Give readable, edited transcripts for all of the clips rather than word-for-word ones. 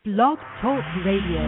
Blog Talk Radio.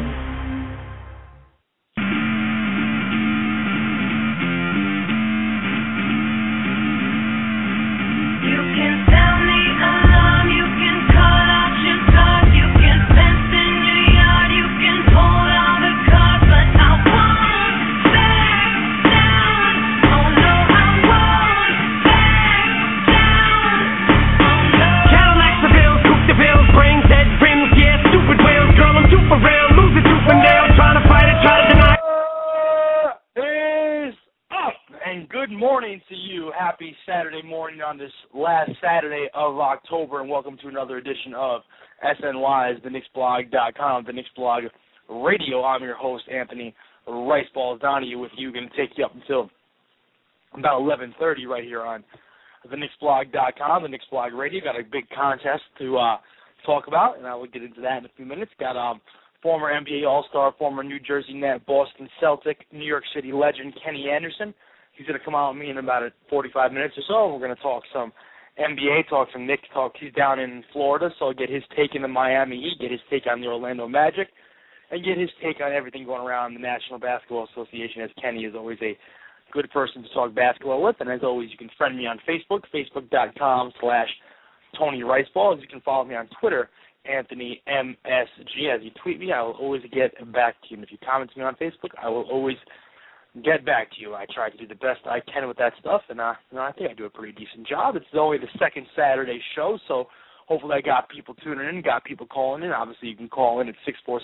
Morning to you. Happy Saturday morning on this last Saturday of October, and welcome to another edition of SNY's TheKnicksBlog.com, the Knicks Blog Radio. I'm your host, Anthony Riceballs Donahue, with you. Going to take you up until about 11:30 right here on TheKnicksBlog.com, the Knicks Blog Radio. Got a big contest to talk about, and I will get into that in a few minutes. Got former NBA All-Star, former New Jersey Net, Boston Celtic, New York City legend Kenny Anderson. He's going to come out with me in about 45 minutes or so. We're going to talk some NBA, talk some Knicks talk. He's down in Florida, so I'll get his take in the Miami Heat, get his take on the Orlando Magic, and get his take on everything going around the National Basketball Association, as Kenny is always a good person to talk basketball with. And as always, you can friend me on Facebook, facebook.com/Tony Riceballs. You can follow me on Twitter, Anthony MSG. As you tweet me, I will always get back to you. And if you comment to me on Facebook, I will always get back to you. I try to do the best I can with that stuff, and I think I do a pretty decent job. It's only the second Saturday show, so hopefully I got people tuning in, got people calling in. Obviously, you can call in at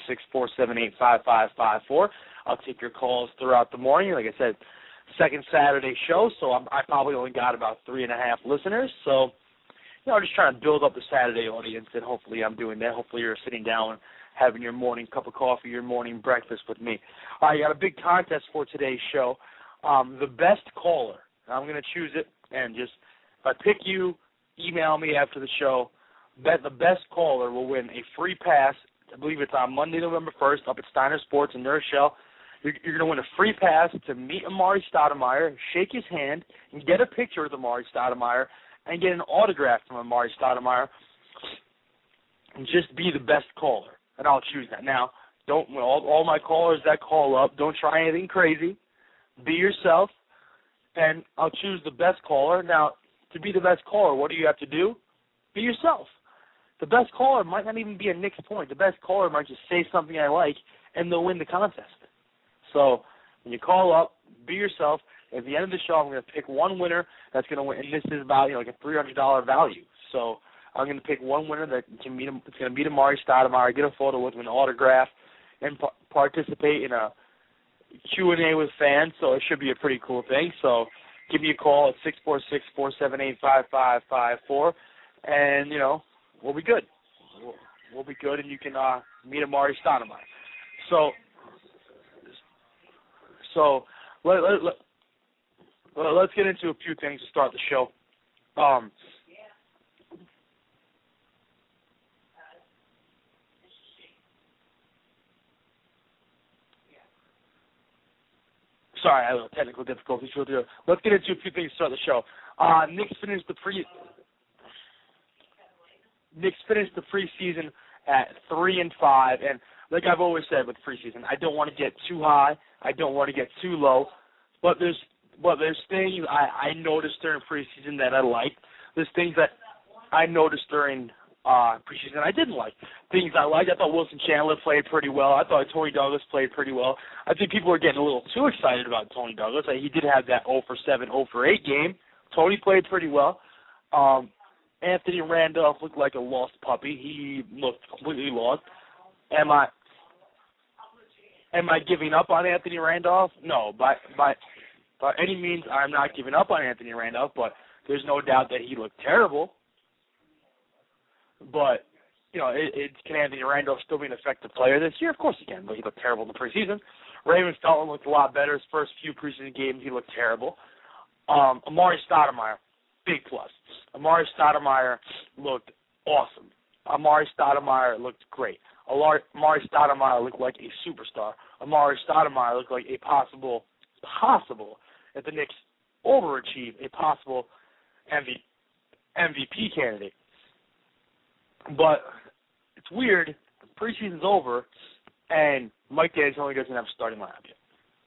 646-478-5554. I'll take your calls throughout the morning. Like I said, second Saturday show, so I probably only got about 3.5 listeners. So, I'm just trying to build up the Saturday audience, and hopefully I'm doing that. Hopefully you're sitting down having your morning cup of coffee, your morning breakfast with me. All right, you got a big contest for today's show. The best caller. I'm going to choose it, and just if I pick you, email me after the show. Bet the best caller will win a free pass. I believe it's on Monday, November 1st, up at Steiner Sports in New Rochelle. You're going to win a free pass to meet Amari Stoudemire, shake his hand, and get a picture with Amari Stoudemire, and get an autograph from Amari Stoudemire, and just be the best caller. And I'll choose that. Now, don't all my callers that call up, don't try anything crazy. Be yourself, and I'll choose the best caller. Now, to be the best caller, what do you have to do? Be yourself. The best caller might not even be a Knicks point. The best caller might just say something I like, and they'll win the contest. So when you call up, be yourself. At the end of the show, I'm going to pick one winner that's going to win, and this is about like a $300 value. So I'm going to pick one winner that can meet him. It's going to meet Amari Stoudemire, get a photo with him, an autograph, and participate in a Q&A with fans. So it should be a pretty cool thing. So give me a call at 646-478-5554, and we'll be good. We'll be good, and you can meet Amari Stoudemire. So let's get into a few things to start the show. Sorry, I had a little technical difficulties. Let's get into a few things to start the show. Knicks finished the preseason at 3-5, and like I've always said with preseason, I don't want to get too high, I don't want to get too low, but there's things I noticed during preseason that I liked. There's things that I noticed during preseason I didn't like. Things I liked, I thought Wilson Chandler played pretty well. I thought Tony Douglas played pretty well. I think people are getting a little too excited about Tony Douglas. He did have that 0 for 7, 0 for 8 game. Tony played pretty well. Anthony Randolph looked like a lost puppy. He looked completely lost. Am I giving up on Anthony Randolph? No, by any means I'm not giving up on Anthony Randolph, but there's no doubt that he looked terrible. But, can Anthony Randolph still be an effective player this year? Of course he can, but he looked terrible in the preseason. Raymond Felton looked a lot better. His first few preseason games, he looked terrible. Amari Stoudemire, big plus. Amari Stoudemire looked awesome. Amari Stoudemire looked great. Amari Stoudemire looked like a superstar. Amari Stoudemire looked like a possible, if the Knicks overachieve, a possible MVP candidate. But it's weird preseason's over, and Mike D'Antoni doesn't have a starting lineup yet.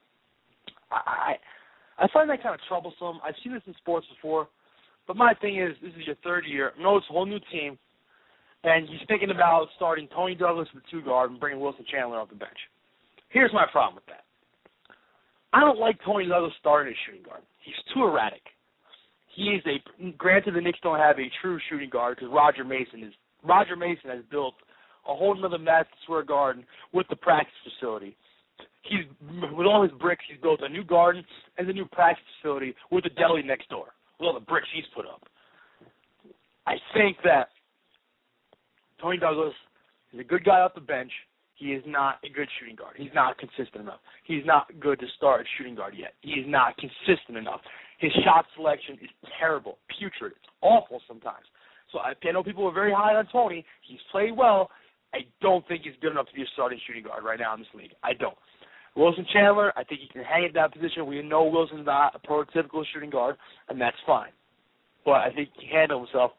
I find that kind of troublesome. I've seen this in sports before, but my thing is, this is your third year. No, it's a whole new team, and he's thinking about starting Tony Douglas with the 2-guard and bringing Wilson Chandler off the bench. Here's my problem with that. I don't like Tony Douglas starting as shooting guard. He's too erratic. Granted, the Knicks don't have a true shooting guard because Roger Mason has built a whole nother Madison Square Garden with the practice facility. With all his bricks, he's built a new garden and a new practice facility with a deli next door, with all the bricks he's put up. I think that Tony Douglas is a good guy off the bench. He is not a good shooting guard. He's not consistent enough. He's not good to start at shooting guard yet. He is not consistent enough. His shot selection is terrible, putrid. It's awful sometimes. So I know people are very high on Tony. He's played well. I don't think he's good enough to be a starting shooting guard right now in this league. I don't. Wilson Chandler, I think he can hang at that position. We know Wilson's not a prototypical shooting guard, and that's fine. But I think he can handle himself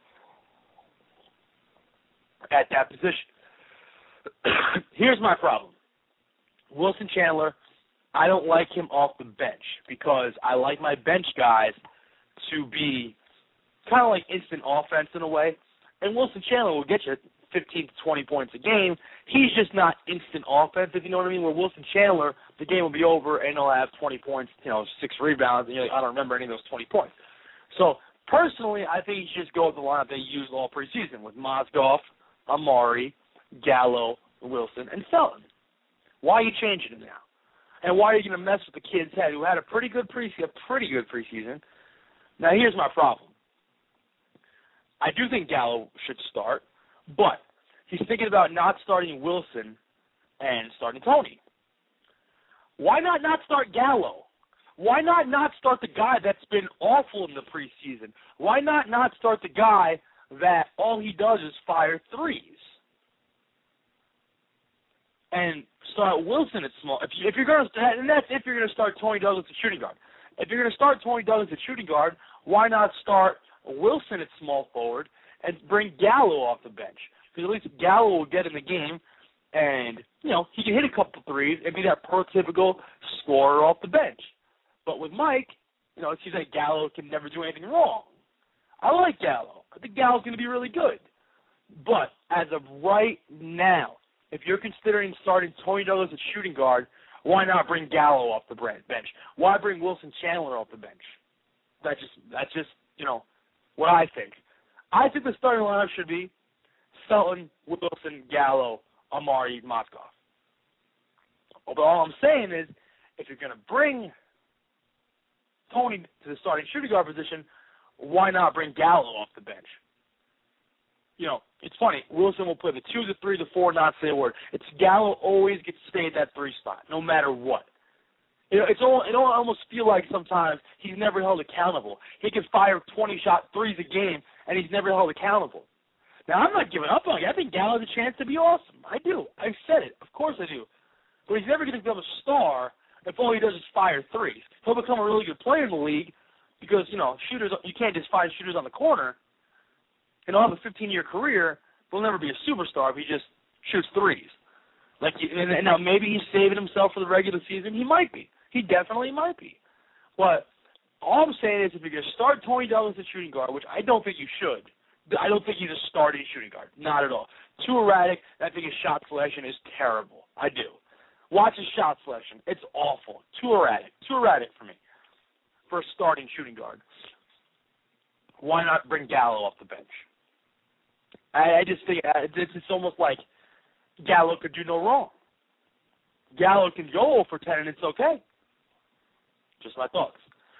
at that position. Here's my problem. Wilson Chandler, I don't like him off the bench because I like my bench guys to be kind of like instant offense in a way. And Wilson Chandler will get you 15 to 20 points a game. He's just not instant offense, if you know what I mean. Where Wilson Chandler, the game will be over and he'll have 20 points, 6 rebounds, and you're like, I don't remember any of those 20 points. So personally, I think you should just go with the lineup they used all preseason with Mozgov, Amari, Gallo, Wilson, and Felton. Why are you changing him now? And why are you going to mess with the kid's head who had a pretty good preseason? Now, here's my problem. I do think Gallo should start, but he's thinking about not starting Wilson and starting Tony. Why not start Gallo? Why not start the guy that's been awful in the preseason? Why not start the guy that all he does is fire threes? And start Wilson at small. If you're going to, and that's if you're going to start Tony Douglas at shooting guard. If you're going to start Tony Douglas at shooting guard, why not start Wilson at small forward and bring Gallo off the bench? Because at least Gallo will get in the game, and he can hit a couple threes and be that prototypical scorer off the bench. But with Mike, it seems like Gallo can never do anything wrong. I like Gallo. I think Gallo's going to be really good. But as of right now, if you're considering starting Tony Douglas at shooting guard, why not bring Gallo off the bench? Why bring Wilson Chandler off the bench? That's just what I think. I think the starting lineup should be Felton, Wilson, Gallo, Amari, Mozgov. But all I'm saying is, if you're going to bring Tony to the starting shooting guard position, why not bring Gallo off the bench? It's funny. Wilson will play the 2, the 3, the 4, not say a word. It's Gallo always gets to stay at that 3 spot, no matter what. It almost feel like sometimes he's never held accountable. He can fire 20-shot threes a game, and he's never held accountable. Now, I'm not giving up on it. I think Gallo has a chance to be awesome. I do. I've said it. Of course I do. But he's never going to become a star if all he does is fire threes. He'll become a really good player in the league because, shooters, you can't just find shooters on the corner. And he'll have a 15-year career, but he'll never be a superstar if he just shoots threes. And now maybe he's saving himself for the regular season. He might be. He definitely might be. But all I'm saying is if you're going to start Tony Douglas at shooting guard, which I don't think you should, I don't think he's a starting shooting guard. Not at all. Too erratic. I think his shot selection is terrible. I do. Watch his shot selection. It's awful. Too erratic. Too erratic for me for a starting shooting guard. Why not bring Gallo off the bench? I just think it's almost like Gallo could do no wrong. Gallo can go for 10 and it's okay. Just my thoughts.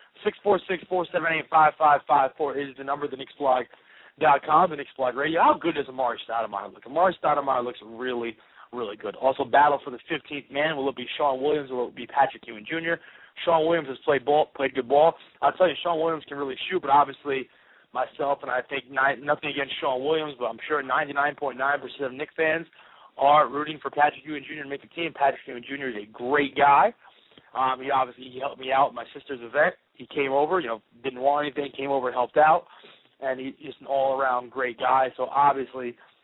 646-478-5554 is the number, the KnicksBlog.com, the Knicks Blog Radio. How good does Amari Stoudemire look? Amari Stoudemire looks really, really good. Also, battle for the 15th man. Will it be Sean Williams or will it be Patrick Ewing Jr.? Sean Williams has played good ball. I'll tell you, Sean Williams can really shoot, but obviously myself and I think nothing against Sean Williams, but I'm sure 99.9% of Knicks fans are rooting for Patrick Ewing Jr. to make the team. Patrick Ewing Jr. is a great guy. He helped me out at my sister's event. He came over, didn't want anything, came over and helped out, and he's just an all-around great guy. So obviously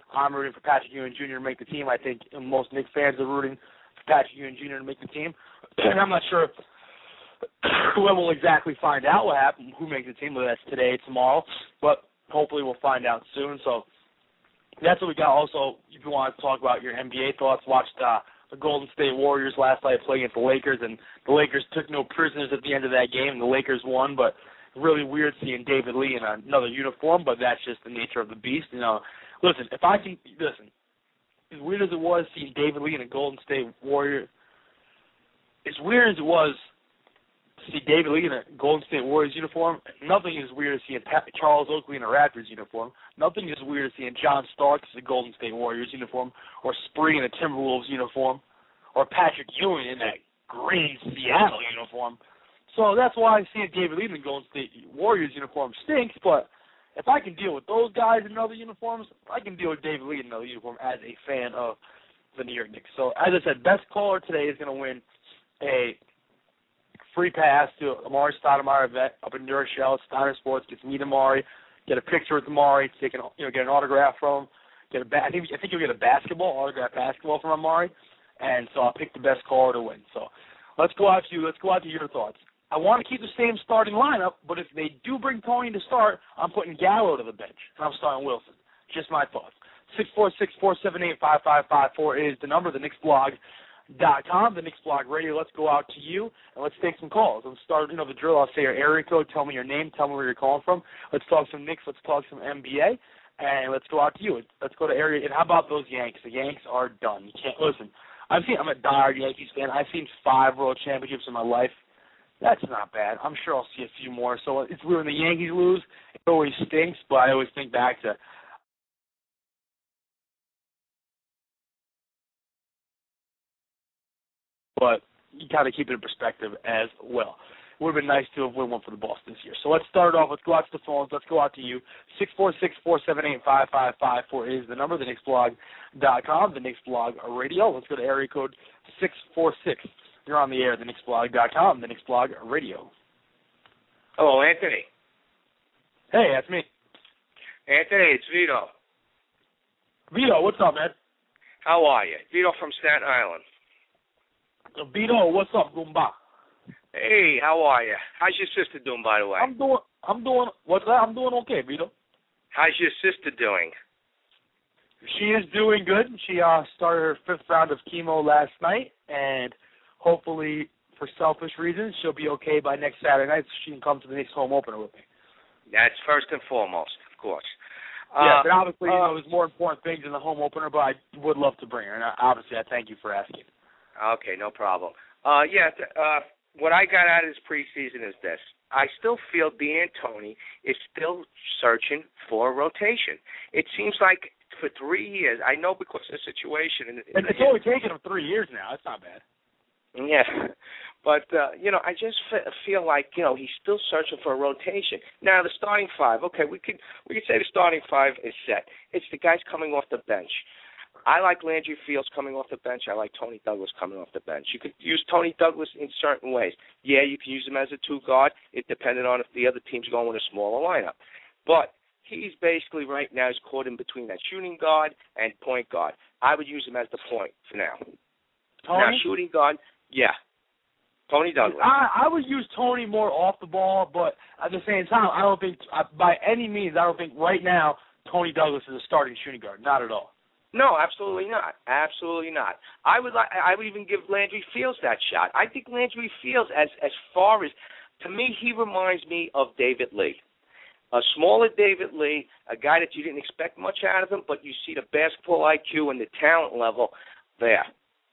I'm rooting for Patrick Ewing Jr. to make the team. I think most Knicks fans are rooting for Patrick Ewing Jr. to make the team. And I'm not sure when we'll exactly find out what happened, who makes the team, whether that's today, tomorrow, but hopefully we'll find out soon. So that's what we got. Also, if you want to talk about your NBA thoughts, watched the Golden State Warriors last night play against the Lakers, and the Lakers took no prisoners at the end of that game. The Lakers won, but really weird seeing David Lee in another uniform, but that's just the nature of the beast. Listen, as weird as it was seeing David Lee in a Golden State Warrior, as weird as it was to see David Lee in a Golden State Warriors uniform, nothing is weird as seeing Charles Oakley in a Raptors uniform. Nothing is weird as seeing John Starks in a Golden State Warriors uniform, or Spree in a Timberwolves uniform, or Patrick Ewing in that green Seattle uniform. So that's why seeing David Lee in the Golden State Warriors uniform stinks, but if I can deal with those guys in other uniforms, I can deal with David Lee in another uniform as a fan of the New York Knicks. So, as I said, best caller today is going to win a free pass to Amari Stoudemire event up in New Rochelle. Steiner Sports gets to meet Amari, get a picture with Amari, get an autograph from him. I think you'll get a autographed basketball from Amari, and so I'll pick the best caller to win. So let's go out to you. Let's go out to your thoughts. I want to keep the same starting lineup, but if they do bring Tony to start, I'm putting Gallo to the bench, and I'm starting Wilson. Just my thoughts. 646-478-5554 is the number, the KnicksBlog.com, the Knicks Blog Radio. Let's go out to you, and let's take some calls. Let's start, the drill. I'll say your area code, tell me your name, tell me where you're calling from. Let's talk some Knicks, let's talk some NBA, and let's go out to you. Let's go to area. And how about those Yanks? The Yanks are done. You can't listen. I'm a diehard Yankees fan. I've seen 5 World Championships in my life. That's not bad. I'm sure I'll see a few more. So it's weird when the Yankees lose. It always stinks, but I always think back to but you got to keep it in perspective as well. It would have been nice to have won one for the Boston this year. So let's start off. Let's go out to the phones. Let's go out to you. 646-478-5554 is the number, the KnicksBlog.com, the Knicks Blog Radio. Let's go to area code 646. You're on the air, the KnicksBlog.com, the Knicks Blog Radio. Hello, Anthony. Hey, that's me. Anthony, it's Vito. Vito, what's up, man? How are you? Vito from Staten Island. Vito, what's up, Goomba? Hey, how are you? How's your sister doing, by the way? I'm doing okay, Vito. How's your sister doing? She is doing good. She started her 5th round of chemo last night, and hopefully, for selfish reasons, she'll be okay by next Saturday night so she can come to the Knicks home opener with me. That's first and foremost, of course. Yeah, but obviously, there's more important things in the home opener, but I would love to bring her, and obviously, I thank you for asking. Okay, no problem. What I got out of this preseason is this. I still feel D'Antoni is still searching for a rotation. It seems like for 3 years, I know because of the situation. And it's only taken him 3 years now. That's not bad. Yeah. But, I just feel like, he's still searching for a rotation. Now, the starting 5, okay, we could say the starting 5 is set. It's the guys coming off the bench. I like Landry Fields coming off the bench. I like Tony Douglas coming off the bench. You could use Tony Douglas in certain ways. Yeah, you can use him as a 2-guard. It depended on if the other team's going with a smaller lineup. But he's basically right now is caught in between that shooting guard and point guard. I would use him as the point for now. Tony? Now, shooting guard, yeah. Tony Douglas. I would use Tony more off the ball, but at the same time, I don't think, by any means, right now Tony Douglas is a starting shooting guard. Not at all. No, absolutely not. Absolutely not. I would even give Landry Fields that shot. I think Landry Fields, as far as, to me, he reminds me of David Lee. A smaller David Lee, a guy that you didn't expect much out of him, but you see the basketball IQ and the talent level there.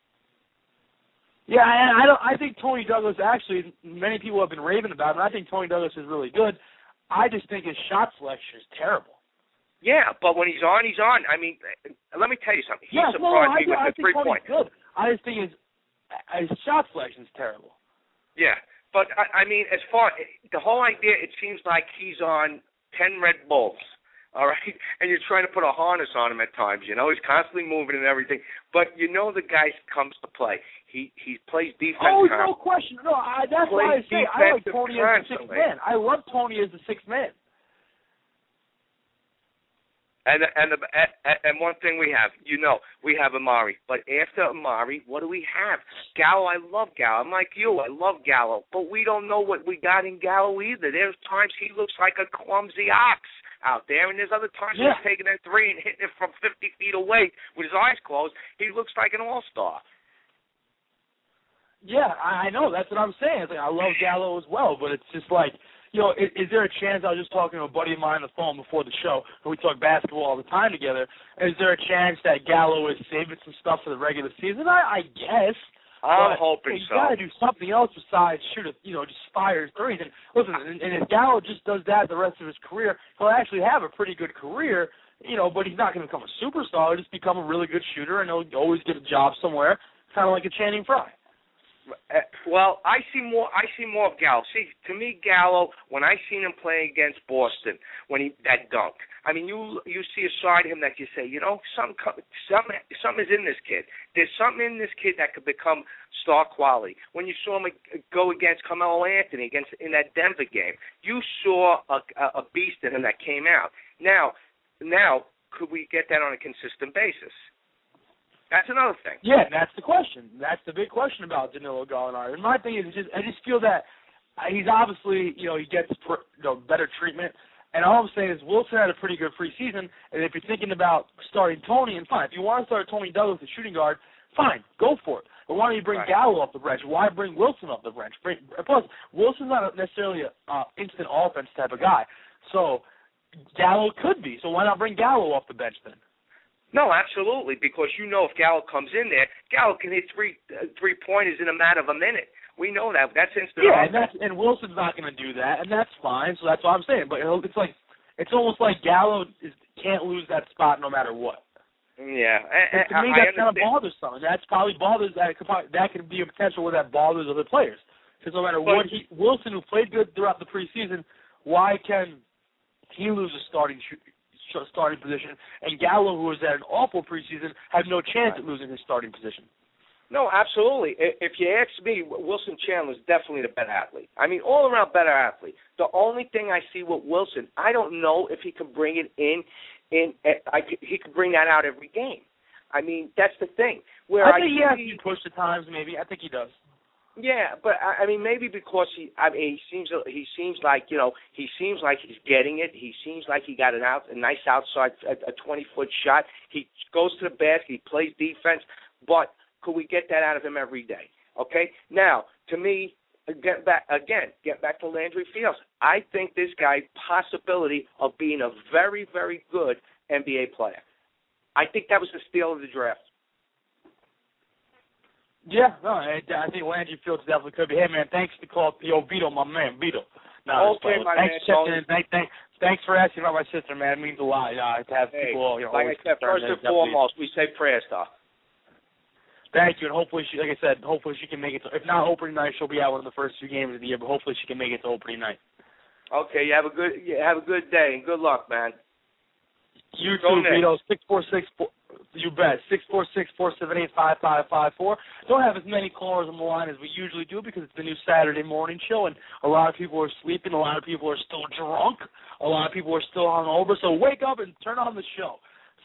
Yeah, and I think Tony Douglas, actually, many people have been raving about him. I think Tony Douglas is really good. I just think his shot selection is terrible. Yeah, but when he's on, he's on. I mean, let me tell you something. He surprised me with the 3-point. Good. I just think his shot selection is terrible. Yeah, but, I mean, as far the whole idea, it seems like he's on 10 Red Bulls, all right? And you're trying to put a harness on him at times, He's constantly moving and everything. But the guy comes to play. He plays defense. Oh, no question. No, that's why I say I like Tony as the 6th man. I love Tony as the 6th man. And one thing we have, we have Amari. But after Amari, what do we have? Gallo. I love Gallo. I'm like you. I love Gallo. But we don't know what we got in Gallo either. There's times he looks like a clumsy ox out there, and there's other times he's taking that three and hitting it from 50 feet away with his eyes closed. He looks like an all-star. Yeah, I know. That's what I'm saying. It's like I love Gallo as well, but it's just like, is there a chance? I was just talking to a buddy of mine on the phone before the show, and we talk basketball all the time together. Is there a chance that Gallo is saving some stuff for the regular season? I guess. I'm hoping so. You got to do something else besides shoot just fire threes. And listen, and if Gallo just does that the rest of his career, he'll actually have a pretty good career. But he's not going to become a superstar. He'll just become a really good shooter, and he'll always get a job somewhere, kind of like a Channing Frye. Well, I see more of Gallo. See, to me, Gallo, when I seen him play against Boston, that dunk, I mean, you see a side of him that you say, something is in this kid. There's something in this kid that could become star quality. When you saw him go against Carmelo Anthony in that Denver game, you saw a beast in him that came out. Now, could we get that on a consistent basis? That's another thing. Yeah, that's the question. That's the big question about Danilo Gallinari. And my thing is, I just feel that he's obviously, he gets better treatment. And all I'm saying is Wilson had a pretty good preseason. And if you're thinking about starting Tony, and fine. If you want to start Tony Douglas, the shooting guard, fine, go for it. But why don't you bring Gallo off the bench? Why bring Wilson off the bench? Plus, Wilson's not necessarily an instant offense type of guy. So Gallo could be. So why not bring Gallo off the bench then? No, absolutely, because if Gallo comes in there, Gallo can hit three-pointers in a matter of a minute. We know that. That's instant. Yeah, and Wilson's not going to do that, and that's fine. So that's what I'm saying. But it's almost like Gallo can't lose that spot no matter what. Yeah, and to me that's kind of bothersome. And that's probably that could be a potential where that bothers other players. Because no matter what, Wilson, who played good throughout the preseason, why can he lose a starting position, and Gallo, who was at an awful preseason, had no chance at losing his starting position? No, absolutely. If you ask me, Wilson Chandler is definitely the better athlete. I mean, all-around better athlete. The only thing I see with Wilson, I don't know if he can bring it in. He can bring that out every game. I mean, that's the thing. I think he has to push the times, maybe. I think he does. Yeah, but I mean, maybe because he seems like he's getting it. He seems like he got a nice outside, a 20-foot shot. He goes to the basket. He plays defense. But could we get that out of him every day? Okay. Now, to me, get back to Landry Fields. I think this guy possibility of being a very, very good NBA player. I think that was the steal of the draft. Yeah, no, I think Landry Fields definitely could be. Hey, man, thanks for the call. Beto, my man, Beto. No, okay, my thanks man. Thanks for asking about my sister, man. It means a lot to have people, like I said, first and foremost, we say prayers to her. Thank you, and hopefully she can make it. If not opening night, she'll be out one of the first 2 games of the year, but hopefully she can make it to opening night. Okay, you have a good day, and good luck, man. You too, Beto. 646. You bet. 646-478-5554. Don't have as many callers on the line as we usually do because it's the new Saturday morning show, and a lot of people are sleeping. A lot of people are still drunk. A lot of people are still hungover. So wake up and turn on the show.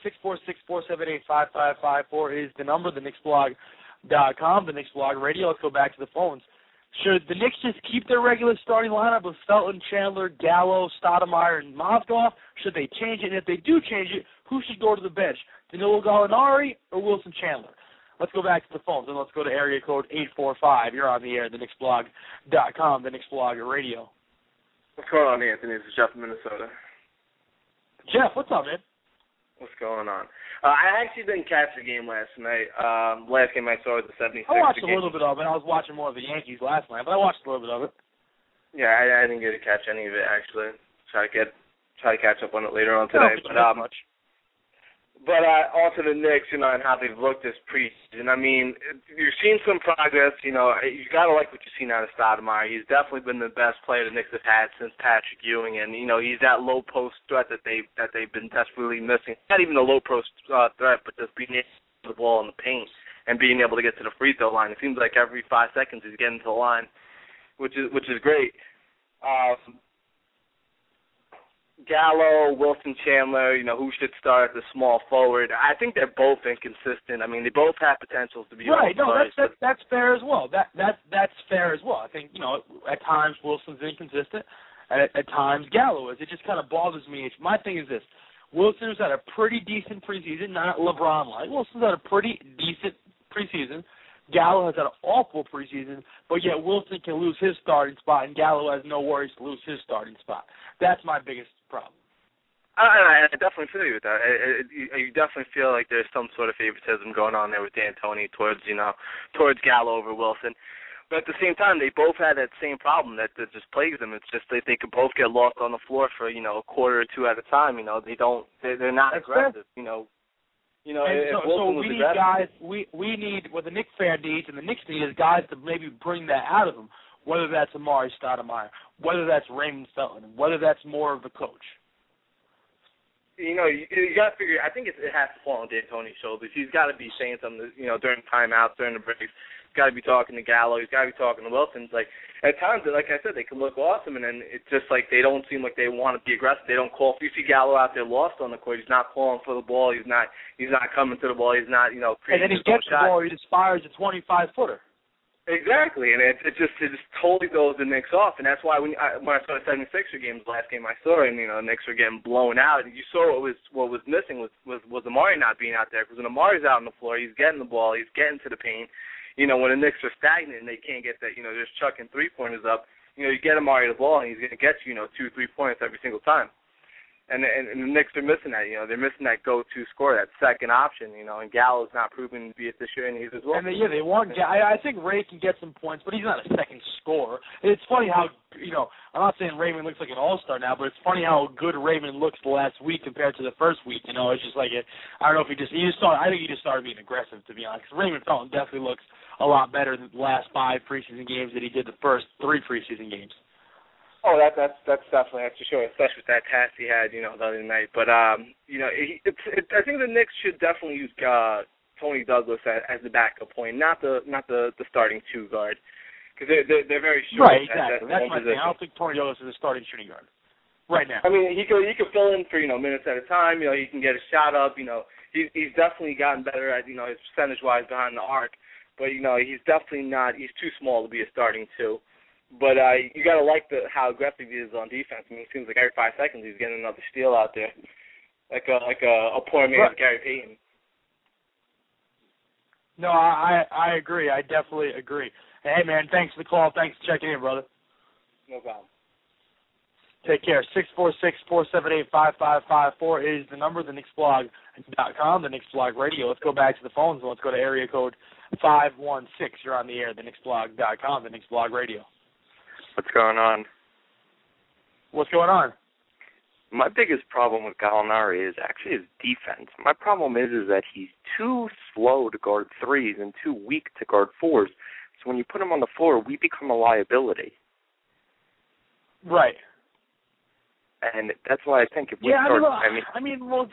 646-478-5554 is the number. TheKnicksBlog.com. The Knicks Blog Radio. Let's go back to the phones. Should the Knicks just keep their regular starting lineup of Felton, Chandler, Gallo, Stoudemire, and Mozgov? Should they change it? And if they do change it, who should go to the bench? Danilo Gallinari or Wilson Chandler? Let's go back to the phones, and let's go to area code 845. You're on the air, TheKnicksBlog.com, the Knicks Blog Radio. What's going on, Anthony? This is Jeff from Minnesota. Jeff, what's up, man? What's going on? I actually didn't catch the game last night. Last game I saw was the 76ers I watched game. a little bit of it. I was watching more of the Yankees last night, but I watched a little bit of it. Yeah, I didn't get to catch any of it, actually. Try to catch up on it later on today. But on to the Knicks, and how they've looked this preseason. I mean, you're seeing some progress. You got to like what you've seen out of Stoudemire. He's definitely been the best player the Knicks have had since Patrick Ewing, and he's that low post threat that they've been desperately missing. Not even a low post threat, but just being able to get the ball in the paint and being able to get to the free throw line. It seems like every 5 seconds he's getting to the line, which is great. Gallo, Wilson Chandler, who should start at the small forward. I think they're both inconsistent. I mean, they both have potentials to be right. No, all-stars. that's fair as well. That's fair as well. I think at times Wilson's inconsistent, and at times Gallo is. It just kind of bothers me. My thing is this: Wilson's had a pretty decent preseason, not LeBron-like. Wilson's had a pretty decent preseason. Gallo has had an awful preseason, but yet Wilson can lose his starting spot, and Gallo has no worries to lose his starting spot. That's my biggest problem. I definitely feel you with that. You definitely feel like there's some sort of favoritism going on there with D'Antoni towards Gallo over Wilson. But at the same time, they both had that same problem that just plagues them. It's just that they could both get lost on the floor for a quarter or two at a time. They're not That's aggressive. Fair. So we need guys. We need what the Knicks fan needs, and the Knicks need is guys to maybe bring that out of them. Whether that's Amari Stoudemire, whether that's Raymond Felton, whether that's more of the coach. You got to figure. I think it has to fall on D'Antoni's shoulders. He's got to be saying something. During timeouts, during the breaks. He's got to be talking to Gallo. He's got to be talking to Wilson. It's like at times, like I said, they can look awesome, and then it's just like they don't seem like they want to be aggressive. They don't call. If you see Gallo out there lost on the court, he's not calling for the ball. He's not coming to the ball. He's not creating. And then he gets the ball. He just fires a 25-footer. Exactly, and it just totally throws the Knicks off, and that's why when I saw the 76er games, the last game I saw, and the Knicks were getting blown out, and you saw what was missing was Amari not being out there, because when Amari's out on the floor, he's getting the ball, he's getting to the paint. When the Knicks are stagnant and they can't get that, just chucking 3-pointers up, you get Amari the ball, and he's going to get you 2 3-pointers every single time. And the Knicks are missing that. They're missing that go-to scorer, that second option. And Gallo's not proven to be it this year, and he's as well. And they want. I think Ray can get some points, but he's not a second scorer. It's funny how I'm not saying Raymond looks like an all-star now, but it's funny how good Raymond looks the last week compared to the first week. It's just like I don't know if I think he just started being aggressive, to be honest. Because Raymond Felton definitely looks a lot better than the last 5 preseason games that he did the first 3 preseason games. Oh, that's definitely for sure, especially with that task he had, the other night. But I think the Knicks should definitely use Tony Douglas as the backup point, not the starting 2 guard, because they're very short. Right, exactly. That's my thing. I don't think Tony Douglas is a starting shooting guard right now. I mean, he could fill in for minutes at a time. He can get a shot up. He's definitely gotten better at his percentage-wise behind the arc, but he's definitely not. He's too small to be a starting 2. But you got to like how aggressive he is on defense. I mean, it seems like every 5 seconds he's getting another steal out there, like a poor man's Gary Payton. No, I agree. I definitely agree. Hey, man, thanks for the call. Thanks for checking in, brother. No problem. Take care. 646-478-5554 is the number, TheKnicksBlog.com, the Knicks Blog Radio. Let's go back to the phones. Let's go to area code 516. You're on the air, TheKnicksBlog.com, the Knicks Blog Radio. What's going on? What's going on? My biggest problem with Gallinari is actually his defense. My problem is that he's too slow to guard 3s and too weak to guard 4s. So when you put him on the floor, we become a liability. Right. And that's why I think if we I know what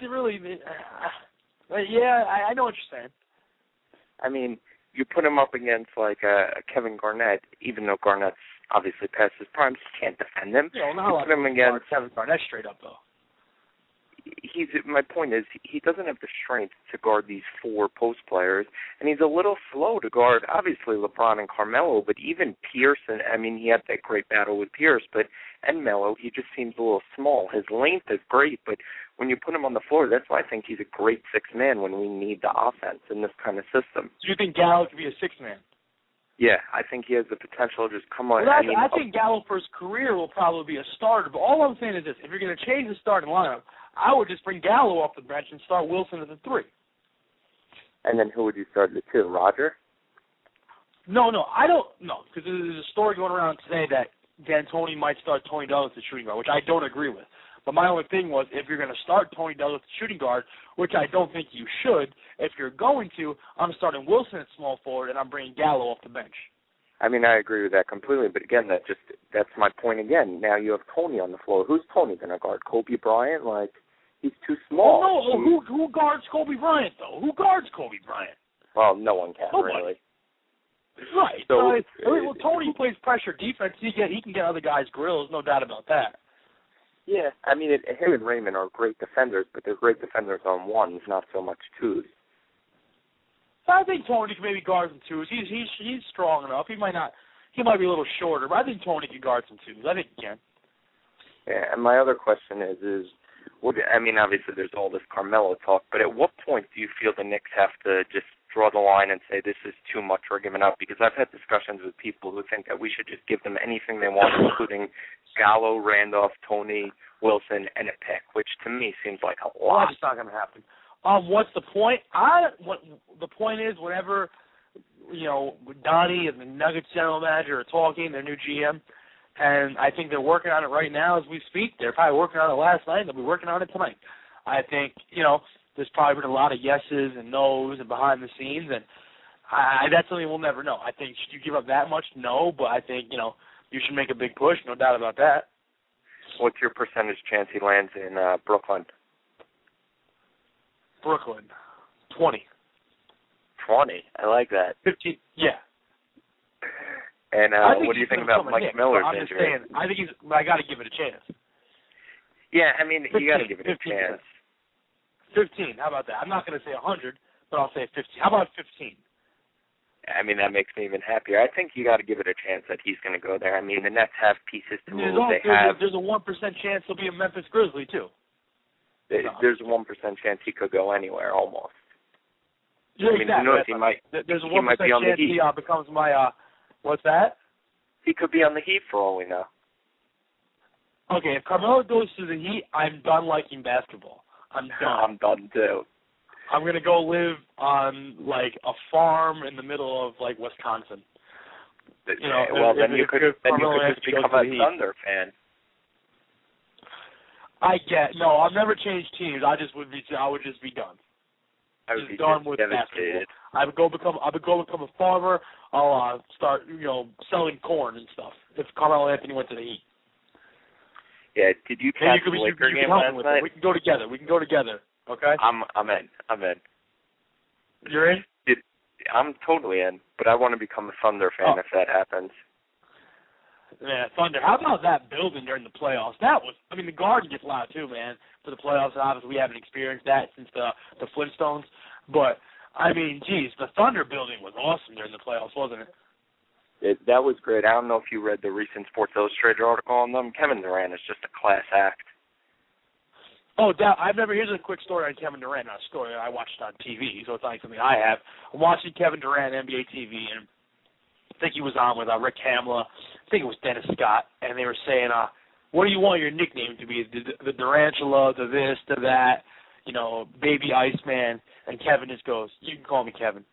you're saying. I mean, you put him up against like Kevin Garnett, even though Garnett's obviously past his prime, you can't defend him. Put him against Kevin Garnett straight up though. My point is he doesn't have the strength to guard these 4 post players, and he's a little slow to guard, obviously, LeBron and Carmelo, but even Pierce, he had that great battle with Pierce, and Melo, he just seems a little small. His length is great, but when you put him on the floor, that's why I think he's a great 6th man when we need the offense in this kind of system. So you think Gallo could be a 6th man? Yeah, I think he has the potential to just come on. Well, I think Gallo for his career will probably be a starter, but all I'm saying is this. If you're going to change the starting lineup, I would just bring Gallo off the bench and start Wilson at the 3. And then who would you start at the 2? Roger? No, I don't know, because there's a story going around today that D'Antoni might start Tony Douglas at shooting guard, which I don't agree with. But my only thing was, if you're going to start Tony Douglas at shooting guard, which I don't think you should, if you're going to, I'm starting Wilson at small forward, and I'm bringing Gallo off the bench. I mean, I agree with that completely, but again, that's my point again. Now you have Tony on the floor. Who's Tony going to guard? Kobe Bryant? He's too small. Oh, no, who guards Kobe Bryant, though? Who guards Kobe Bryant? Well, no one can, Nobody. really. Right. So, Tony plays pressure defense. He can get other guys' grills, no doubt about that. Yeah, I mean, him and Raymond are great defenders, but they're great defenders on ones, not so much twos. I think Tony can maybe guard some twos. He's strong enough. He might be a little shorter, but I think Tony can guard some twos. I think he can. Yeah, and my other question is I mean, obviously there's all this Carmelo talk, but at what point do you feel the Knicks have to just draw the line and say this is too much, we're giving up? Because I've had discussions with people who think that we should just give them anything they want, including Gallo, Randolph, Tony, Wilson, and a pick, which to me seems like a lot. Well, that's not going to happen. What's the point? The point is, whenever Donnie and the Nuggets general manager are talking, their new GM, and I think they're working on it right now as we speak. They're probably working on it last night. They'll be working on it tonight. I think there's probably been a lot of yeses and nos and behind the scenes, and that's something we'll never know. I think, should you give up that much? No, but I think, you should make a big push, no doubt about that. What's your percentage chance he lands in Brooklyn? Brooklyn, 20. 20? I like that. 15, yeah. And what do you think about Mike Miller's injury? I got to give it a chance. Yeah, I mean, 15, you got to give it a chance. 15, how about that? I'm not going to say 100, but I'll say 15. How about 15? I mean, that makes me even happier. I think you got to give it a chance that he's going to go there. I mean, the Nets have pieces to move. There's a 1% chance he'll be a Memphis Grizzly, too. There's a 1% chance he could go anywhere, almost. Yeah, I mean, exactly. who knows? There's a 1% he might be on chance the Heat. he becomes my, what's that? He could be on the Heat for all we know. Okay, if Carmelo goes to the Heat, I'm done liking basketball. I'm done. I'm done, too. I'm going to go live on, a farm in the middle of, Wisconsin. Then you could just become a Thunder fan. I've never changed teams. I would just be done. I would be done with basketball. I would go become a farmer. I'll start, selling corn and stuff. If Carmelo Anthony went to the Heat. Yeah. Did you catch the Laker game last night? We can go together. Okay. I'm in. You're in? I'm totally in, but I want to become a Thunder fan if that happens. Yeah, Thunder. How about that building during the playoffs? The Garden gets loud too, man, for the playoffs. Obviously, we haven't experienced that since the Flintstones. But, the Thunder building was awesome during the playoffs, wasn't it? That was great. I don't know if you read the recent Sports Illustrated article on them. Kevin Durant is just a class act. Oh, here's a quick story on Kevin Durant, not a story I watched on TV, so it's not something I have. I'm watching Kevin Durant NBA TV, and I think he was on with Rick Hamla. I think it was Dennis Scott, and they were saying, what do you want your nickname to be? The Durantula, the this, the that, Baby Iceman, and Kevin just goes, you can call me Kevin.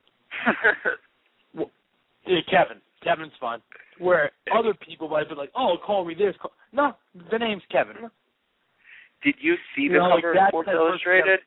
Yeah, Kevin. Kevin's fun. Where other people might be like, oh, call me this. No, the name's Kevin. Did you see the cover of Sports Illustrated?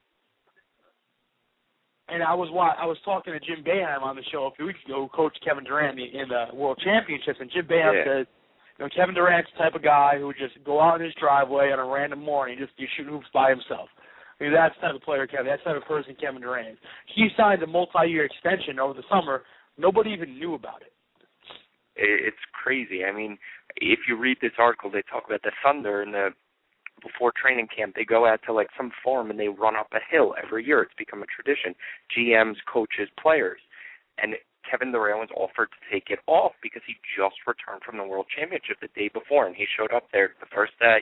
And I was talking to Jim Boeheim on the show a few weeks ago, who coached Kevin Durant in the World Championships, and Jim Boeheim said, Kevin Durant's the type of guy who would just go out in his driveway on a random morning, just shoot hoops by himself. That's the type of player Kevin. That's the type of person Kevin Durant is. He signed a multi-year extension over the summer. Nobody even knew about it. It's crazy. I mean, if you read this article, they talk about the Thunder and before training camp, they go out to some farm and they run up a hill every year. It's become a tradition. GMs, coaches, players. And Kevin Durant was offered to take it off because he just returned from the World Championship the day before, and he showed up there the first day.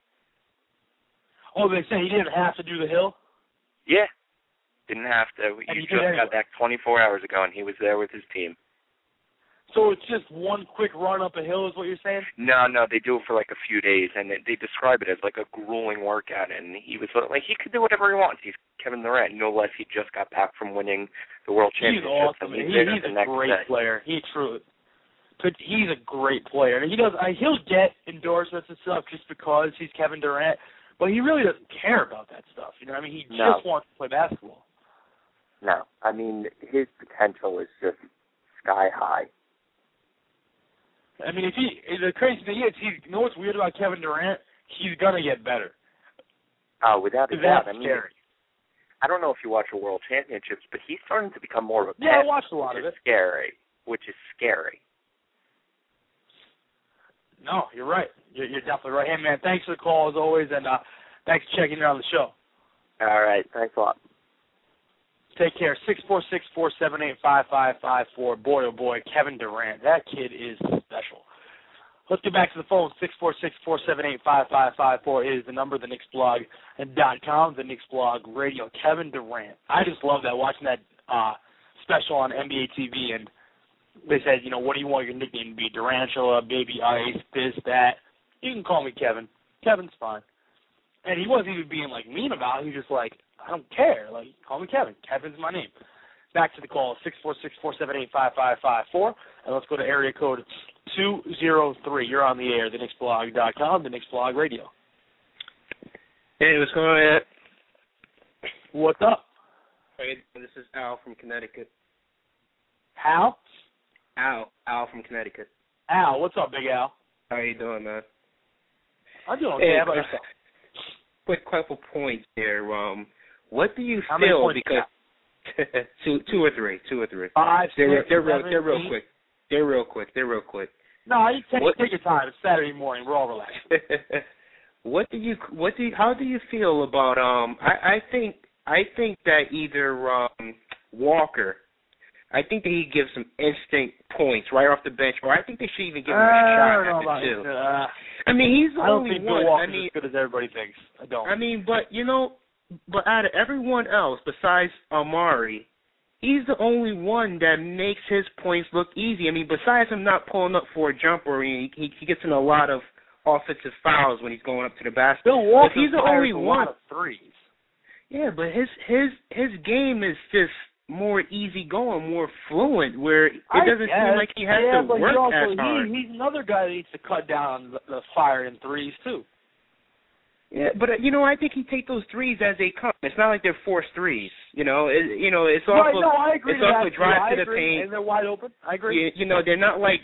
Oh, they say he didn't have to do the hill? Yeah. Didn't have to. He just got back 24 hours ago, and he was there with his team. So it's just one quick run up a hill is what you're saying? No, they do it for a few days, and they describe it as a grueling workout, and he was he could do whatever he wants. He's Kevin Durant. No less, he just got back from winning the World Championship. He's awesome. He's a great player. He's a great player. And he'll get endorsements and stuff just because he's Kevin Durant, but he really doesn't care about that stuff. He just wants to play basketball. No, his potential is just sky high. The crazy thing is, what's weird about Kevin Durant? He's gonna get better. Oh, without a doubt. That's scary. I don't know if you watch the World Championships, but he's starting to become more of a passer. Yeah, I watched a lot of it. Which is scary. No, you're right. You're definitely right. Hey, man, thanks for the call as always, and thanks for checking in on the show. All right. Thanks a lot. Take care. 646-478-5554. Boy, oh boy, Kevin Durant. That kid is special. Let's get back to the phone. 646-478-5554 is the number, TheKnicksBlog.com, the Knicks Blog Radio. Kevin Durant. I just love that, watching that special on NBA TV, and they said, what do you want your nickname to be? Durantula, Baby Ice, this, that. You can call me Kevin. Kevin's fine. And he wasn't even being, mean about it. He was just like, I don't care. Call me Kevin. Kevin's my name. Back to the call, 646-478-5554. And let's go to area code 203. You're on the air, TheKnicksBlog.com, the Knicks Blog Radio. Hey, what's going on? What's up? Hey, this is Al from Connecticut. Hal? Al from Connecticut. Al, what's up, Big Al? How you doing, man? I'm doing okay. How about yourself? Quick couple points there. What do you How feel? many Because two or three. 5, 6, they're 7, real 8. quick. They're real quick. No, you take your time. It's Saturday morning. We're all relaxed. How do you feel about I think that either Walker, I think that he gives some instant points right off the bench, or I think they should even give him a shot at it too. I mean, he's the only one. I don't think Bill Walker's as good as everybody thinks. I don't. I mean, but out of everyone else besides Amari, he's the only one that makes his points look easy. I mean, besides him not pulling up for a jumper, he gets in a lot of offensive fouls when he's going up to the basket. Bill Walker, he's the only one. one. Of threes. Yeah, but his game is just more easygoing, more fluent, where it doesn't seem like he has to work as hard. He's another guy that needs to cut down on the fire in threes too. Yeah, but I think he take those threes as they come. It's not like they're forced threes. It's also I agree it's also drive to the paint, and they're wide open. I agree. They're not like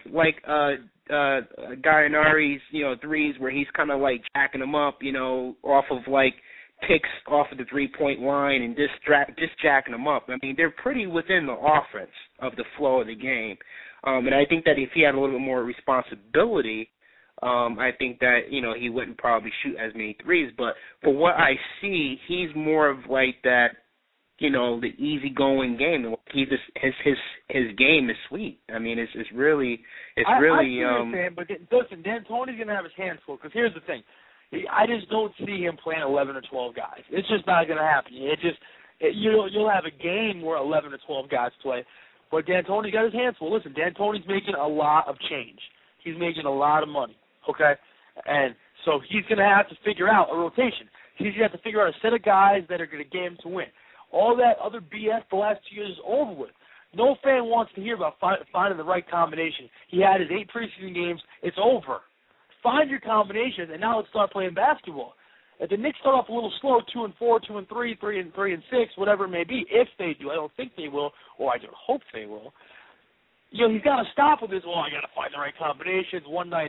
Gallinari's threes where he's kind of jacking them up, off of picks off of the 3-point line and just jacking them up. I mean, they're pretty within the offense of the flow of the game. And I think that if he had a little bit more responsibility, I think that, he wouldn't probably shoot as many threes. But for what I see, he's more of that, the easygoing game. He just his game is sweet. I mean, it's really. I see what you're saying, but listen, D'Antoni's gonna have his hands full because here's the thing. I just don't see him playing 11 or 12 guys. It's just not going to happen. You'll have a game where 11 or 12 guys play, but D'Antoni's got his hands full. Listen, D'Antoni's making a lot of change. He's making a lot of money, okay? And so he's going to have to figure out a rotation. He's going to have to figure out a set of guys that are going to get him to win. All that other BS the last 2 years is over with. No fan wants to hear about finding the right combination. He had his 8 preseason games. It's over. Find your combinations, and now let's start playing basketball. If the Knicks start off a little slow, 2-4, 2-3, 3-6, whatever it may be, if they do, I don't think they will, or I don't hope they will. He's got to stop with this. I got to find the right combinations. One night,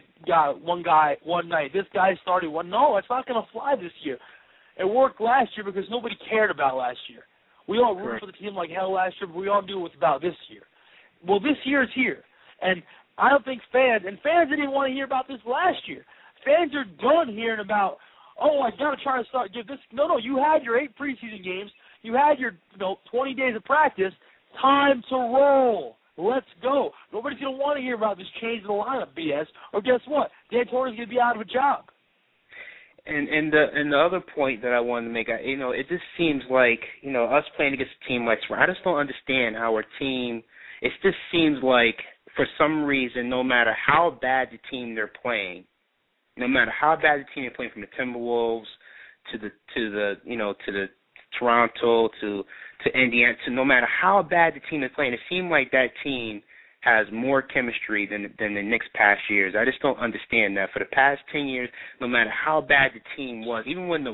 this guy started one. No, it's not going to fly this year. It worked last year because nobody cared about last year. We all rooted for the team like hell last year, but we all knew what's about this year. Well, this year is here, and I don't think fans didn't even want to hear about this last year. Fans are done hearing about, I got to try to give this. No, you had your 8 preseason games. You had your 20 days of practice. Time to roll. Let's go. Nobody's going to want to hear about this change in the lineup BS. Or guess what? D'Antoni's going to be out of a job. And the other point that I wanted to make, it just seems like, us playing against a team like I just don't understand how our team, it just seems like for some reason, no matter how bad the team they're playing, from the Timberwolves to the Toronto to Indiana, to no matter how bad the team is playing, it seems like that team has more chemistry than the Knicks past years. I just don't understand that. For the past 10 years, no matter how bad the team was, even when the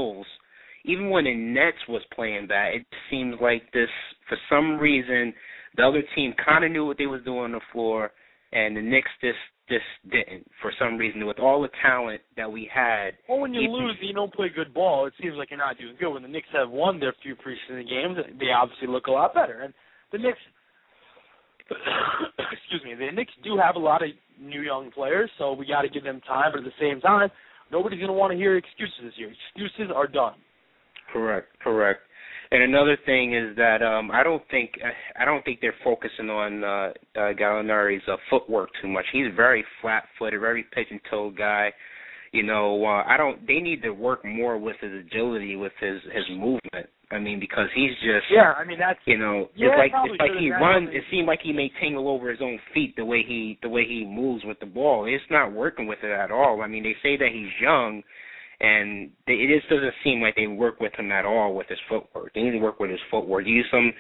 Nets was playing bad, it seems like this, for some reason, the other team kind of knew what they was doing on the floor, and the Knicks just didn't, for some reason, with all the talent that we had. Well, when you lose and you don't play good ball, it seems like you're not doing good. When the Knicks have won their few preseason games, they obviously look a lot better. And the Knicks, the Knicks do have a lot of new young players, so we got to give them time. But at the same time, nobody's going to want to hear excuses this year. Excuses are done. Correct. And another thing is that I don't think they're focusing on Gallinari's footwork too much. He's very flat-footed, very pigeon-toed guy. You know, they need to work more with his agility, with his movement. I mean, because he's just that's it's like he runs. It seemed like he may tangle over his own feet the way he moves with the ball. It's not working with it at all. I mean, they say that he's young, and it just doesn't seem like they work with him at all with his footwork. They need to work with his footwork. Use some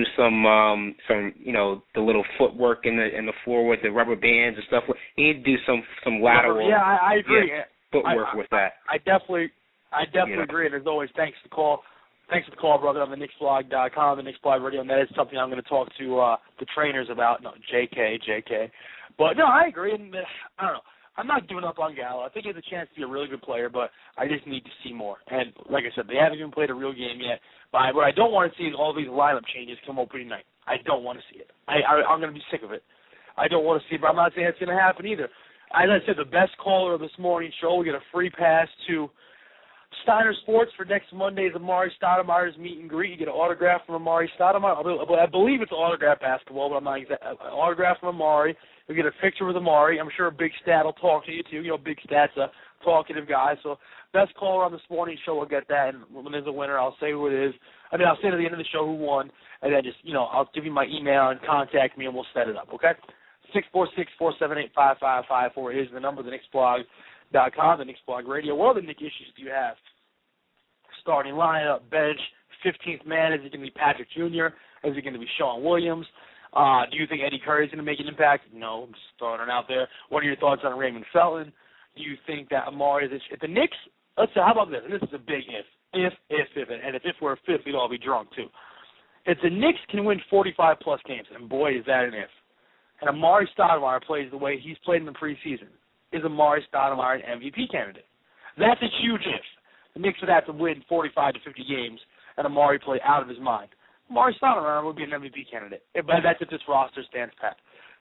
the little footwork in the floor with the rubber bands and stuff. He need to do some lateral. Yeah, I agree. Footwork with that. I definitely agree. And as always, thanks for the call, brother, on the KnicksBlog.com, the Knicks Blog Radio, and that is something I'm going to talk to the trainers about. No, JK. But, no, I agree, and I don't know. I'm not giving up on Gallo. I think he has a chance to be a really good player, but I just need to see more. And, like I said, they haven't even played a real game yet. But what I don't want to see is all these lineup changes come opening night. I don't want to see it. I'm going to be sick of it. I don't want to see it, but I'm not saying it's going to happen either. As I said, the best caller of this morning's show will get a free pass to Steiner Sports for next Monday's Amari Stoudemire's meet and greet. You get an autograph from Amari Stoudemire. I believe it's autograph basketball, but I'm not exact. An autograph from Amari. You'll get a picture with Amari. I'm sure Big Stat will talk to you, too. You know, Big Stat's a talkative guy. So best caller on this morning's show will get that. And when there's a winner, I'll say who it is. I'll say at the end of the show who won. And then just, I'll give you my email and contact me, and we'll set it up, okay? 646-478-5554 is the number, the KnicksBlog.com, the Knicks Blog Radio. What other Knick issues do you have? Starting lineup, bench, 15th man. Is it going to be Patrick Jr.? Is it going to be Sean Williams? Do you think Eddie Curry is going to make an impact? No, I'm just throwing it out there. What are your thoughts on Raymond Felton? Do you think that Amari is – if the Knicks – let's say, how about this? And this is a big if. If. And if we're a fifth, we'd all be drunk too. If the Knicks can win 45-plus games, and boy, is that an if, and Amari Stoudemire plays the way he's played in the preseason, is Amari Stoudemire an MVP candidate? That's a huge if. The Knicks would have to win 45 to 50 games and Amari play out of his mind. Amari Stoudemire would be an MVP candidate. But that's if this roster stands pat.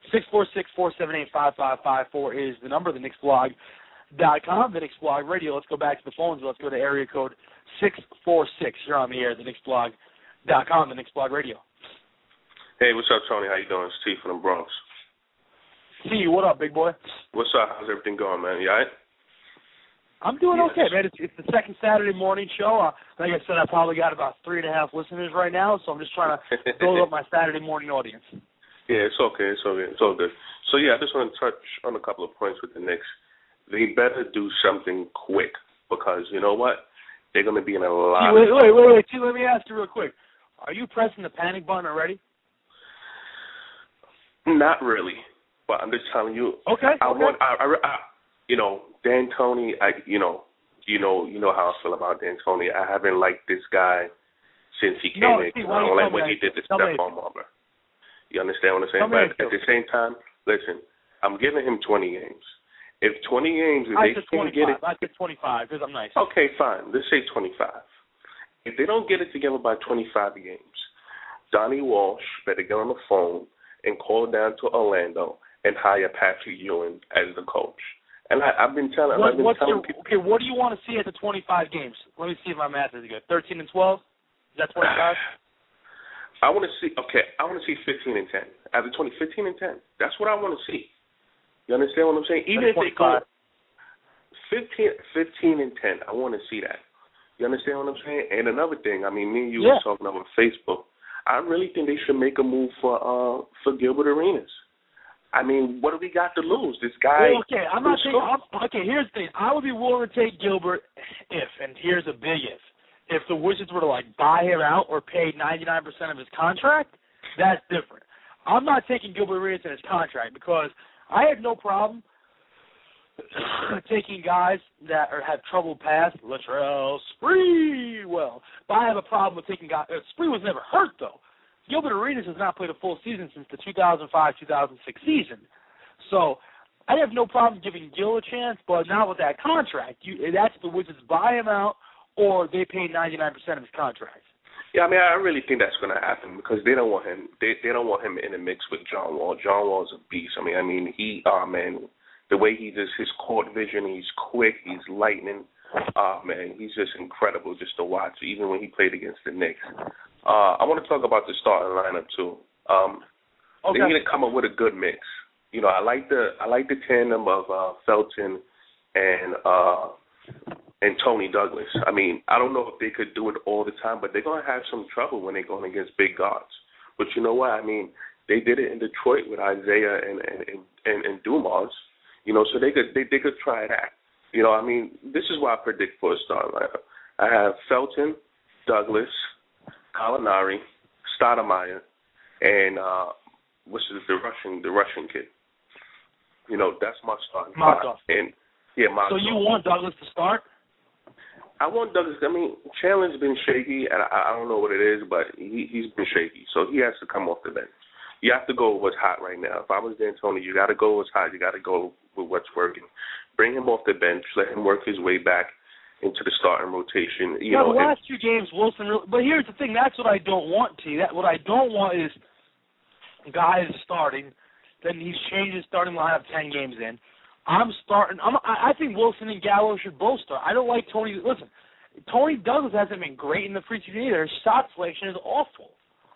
646-478-5554 is the number, the KnicksBlog.com, the Knicks Blog Radio. Let's go back to the phones. Let's go to area code 646. You're on the air, the KnicksBlog.com, the Knicks Blog Radio. Hey, what's up, Tony? How you doing? It's T from the Bronx. See you. What up, big boy? What's up? How's everything going, man? You all right? I'm doing okay, man. It's the second Saturday morning show. Like I said, I probably got about 3.5 listeners right now, so I'm just trying to build up my Saturday morning audience. Yeah, it's okay. It's okay. It's all good. So, yeah, I just want to touch on a couple of points with the Knicks. They better do something quick because, you know what? They're going to be in a lot Wait. Let me ask you real quick. Are you pressing the panic button already? Not really, but I'm just telling you. Okay. D'Antoni. You know how I feel about D'Antoni. I haven't liked this guy since he came in. I don't like when he did the stuff on Marlboro. You understand what I'm saying? But at the same time, listen, I'm giving him 20 games. If 20 games, if they can't get it, I said 25 because I'm nice. Okay, fine. Let's say 25. If they don't get it together by 25 games, Donnie Walsh better get on the phone and call down to Orlando and hire Patrick Ewing as the coach. And I've been telling people. Okay, what do you want to see at the 25 games? Let me see if my math is good. 13 and 12? Is that 25? I want to see 15 and 10. After 15 and 10. That's what I want to see. You understand what I'm saying? Even if they go 15 and 10, I want to see that. You understand what I'm saying? And another thing, me and you were talking on Facebook. I really think they should make a move for Gilbert Arenas. What do we got to lose? This guy. Well, okay, I'm not saying. Okay, here's the thing. I would be willing to take Gilbert and here's a big if the Wizards were to buy him out or pay 99% of his contract, that's different. I'm not taking Gilbert Arenas in his contract because I have no problem taking guys that have troubled past, Latrell Sprewell. But I have a problem with taking guys. Spree was never hurt, though. Gilbert Arenas has not played a full season since the 2005-2006 season. So I have no problem giving Gil a chance, but not with that contract. That's the Wizards buy him out or they pay 99% of his contract. Yeah, I mean, I really think that's going to happen because they don't want him. They don't want him in the mix with John Wall. John Wall's a beast. I mean, man, the way he does his court vision, he's quick, he's lightning. Man, he's just incredible just to watch, even when he played against the Knicks. I want to talk about the starting lineup too. They need to come up with a good mix. You know, I like the tandem of Felton and Tony Douglas. I mean, I don't know if they could do it all the time, but they're going to have some trouble when they're going against big guards. But you know what? I mean, they did it in Detroit with Isaiah and Dumas. You know, so they could try that. You know, I mean, this is what I predict for a starting lineup. I have Felton, Douglas, Gallinari, Stoudemire, and the Russian kid. You know, that's my starting lineup. And so you want Douglas to start? I want Douglas. I mean, Chandler's been shaky, and I don't know what it is, but he's been shaky, so he has to come off the bench. You have to go with what's hot right now. If I was D'Antoni, you got to go with what's hot. You got to go with what's working. Bring him off the bench. Let him work his way back into the starting rotation. The last 2 games, Wilson. But here's the thing. That's what I don't want, T. What I don't want is guys starting. Then he's changed his starting lineup 10 games in. I think Wilson and Gallo should both start. I don't like Tony. Listen, Tony Douglas hasn't been great in the preseason either. His shot selection is awful.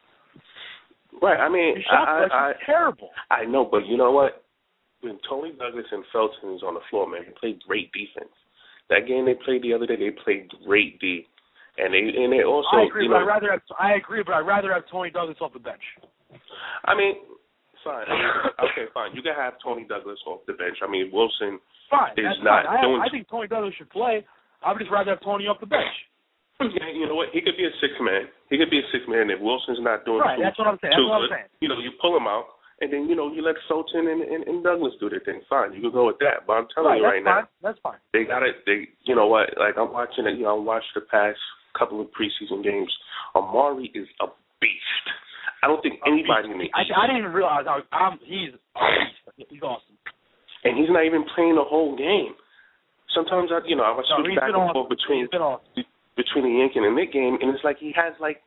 Right. I mean, his shot selection is terrible. I know, but you know what? When Tony Douglas and Felton is on the floor, man, they play great defense. That game they played the other day, they played great D, and they also. I agree, but I'd rather have Tony Douglas off the bench. I mean. Fine. Okay, fine. You can have Tony Douglas off the bench. I mean, Wilson is not doing. I think Tony Douglas should play. I would just rather have Tony off the bench. Yeah, you know what? He could be a 6-man. He could be a 6-man if Wilson's not doing right. That's what I'm saying. You know, you pull him out, and then you let Felton and Douglas do their thing. Fine, you can go with that. But I'm telling you right now, that's fine. They got it. You know what? Like I'm watching it. I watched the past couple of preseason games. Amari is a beast. I don't think anybody in the East. I didn't even realize he's awesome. And he's not even playing the whole game. Sometimes I switch back and forth between the Yankee and Knick game, and it's like he has like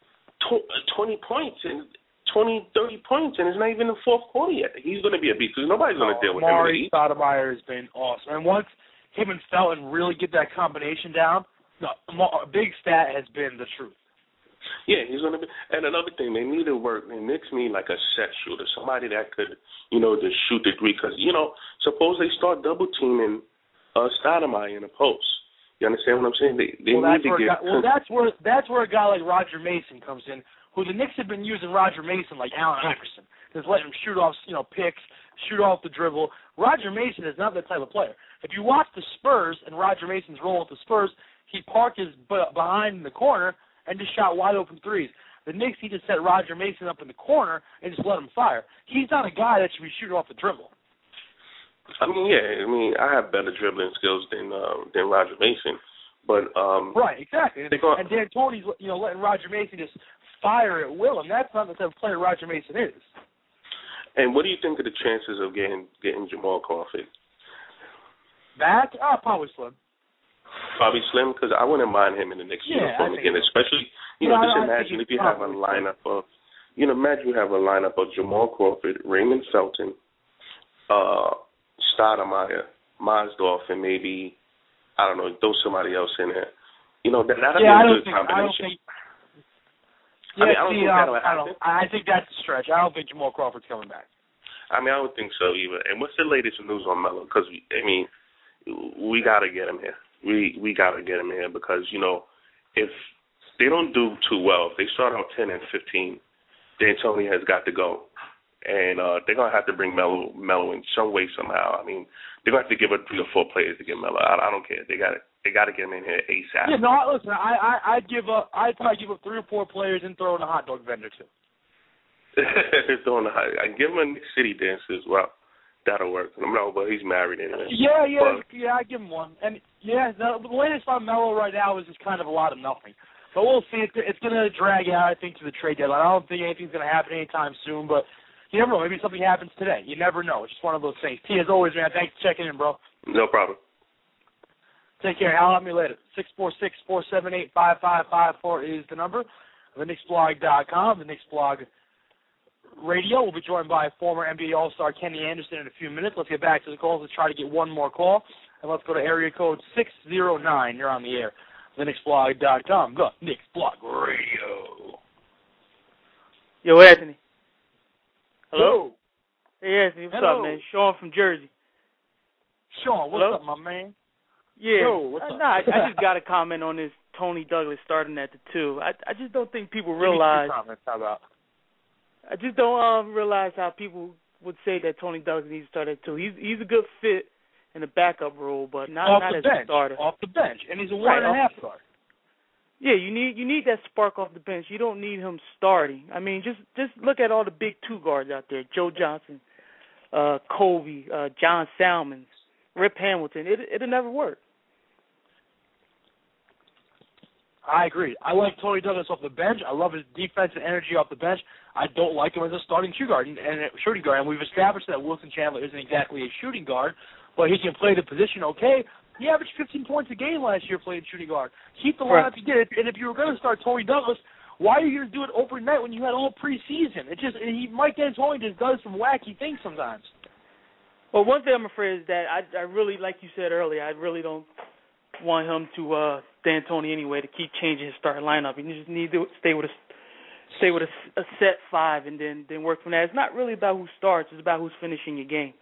20 points and 20, 30 points, and it's not even the fourth quarter yet. He's going to be a beast because nobody's going to deal with him. Amari Stoudemire has been awesome, and once him and Felton really get that combination down, a big stat has been the truth. Yeah, he's going to be. And another thing, they need to work. The Knicks need like a set shooter, somebody that could, to shoot the three. Because, suppose they start double teaming Stoudemire in the post. You understand what I'm saying? They need to get. That's where a guy like Roger Mason comes in, who the Knicks have been using Roger Mason like Allen Iverson. Just letting him shoot off, picks, shoot off the dribble. Roger Mason is not that type of player. If you watch the Spurs and Roger Mason's role with the Spurs, he parked his behind in the corner and just shot wide open threes. The Knicks need to set Roger Mason up in the corner and just let him fire. He's not a guy that should be shooting off the dribble. I have better dribbling skills than Roger Mason, but right, exactly. And D'Antoni's letting Roger Mason just fire at will, and that's not the type of player Roger Mason is. And what do you think of the chances of getting Jamal Crawford back? Probably slim. Probably slim, because I wouldn't mind him in the next uniform again, especially, just imagine if you have a lineup of, imagine you have a lineup of Jamal Crawford, Raymond Felton, Stoudemire, Mosdorf, and maybe, I don't know, throw somebody else in there. That'd be a good combination. I think that's a stretch. I don't think Jamal Crawford's coming back. I don't think so either. And what's the latest news on Melo? Because, we got to get him here. We got to get him here because, if they don't do too well, if they start out 10 and 15, D'Antoni has got to go. And they're going to have to bring Melo in some way, somehow. They're going to have to give up 3 or 4 players to get Melo. I don't care. They got to get him in here ASAP. Yeah, no, listen, I'd probably give up 3 or 4 players and throw in a hot dog vendor, too. I give him a Nick City dancer as well. That'll work. No, but he's married anyway. Yeah, I give him one. And the latest on Melo right now is just kind of a lot of nothing. But we'll see. It's going to drag out, I think, to the trade deadline. I don't think anything's going to happen anytime soon, but you never know. Maybe something happens today. You never know. It's just one of those things. T, as always, man, thanks for checking in, bro. No problem. Take care. I'll have me later. 646-478-5554 is the number. of TheKnicksBlog.com, the Knicks Blog Radio. We'll be joined by former NBA All-Star Kenny Anderson in a few minutes. Let's get back to the calls. Let's try to get one more call. And let's go to area code 609. You're on the air. TheKnicksBlog.com, the Knicks Blog Radio. Yo, Anthony. Hello. Hey, Anthony. What's up, man? Sean from Jersey. Sean, what's up, my man? Yeah. Yo, what's up? I just got a comment on this Tony Douglas starting at the 2. I just don't think people realize. How about? I just don't realize how people would say that Tony Douglas needs to start at 2. He's a good fit in the backup role, but not as a starter. Off the bench, and he's a 1.5 star. Yeah, you need that spark off the bench. You don't need him starting. I mean, just look at all the big 2 guards out there: Joe Johnson, Kobe, John Salmons, Rip Hamilton. It'll never work. I agree. I like Tony Douglas off the bench. I love his defensive energy off the bench. I don't like him as a starting shooting guard. And we've established that Wilson Chandler isn't exactly a shooting guard, but he can play the position okay. He averaged 15 points a game last year playing shooting guard. Keep the lineup you did. And if you were going to start Tony Douglas, why are you going to do it opening night when you had all preseason? Mike D'Antoni just does some wacky things sometimes. Well, one thing I'm afraid is that I really, like you said earlier, I really don't want him to D'Antoni anyway to keep changing his starting lineup. You just need to stay with a set 5 and then work from that. It's not really about who starts; it's about who's finishing your game.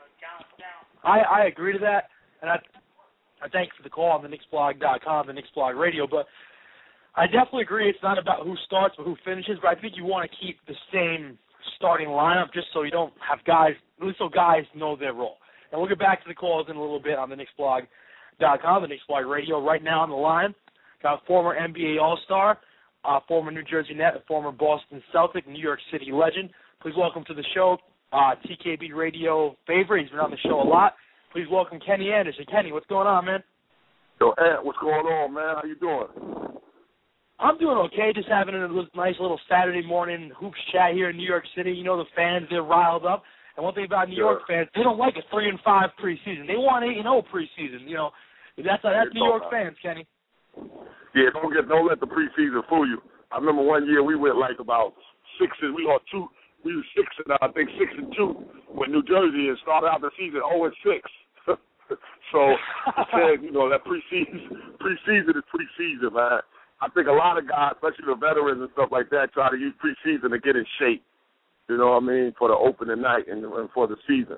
I agree to that, and I thank you for the call on the TheKnicksBlog.com, the Knicks Blog Radio. But I definitely agree it's not about who starts but who finishes. But I think you want to keep the same starting lineup just so you don't have guys, at least so guys know their role. And we'll get back to the calls in a little bit on the TheKnicksBlog.com, the Knicks Blog Radio. Right now on the line, got former NBA All-Star, former New Jersey Net, former Boston Celtic, New York City legend. Please welcome to the show, TKB Radio favorite. He's been on the show a lot. Please welcome Kenny Anderson. Kenny, what's going on, man? Yo, Ant, what's going on, man? How you doing? I'm doing okay. Just having a nice little Saturday morning hoops chat here in New York City. You know the fans, they're riled up. And one thing about New York fans, they don't like a 3-5 preseason. They want 8-0 preseason. You know, that's New York fans, Kenny. Yeah, don't let the preseason fool you. I remember one year we went like about 6 and we were 6 and 6-2 with New Jersey and started out the season 0-6. So I said, you know, that preseason is preseason, man. I think a lot of guys, especially the veterans and stuff like that, try to use preseason to get in shape. You know what I mean, for the opening night and for the season.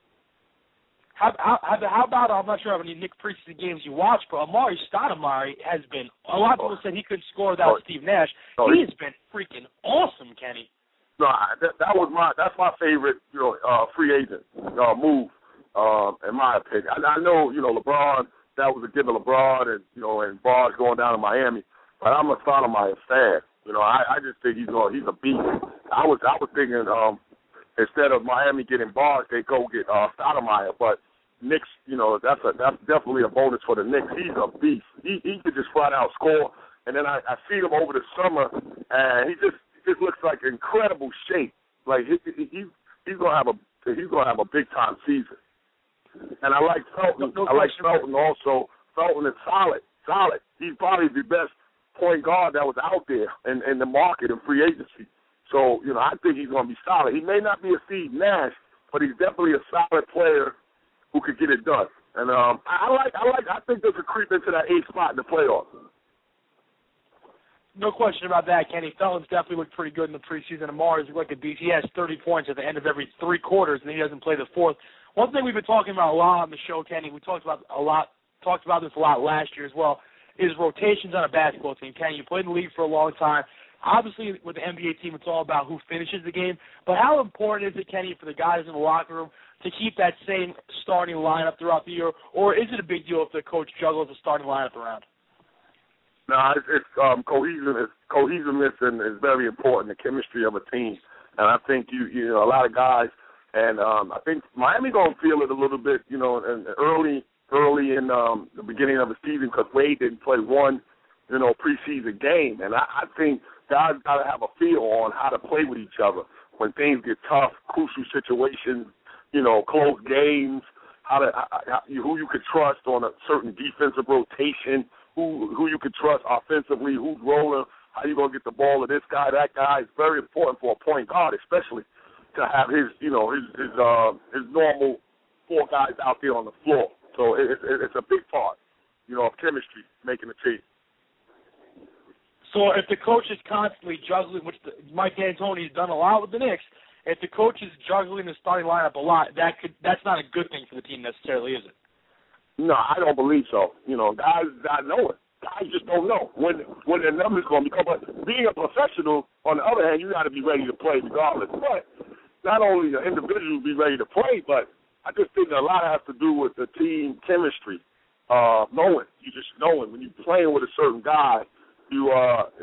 How about, I'm not sure how many Knicks preseason games you watched, but Amari Stoudemire has been, a lot of people said he couldn't score without Steve Nash. He has been freaking awesome, Kenny. No, that's my favorite, you know, free agent move, in my opinion. I know, you know, LeBron, that was a given LeBron and, you know, and Barnes going down to Miami, but I'm a Stoudemire fan. You know, I just think he's a beast. I was thinking instead of Miami getting Barnes, they go get Stoudemire, but Knicks, you know, that's definitely a bonus for the Knicks. He's a beast. He could just flat out score, and then I see him over the summer, and he just looks like incredible shape. Like he's gonna have a big time season. And I like Felton. I like Felton also. Felton is solid. He's probably the best point guard that was out there in the market in free agency. So, you know, I think he's going to be solid. He may not be a Steve Nash, but he's definitely a solid player who could get it done. And I think they could creep into that 8th spot in the playoffs. No question about that, Kenny. Felton's definitely looked pretty good in the preseason. Amari's like a beast. He has 30 points at the end of every 3 quarters, and he doesn't play the 4th. One thing we've been talking about a lot on the show, Kenny, we talked about this a lot last year as well, is rotations on a basketball team. Kenny, you played in the league for a long time. Obviously, with the NBA team, it's all about who finishes the game. But how important is it, Kenny, for the guys in the locker room to keep that same starting lineup throughout the year, or is it a big deal if the coach juggles the starting lineup around? No, it's cohesiveness and is very important, the chemistry of a team. And I think you know a lot of guys, and I think Miami gonna feel it a little bit, you know, early in the beginning of the season because Wade didn't play one, you know, preseason game, and I think guys gotta have a feel on how to play with each other when things get tough, crucial situations, you know, close games, who you could trust on a certain defensive rotation. Who you could trust offensively, who's rolling how you going to get the ball to this guy, that guy. It's very important for a point guard, especially to have his normal 4 guys out there on the floor. So it's a big part, of chemistry making the team. So if the coach is constantly juggling, which Mike D'Antoni has done a lot with the Knicks, if the coach is juggling the starting lineup a lot, that's not a good thing for the team necessarily, is it? No, I don't believe so. Guys not know it. Guys just don't know when their numbers going to become. But being a professional, on the other hand, you got to be ready to play regardless. But not only the individual be ready to play, but I just think a lot has to do with the team chemistry. Knowing when you're playing with a certain guy, you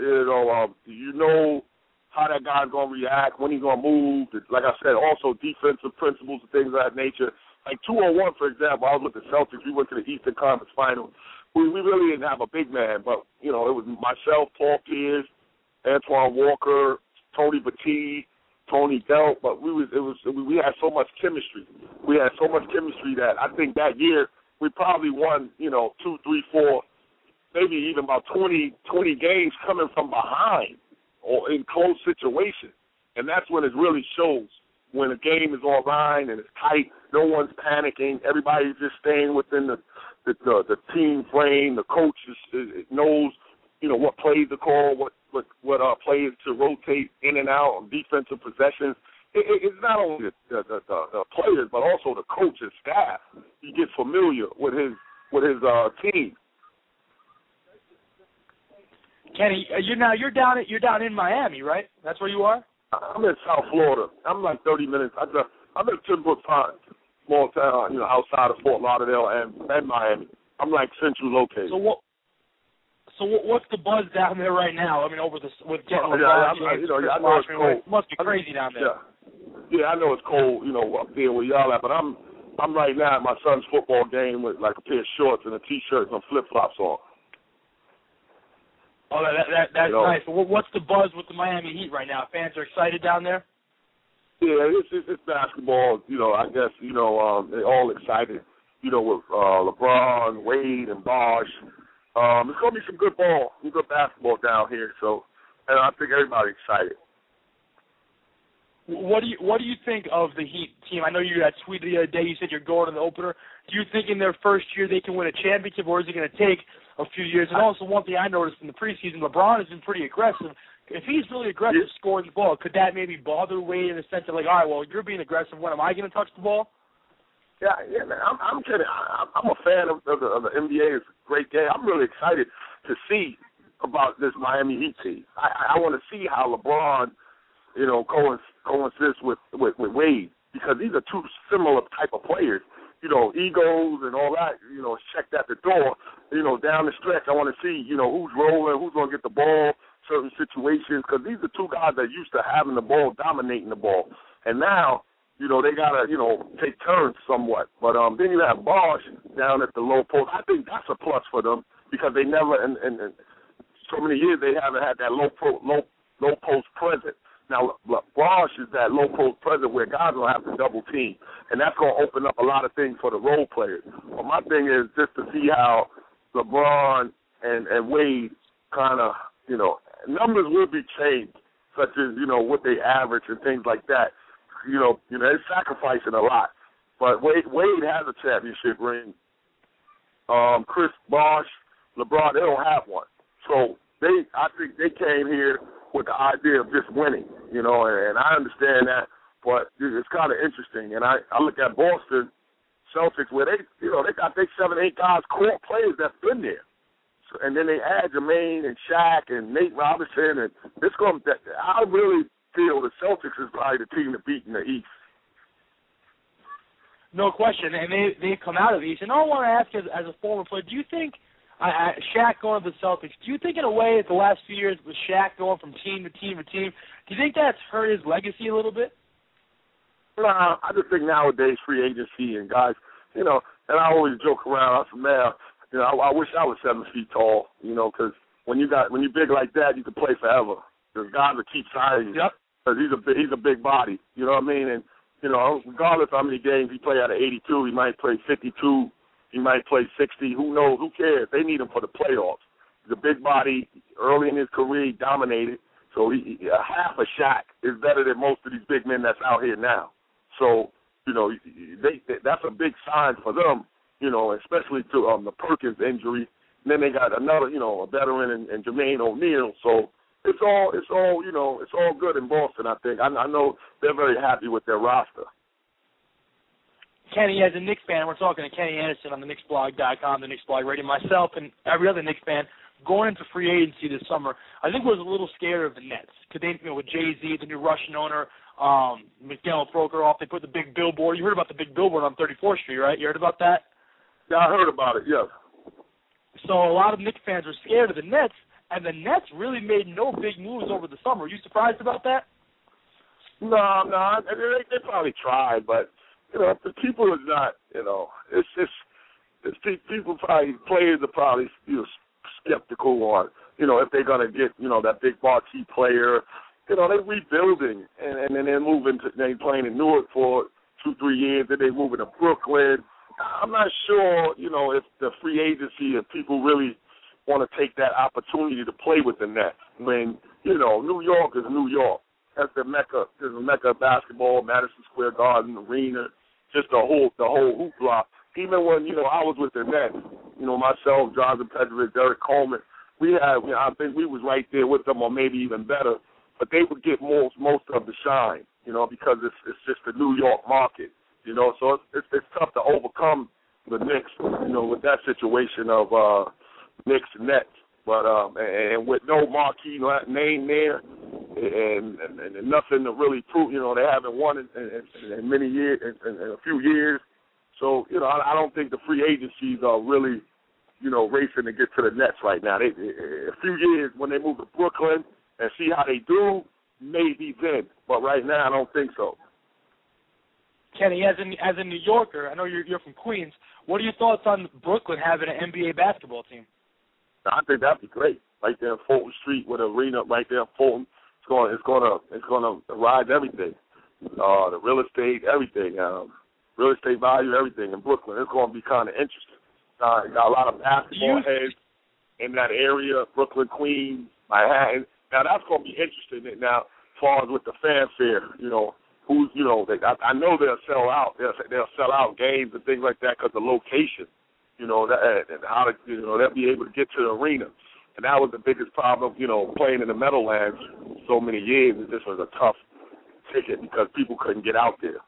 know how that guy's going to react, when he's going to move. Like I said, also defensive principles and things of that nature. Like 2-on-1, for example, I was with the Celtics. We went to the Eastern Conference Final. We really didn't have a big man, but, it was myself, Paul Pierce, Antoine Walker, Tony Batiste, Tony Delt, but we had so much chemistry. We had so much chemistry that I think that year we probably won, 2, 3, 4, maybe even about 20 games coming from behind or in close situations. And that's when it really shows, when a game is online and it's tight, no one's panicking, everybody's just staying within the team frame. The coach knows, what plays to call, what plays to rotate in and out on defensive possessions. It's not only the players, but also the coach and staff. He gets familiar with his team. Kenny, you're down in Miami, right? That's where you are? I'm in South Florida. I'm like 30 minutes. I'm in Timbrook Pines, small town, outside of Fort Lauderdale and Miami. I'm like central located. So what's the buzz down there right now? I mean, with getting LeBron, I know it's cold. It must be crazy down there. Yeah, I know it's cold, up there where y'all at. But I'm right now at my son's football game with like a pair of shorts and a T-shirt and some flip-flops on. Oh, that's nice. So what's the buzz with the Miami Heat right now? Fans are excited down there? Yeah, it's basketball. I guess, they're all excited, with LeBron, Wade, and Bosh. It's going to be some good basketball down here. So, and I think everybody's excited. What do you think of the Heat team? I know you had tweeted the other day. You said you're going to the opener. Do you think in their first year they can win a championship, or is it going to take a few years? And also, one thing I noticed in the preseason, LeBron has been pretty aggressive. If he's really aggressive scoring the ball, could that maybe bother Wade in the sense of like, all right, well, you're being aggressive. When am I going to touch the ball? Yeah, man. I'm kidding. I'm a fan of the NBA. It's a great game. I'm really excited to see about this Miami Heat team. I want to see how LeBron, coincides with Wade, because these are two similar type of players. Egos and all that, checked at the door. Down the stretch, I want to see, who's rolling, who's going to get the ball, certain situations, because these are two guys that used to having the ball, dominating the ball. And now, they got to, take turns somewhat. But then you have Bosh down at the low post. I think that's a plus for them, because they never, in so many years, they haven't had that low post presence. Now, Bosh is that low post present where guys will have to double team, and that's going to open up a lot of things for the role players. But my thing is just to see how LeBron and Wade kind of, numbers will be changed, such as, what they average and things like that. They're sacrificing a lot. But Wade has a championship ring. Chris Bosh, LeBron, they don't have one. So I think they came here with the idea of just winning, and I understand that, but it's kind of interesting. And I look at Boston Celtics where they got 7-8 guys, core players that's been there, and then they add Jermaine and Shaq and Nate Robinson, and I really feel the Celtics is probably the team to beat in the East. No question, and they've come out of the East. And I want to ask, as a former player, do you think Shaq going to the Celtics, do you think in a way that the last few years with Shaq going from team to team to team, do you think that's hurt his legacy a little bit? Nah, I just think nowadays free agency and guys, and I always joke around. I said, man, I wish I was 7 feet tall, because when you're big like that, you can play forever. There's guys that keep signing you. Yep. Because he's a big body, you know what I mean? And, regardless of how many games he play out of 82, he might play 52. He might play 60. Who knows? Who cares? They need him for the playoffs. He's a big body. Early in his career, he dominated. So half a Shaq is better than most of these big men that's out here now. So, you know, that's a big sign for them, you know, especially to the Perkins injury. And then they got another, you know, a veteran in Jermaine O'Neal. So it's all, you know, it's all good in Boston, I think. I know they're very happy with their roster. Kenny, as a Knicks fan, we're talking to Kenny Anderson on the KnicksBlog.com, the Knicks Blog Radio, myself and every other Knicks fan going into free agency this summer. I think was a little scared of the Nets. Could they, you know, with Jay-Z, the new Russian owner, Miguel Prokhorov, they put the big billboard. You heard about the big billboard on 34th Street, right? You heard about that? Yeah, I heard about it, yes. So a lot of Knicks fans were scared of the Nets, and the Nets really made no big moves over the summer. Are you surprised about that? No, they probably tried, but you know, the people are not. You know, it's people probably players are probably skeptical on, you know, if they're gonna get, you know, that big marquee player. You know, they're rebuilding, and then they're moving to they playing in Newark for 2-3 years, then they moving to Brooklyn. I'm not sure, you know, if the free agency, if people really want to take that opportunity to play with the Nets. When, you know, New York is New York. That's the mecca. There's a mecca of basketball, Madison Square Garden, arena, just the whole hoopla. Even when, you know, I was with the Nets, you know, myself, Jonathan Petrovic, Derek Coleman, we had, you know, I think we was right there with them, or maybe even better. But they would get most of the shine, you know, because it's just the New York market, you know. So it's tough to overcome the Knicks, you know, with that situation of Knicks and Nets. But and with no marquee name there, and nothing to really prove, you know, they haven't won in many years, in a few years. So, you know, I don't think the free agencies are really, you know, racing to get to the Nets right now. A few years when they move to Brooklyn and see how they do, maybe then. But right now, I don't think so. Kenny, as a New Yorker, I know you're from Queens. What are your thoughts on Brooklyn having an NBA basketball team? I think that'd be great. Right there in Fulton Street with an arena right there in Fulton. It's gonna rise everything. The real estate, everything. Real estate value, everything in Brooklyn. It's gonna be kind of interesting. You got a lot of basketball heads in that area, Brooklyn, Queens, Manhattan. Now that's gonna be interesting. Now, as far as with the fanfare, you know, who's, you know, I know they'll sell out. They'll sell out games and things like that because of location. You know, and how to, you know, they'll be able to get to the arena. And that was the biggest problem, you know, playing in the Meadowlands so many years. This was a tough ticket because people couldn't get out there.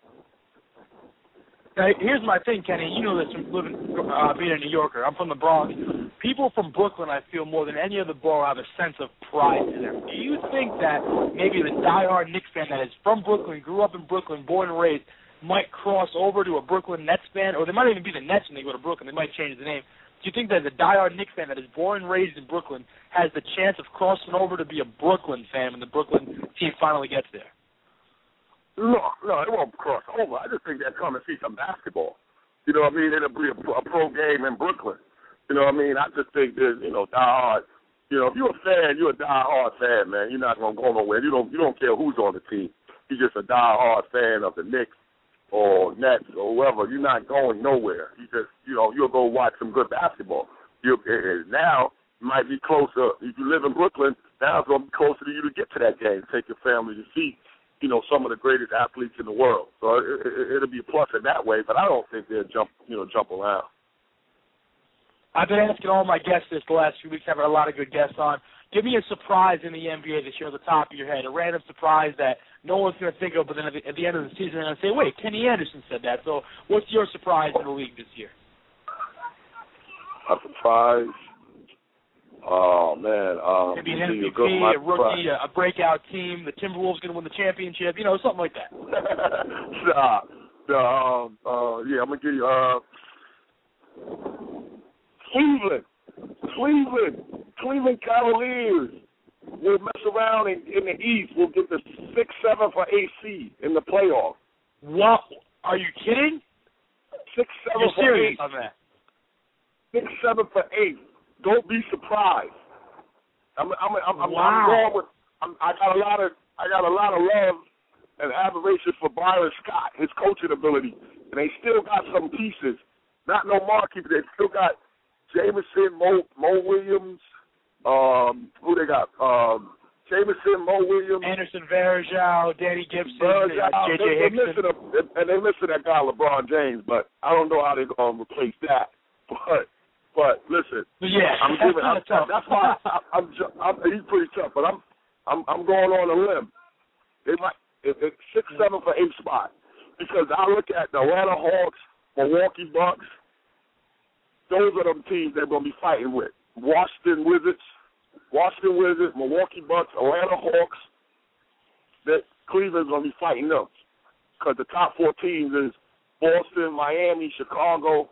Now, here's my thing, Kenny. You know this from being a New Yorker. I'm from the Bronx. People from Brooklyn, I feel, more than any other borough, have a sense of pride to them. Do you think that maybe the diehard Knicks fan that is from Brooklyn, grew up in Brooklyn, born and raised, might cross over to a Brooklyn Nets fan, or they might even be the Nets when they go to Brooklyn. They might change the name. Do you think that the diehard Knicks fan that is born and raised in Brooklyn has the chance of crossing over to be a Brooklyn fan when the Brooklyn team finally gets there? No, it won't cross over. I just think they'll come and see some basketball. You know what I mean? It'll be a pro game in Brooklyn. You know what I mean? I just think there's, you know, diehard. You know, if you're a fan, you're a diehard fan, man. You're not gonna go nowhere. You don't care who's on the team. You're just a diehard fan of the Knicks or Nets or whoever. You're not going nowhere. You just, you know, you'll go watch some good basketball. Now it might be closer. If you live in Brooklyn, now it's gonna be closer to you to get to that game. Take your family to see, you know, some of the greatest athletes in the world. So it'll be a plus in that way. But I don't think they'll jump around. I've been asking all my guests this the last few weeks, having a lot of good guests on. Give me a surprise in the NBA this year at the top of your head, a random surprise that no one's going to think of, but then at the end of the season they're going to say, wait, Kenny Anderson said that. So what's your surprise in the league this year? A surprise? Oh, man. Maybe an MVP, a rookie, a breakout team, the Timberwolves going to win the championship, you know, something like that. Yeah, I'm going to give you Cleveland Cavaliers will mess around in the East. We'll get the 6, 7 for 8 seed in the playoffs. What? Are you kidding? 6, 7 You're for serious 8. On that? 6, 7 for 8. Don't be surprised. I'm wow. going with. I got a lot of love and admiration for Byron Scott, his coaching ability, and they still got some pieces. Not no marquee, but they still got Jameson, Mo Williams. Who they got? Jameson, Mo Williams, Anderson Varejao, Danny Gibson, J.J. Hickson. They're missing that guy LeBron James, but I don't know how they're gonna replace that. But listen, that's why he's pretty tough. But I'm going on a limb. They might it's 6-7 for 8 spot because I look at the Atlanta Hawks, Milwaukee Bucks. Those are them teams they're gonna be fighting with. Washington Wizards, Milwaukee Bucks, Atlanta Hawks. That Cleveland's gonna be fighting them because the top 4 teams is Boston, Miami, Chicago.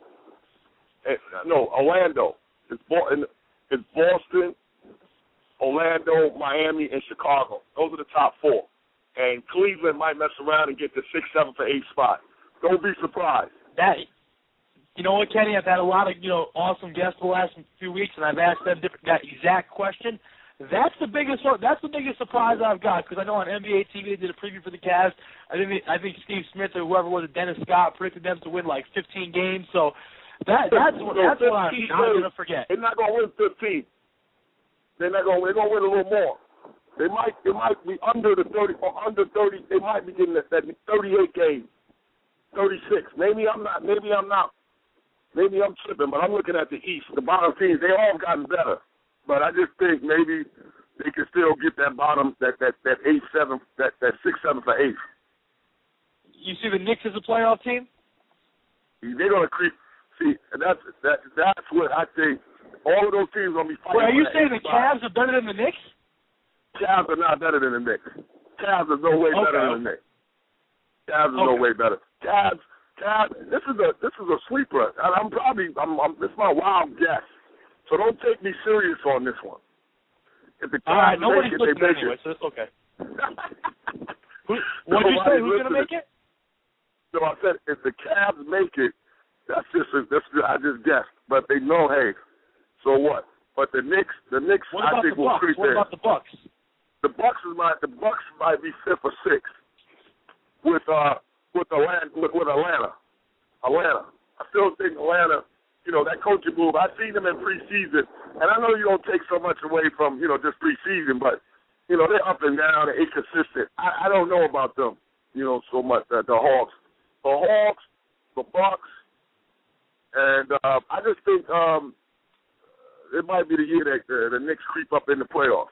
Orlando. It's Boston, Orlando, Miami, and Chicago. Those are the top 4. And Cleveland might mess around and get the 6-7 for 8 spot. Don't be surprised. You know what, Kenny? I've had a lot of awesome guests the last few weeks, and I've asked them that exact question. That's the biggest surprise I've got because I know on NBA TV they did a preview for the Cavs. I think Steve Smith or whoever was it, Dennis Scott, predicted them to win like 15 games. So that's what I'm not gonna forget. They're not gonna win 15. They're gonna win a little more. They might be under the 30 or under 30. They might be getting that 38 games, 36. Maybe I'm tripping, but I'm looking at the East. The bottom teams, they all gotten better. But I just think maybe they can still get that bottom, that 8-7, that 6-7 for 8. You see the Knicks as a playoff team? They're gonna creep. See, and that's what I think. All of those teams are gonna be fighting. Well, are you saying the Cavs are better than the Knicks? Cavs are not better than the Knicks. Cavs are no way better than the Knicks. Cavs are no way better. Cavs. This is a sleeper. This is my wild guess. So don't take me serious on this one. If the Cavs nobody's make it, listening they make anyway, it. so it's okay. What did you say? Who's going to make it? No, I said if the Cavs make it, I just guessed. But they know, hey, so what? But the Knicks, I think will creep in. What about the Bucks? The Bucks might be 5th or 6th with Atlanta. I still think Atlanta. That coaching move. I've seen them in preseason, and I know you don't take so much away from just preseason, but they're up and down and inconsistent. I don't know about them, so much. The Hawks, the Bucks, and I just think it might be the year that the Knicks creep up in the playoffs.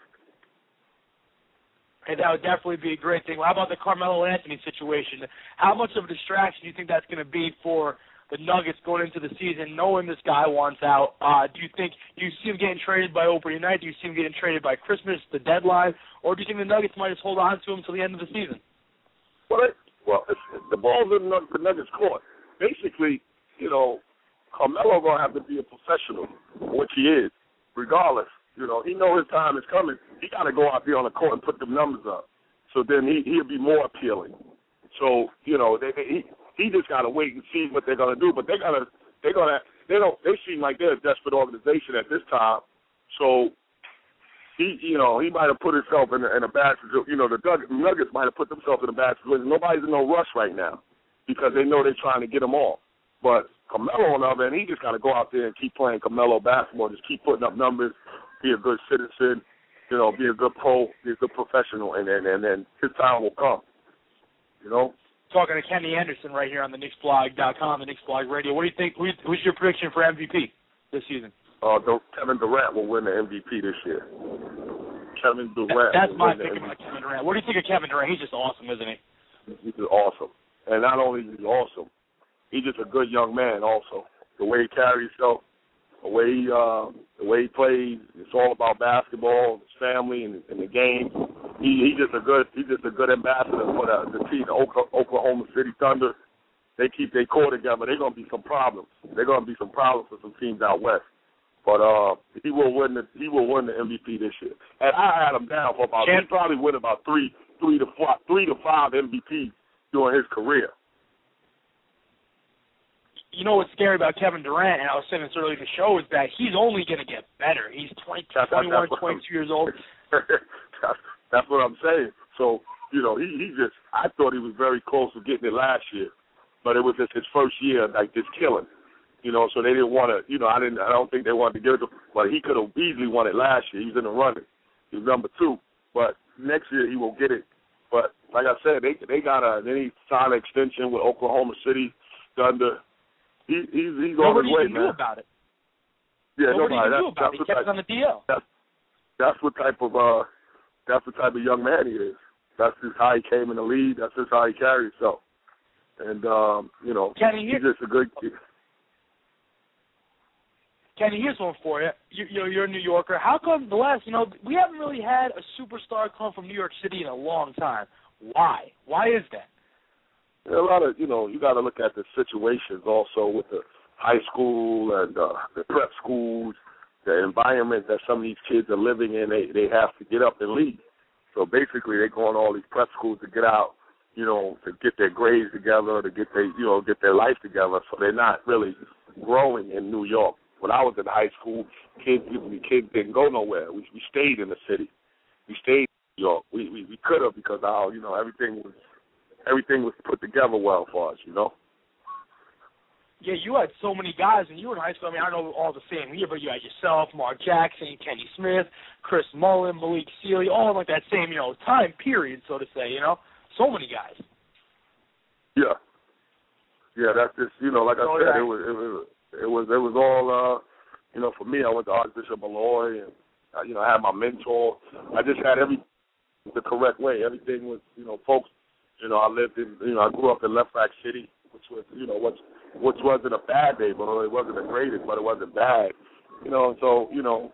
And that would definitely be a great thing. Well, how about the Carmelo Anthony situation? How much of a distraction do you think that's going to be for the Nuggets going into the season, knowing this guy wants out? Do you see him getting traded by opening night? Do you see him getting traded by Christmas, the deadline? Or do you think the Nuggets might just hold on to him until the end of the season? Well, the ball's in the Nuggets' court. Basically, Carmelo going to have to be a professional, which he is, regardless. He know his time is coming. He got to go out there on the court and put them numbers up. So then he'll be more appealing. So, he just got to wait and see what they're going to do. But they seem like they're a desperate organization at this time. So, he might have put himself in a bad situation. The Nuggets might have put themselves in a bad situation. Nobody's in no rush right now because they know they're trying to get him off. But Carmelo, on the other hand, he just got to go out there and keep playing Carmelo basketball, just keep putting up numbers, be a good citizen, be a good pro, be a good professional, and then his time will come. Talking to Kenny Anderson right here on the KnicksBlog.com, the Knicks Blog Radio. What do you think? Who's your prediction for MVP this season? Kevin Durant will win the MVP this year. Kevin Durant. That's my pick about Kevin Durant. What do you think of Kevin Durant? He's just awesome, isn't he? He's just awesome. And not only is he awesome, he's just a good young man also. The way he carries himself, the way he plays, it's all about basketball, his family, and the game. He's just a good ambassador for the team, the Oklahoma City Thunder. They keep their core together. They're gonna be some problems. They're gonna be some problems for some teams out west. But he will win the MVP this year. And I had him down for about. He probably win about three to five MVPs during his career. You know what's scary about Kevin Durant, and I was saying this earlier in the show, is that he's only going to get better. He's 21, 22 years old. That's what I'm saying. So, he just, I thought he was very close to getting it last year, but it was just his first year, like, just killing. You know, so they didn't want to. You know, I don't think they wanted to give it to him. But he could have easily won it last year. He was in the running. He was number 2. But next year he will get it. But like I said, they he signed an extension with Oklahoma City Thunder. He's on his way, man. Nobody even knew about it. Yeah, nobody even knew about it. He kept it on the DL. That's what type of young man he is. That's just how he came in the league. That's just how he carries himself. And you know, he's just a good kid. Kenny, here's one for you. You're a New Yorker. How come we haven't really had a superstar come from New York City in a long time? Why? Why is that? A lot of, you got to look at the situations also with the high school and the prep schools, the environment that some of these kids are living in. They have to get up and leave. So basically, they go on all these prep schools to get out, to get their grades together, to get their life together. So they're not really growing in New York. When I was in high school, kids didn't go nowhere. We stayed in the city. We stayed in New York. We could have because everything was put together well for us, Yeah, you had so many guys when you were in high school. I mean, I don't know all the same year, but you had yourself, Mark Jackson, Kenny Smith, Chris Mullin, Malik Sealy, all in like that same, time period, so to say, So many guys. Yeah. Yeah, that's just, like I said, it was all, for me, I went to Archbishop Malloy, and, I had my mentor. I just had everything the correct way. Everything was, folks, I lived in, I grew up in Left Rack City, which was, which wasn't a bad neighborhood. It wasn't the greatest, but it wasn't bad. So,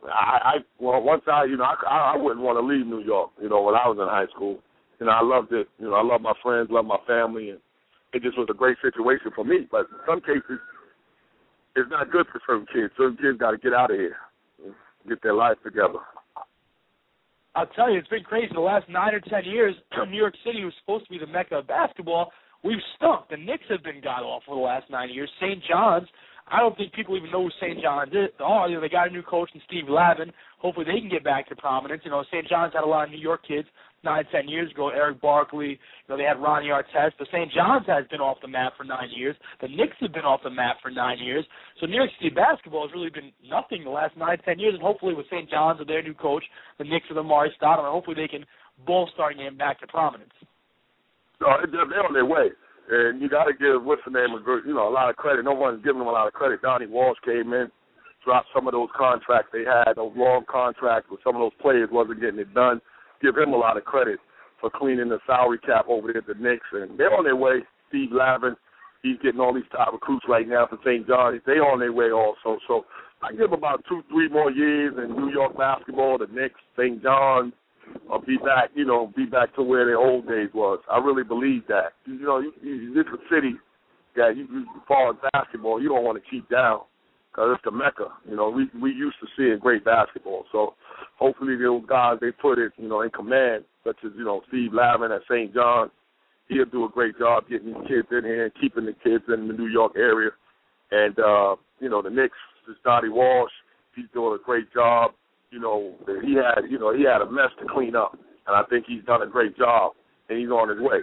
once I wouldn't want to leave New York, when I was in high school. I loved it. I loved my friends, loved my family, and it just was a great situation for me. But in some cases, it's not good for certain kids. Certain kids got to get out of here and get their life together. I'll tell you, it's been crazy. The last 9 or 10 years, New York City was supposed to be the mecca of basketball. We've stunk. The Knicks have been god-awful the last 9 years. St. John's, I don't think people even know who St. John's is. They got a new coach in Steve Lavin. Hopefully they can get back to prominence. St. John's had a lot of New York kids 9, 10 years ago. Eric Barkley, they had Ronnie Artest. But St. John's has been off the map for 9 years. The Knicks have been off the map for 9 years. So New York City basketball has really been nothing the last 9, 10 years. And hopefully with St. John's with their new coach, the Knicks with Amari Stoudemire, hopefully they can both start getting back to prominence. They're on their way. And you got to give, what's the name, a lot of credit. No one's giving them a lot of credit. Donnie Walsh came in, dropped some of those contracts they had, those long contracts where some of those players wasn't getting it done. Give him a lot of credit for cleaning the salary cap over there at the Knicks. And they're on their way. Steve Lavin, he's getting all these top recruits right now for St. John's. They're on their way also. So I give about 2-3 more years in New York basketball, the Knicks, St. John's, or be back to where their old days was. I really believe that. This is a city that you fall in basketball, you don't want to keep down because it's the mecca. We used to seeing great basketball. So hopefully those guys they put it, in command, such as, Steve Lavin at St. John's, he'll do a great job getting these kids in here and keeping the kids in the New York area. And, the Knicks, Donnie Walsh, he's doing a great job. He had a mess to clean up, and I think he's done a great job, and he's on his way.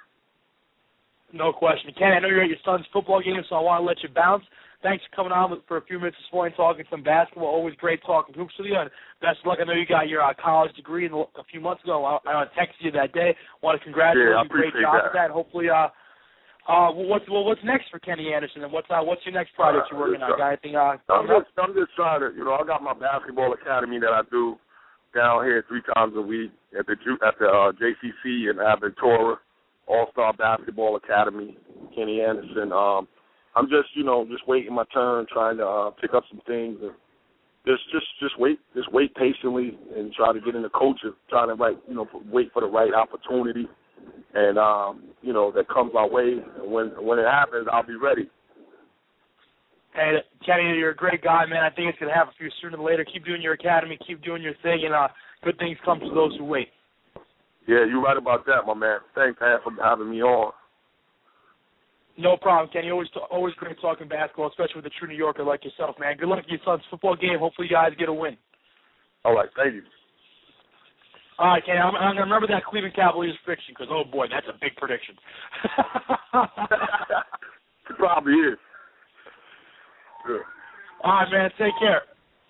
No question. Ken, I know you're at your son's football game, so I want to let you bounce. Thanks for coming on for a few minutes this morning talking some basketball. Always great talking hoops with you, and best of luck. I know you got your college degree a few months ago. I texted you that day. Want to congratulate you. Great job with that. Hopefully, what's next for Kenny Anderson, and what's your next project you're working on? Got anything? I'm just trying to, I got my basketball academy that I do down here 3 times a week at the JCC in Aventura, All-Star Basketball Academy, Kenny Anderson. I'm just waiting my turn, trying to pick up some things, and just wait patiently and try to get into coaching, trying to wait for the right opportunity. And, that comes our way. And when it happens, I'll be ready. Hey, Kenny, you're a great guy, man. I think it's going to happen for you sooner than later. Keep doing your academy. Keep doing your thing, and good things come to those who wait. Yeah, you're right about that, my man. Thanks, for having me on. No problem, Kenny. Always great talking basketball, especially with a true New Yorker like yourself, man. Good luck at your son's football game. Hopefully you guys get a win. All right, thank you. All right, Kenny, I'm going to remember that Cleveland Cavaliers prediction because, oh, boy, that's a big prediction. It probably is. All right, man. Take care.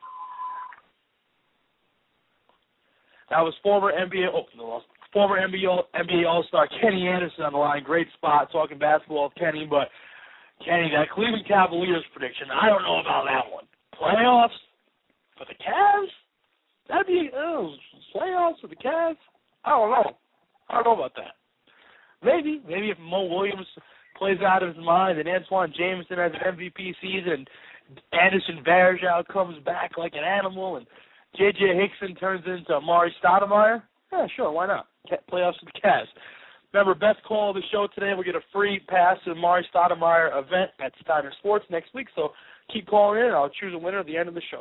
That was former NBA All-Star Kenny Anderson on the line. Great spot talking basketball with Kenny. But, Kenny, that Cleveland Cavaliers prediction, I don't know about that one. Playoffs for the Cavs? That'd be playoffs for the Cavs? I don't know. I don't know about that. Maybe if Mo Williams plays out of his mind and Antoine Jameson has an MVP season and Anderson Varejao comes back like an animal and J.J. Hickson turns into Amari Stoudemire, yeah, sure, why not? Playoffs for the Cavs. Remember, best call of the show today, we'll get a free pass to the Amari Stoudemire event at Steiner Sports next week, so keep calling in and I'll choose a winner at the end of the show.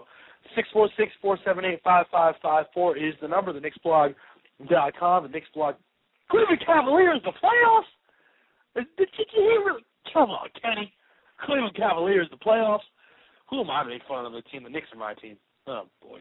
646-478-5554 is the number, the KnicksBlog.com, the Knicks blog. Cleveland Cavaliers, the playoffs? Did you hear? Come on, Kenny. Cleveland Cavaliers, the playoffs? Who am I to make fun of the team? The Knicks are my team. Oh, boy.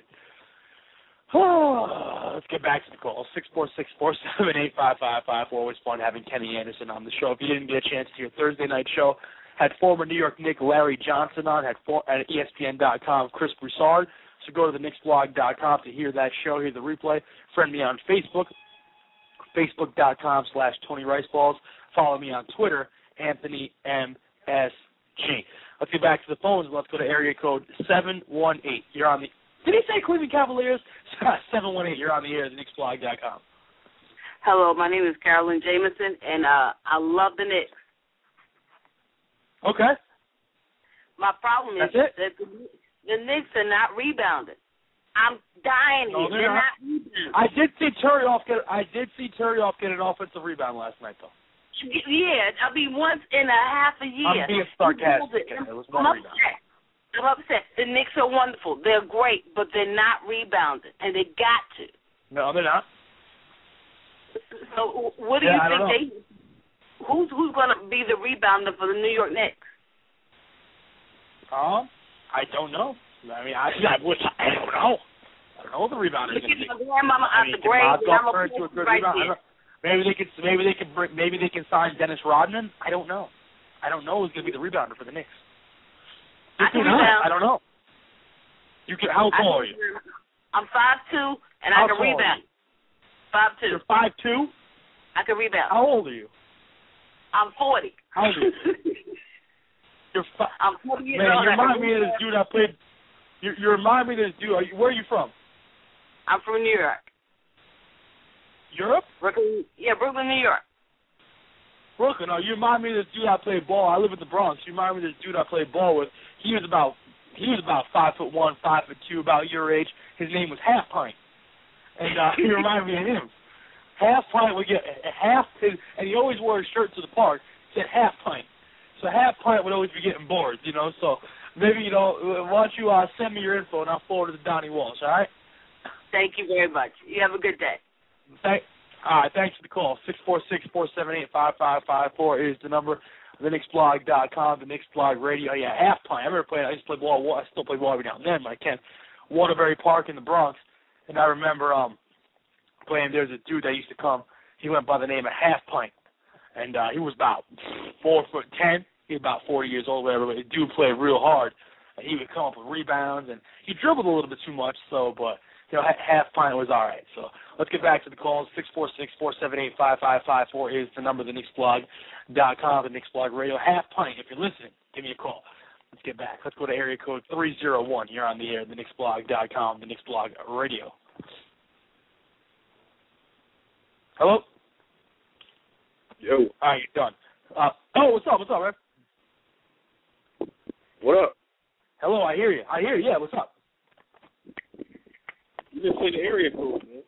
Let's get back to the call. 646-478-5554. Always fun having Kenny Anderson on the show. If you didn't get a chance to hear Thursday night show, had former New York Knick Larry Johnson on, at ESPN.com Chris Broussard. So go to the KnicksBlog.com to hear that show, hear the replay. Friend me on Facebook, Facebook.com/Tony Riceballs. Follow me on Twitter, Anthony MSG. Let's get back to the phones. Let's go to area code 718. You're on the. Did he say Cleveland Cavaliers? 718. You're on the air at KnicksBlog.com. Hello, my name is Carolyn Jameson, and I love the Knicks. Okay. My problem is that the Knicks are not rebounding. I'm dying here. They're not rebounding. I did see Turioff get an offensive rebound last night, though. Yeah, I mean once in a half a year. I'm being sarcastic. It was one rebound. I'm upset. The Knicks are wonderful. They're great, but they're not rebounding, and they got to. No, they're not. So what do you think who's going to be the rebounder for the New York Knicks? I don't know. I mean, I don't know. I don't know what the rebounder is going to be. Maybe they can sign Dennis Rodman. I don't know. I don't know who's going to be the rebounder for the Knicks. I don't know. How tall are you? I'm 5'2", and I can rebound. 5'2". You're 5'2"? I can rebound. How old are you? I'm 40. How old are you? I'm 40 years old. Man, you remind me of this dude I played. You remind me of this dude. Where are you from? I'm from New York. Europe? Brooklyn, New York. Brooklyn. Oh, you remind me of this dude I played ball. I live in the Bronx. You remind me of this dude I played ball with. He was about 5'1", 5'2", about your age. His name was Half Pint, and he reminded me of him. Half Pint would get and he always wore his shirt to the park. Said Half Pint. So Half Pint would always be getting bored, So maybe why don't you send me your info and I'll forward it to Donnie Walsh. All right. Thank you very much. You have a good day. All right, thanks for the call. 646-478-5554 is the number. TheKnicksBlog.com, the Knicks Blog Radio. Yeah, Half Pint. I remember playing. I used to play ball. I still play ball every now and then, but I can't. Waterbury Park in the Bronx, and I remember playing. There's a dude that used to come. He went by the name of Half Pint, and he was about 4'10". He was about 40 years old, whatever. But the dude played real hard. And he would come up with rebounds, and he dribbled a little bit too much. So, but Half Pint was all right. So let's get back to the calls. 646-478-5554 is the number. The KnicksBlog.com, the Knicks Blog Radio. Half Pint, if you're listening, give me a call. Let's get back. Let's go to area code 301. You're on the air, the KnicksBlog.com, the Knicks Blog Radio. Hello? Yo. All right, you're done. What's up? What's up, man? What up? Hello, I hear you. Yeah, what's up? You just say the area code, man.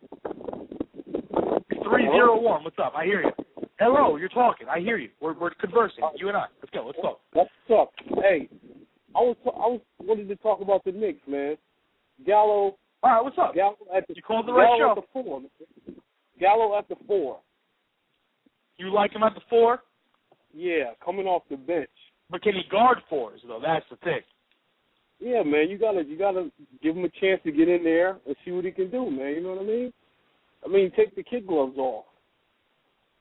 301. What's up? I hear you. Hello, you're talking. I hear you. We're conversing. You and I. Let's go. Let's go. What's up? Hey, I was wanted to talk about the Knicks, man. Gallo. All right, what's up? Gallo at the, you called the right show. At the 4. Gallo at the 4. You like him at the 4? Yeah, coming off the bench. But can he guard 4s though? That's the thing. Yeah, man, you gotta give him a chance to get in there and see what he can do, man. You know what I mean? Take the kid gloves off.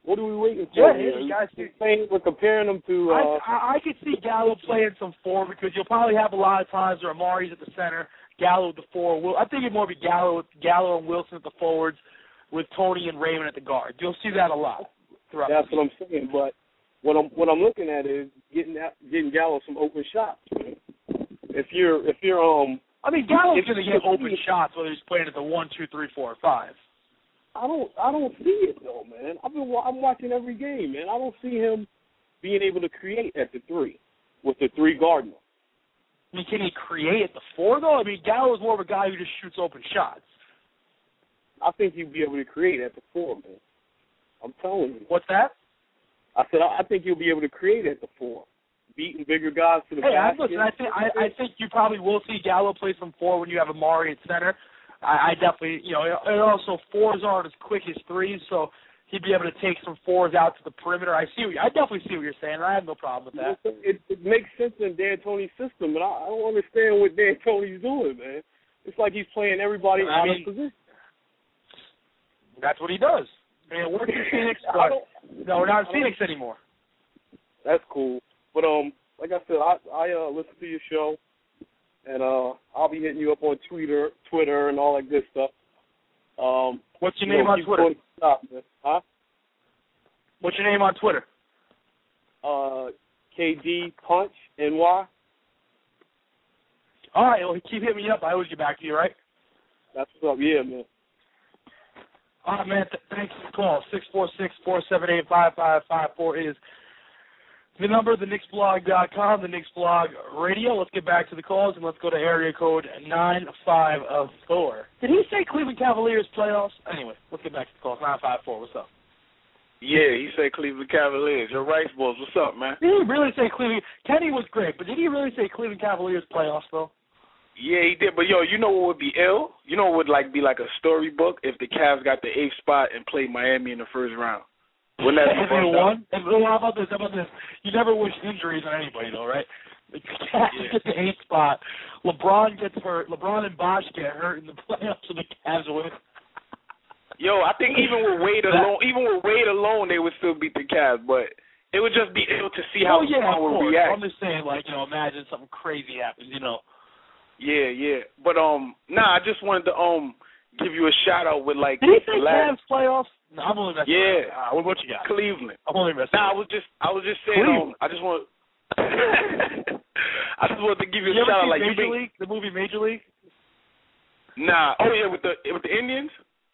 What are we waiting for? We're comparing them to. I could see Gallo playing some 4 because you'll probably have a lot of times where Amari's at the center, Gallo at the 4. I think it'd more be Gallo and Wilson at the forwards, with Tony and Raymond at the guard. You'll see that a lot throughout. That's what I'm saying. But what I'm looking at is getting Gallo some open shots. Man. If you're I mean, Gallo's going to get open shots whether he's playing at the 1, 2, 3, 4, or 5. I don't see it though, man. I'm watching every game, man. I don't see him being able to create at the 3 with the 3 guarding him. I mean, can he create at the 4 though? I mean, Gallo's more of a guy who just shoots open shots. I think he'll be able to create at the 4, man. I'm telling you. What's that? I said I think he'll be able to create at the 4, beating bigger guys to the basket. Listen, I think you probably will see Gallo play some 4 when you have Amari at center. I definitely, and also 4s aren't as quick as 3s, so he'd be able to take some 4s out to the perimeter. I definitely see what you're saying. I have no problem with that. It makes sense in D'Antoni's system, but I don't understand what D'Antoni's doing, man. It's like he's playing everybody out of position. That's what he does. I mean, it worked in Phoenix, but no, we're not in Phoenix anymore. That's cool. But like I said, I listen to your show, and I'll be hitting you up on Twitter, and all that good stuff. What's your name on Twitter? Huh? What's your name on Twitter? KD Punch NY. All right, well, keep hitting me up. I always get back to you, right? That's what's up. Yeah, man. All right, man. Thanks for the call. 646-478-5554 is the number. TheKnicksBlog.com, the Knicks Blog Radio. Let's get back to the calls, and let's go to area code 954. Did he say Cleveland Cavaliers playoffs? Anyway, let's get back to the calls. 954. What's up? Yeah, he said Cleveland Cavaliers. Your Rice Boys. What's up, man? Did he really say Cleveland? Kenny was great, but did he really say Cleveland Cavaliers playoffs, though? Yeah, he did. But, you know what would be ill? You know what would, be like a storybook if the Cavs got the 8th spot and played Miami in the first round? Wouldn't that be fun? How about this? You never wish injuries on anybody, though, right? The Cavs get the 8th spot. LeBron gets hurt. LeBron and Bosh get hurt in the playoffs, and the Cavs win. Yo, I think even with Wade alone, they would still beat the Cavs, but it would just be ill to see how LeBron would react. I'm just saying, imagine something crazy happens, Yeah. But I just wanted to give you a shout out with Did he say Cavs playoffs? No, I'm only messing. Yeah. What you got? Cleveland. I'm only messing. I was just saying. I just wanted to give you a shout out. Major League? The movie Major League? Nah. Oh yeah, with the Indians.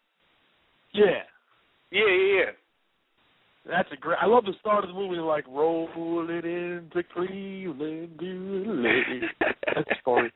Yeah. Yeah. That's a great. I love the start of the movie. Roll it into Cleveland. That's a story.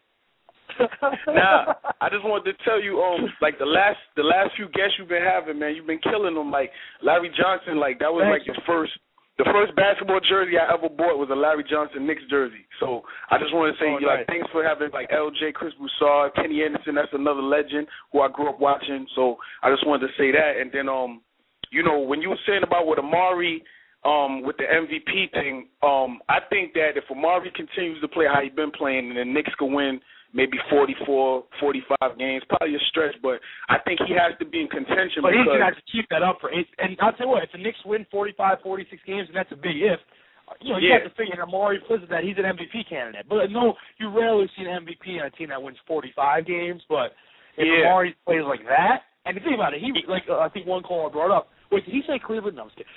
Nah, I just wanted to tell you, the last few guests you've been having, man, you've been killing them. Like Larry Johnson, that was the first basketball jersey I ever bought was a Larry Johnson Knicks jersey. So I just wanted to say, thanks for having LJ, Chris Broussard, Kenny Anderson. That's another legend who I grew up watching. So I just wanted to say that. And then, when you were saying about with Amari, with the MVP thing, I think that if Amari continues to play how he's been playing, and the Knicks can win maybe 44, 45 games, probably a stretch, but I think he has to be in contention. But he's going to have to keep that up for 8. And I'll tell you what, if the Knicks win 45, 46 games, and that's a big if, you have to figure Amari plays that he's an MVP candidate. But no, you rarely see an MVP on a team that wins 45 games, but if Amari plays like that, and the thing about it, I think one caller brought up, wait, did he say Cleveland? No, I'm just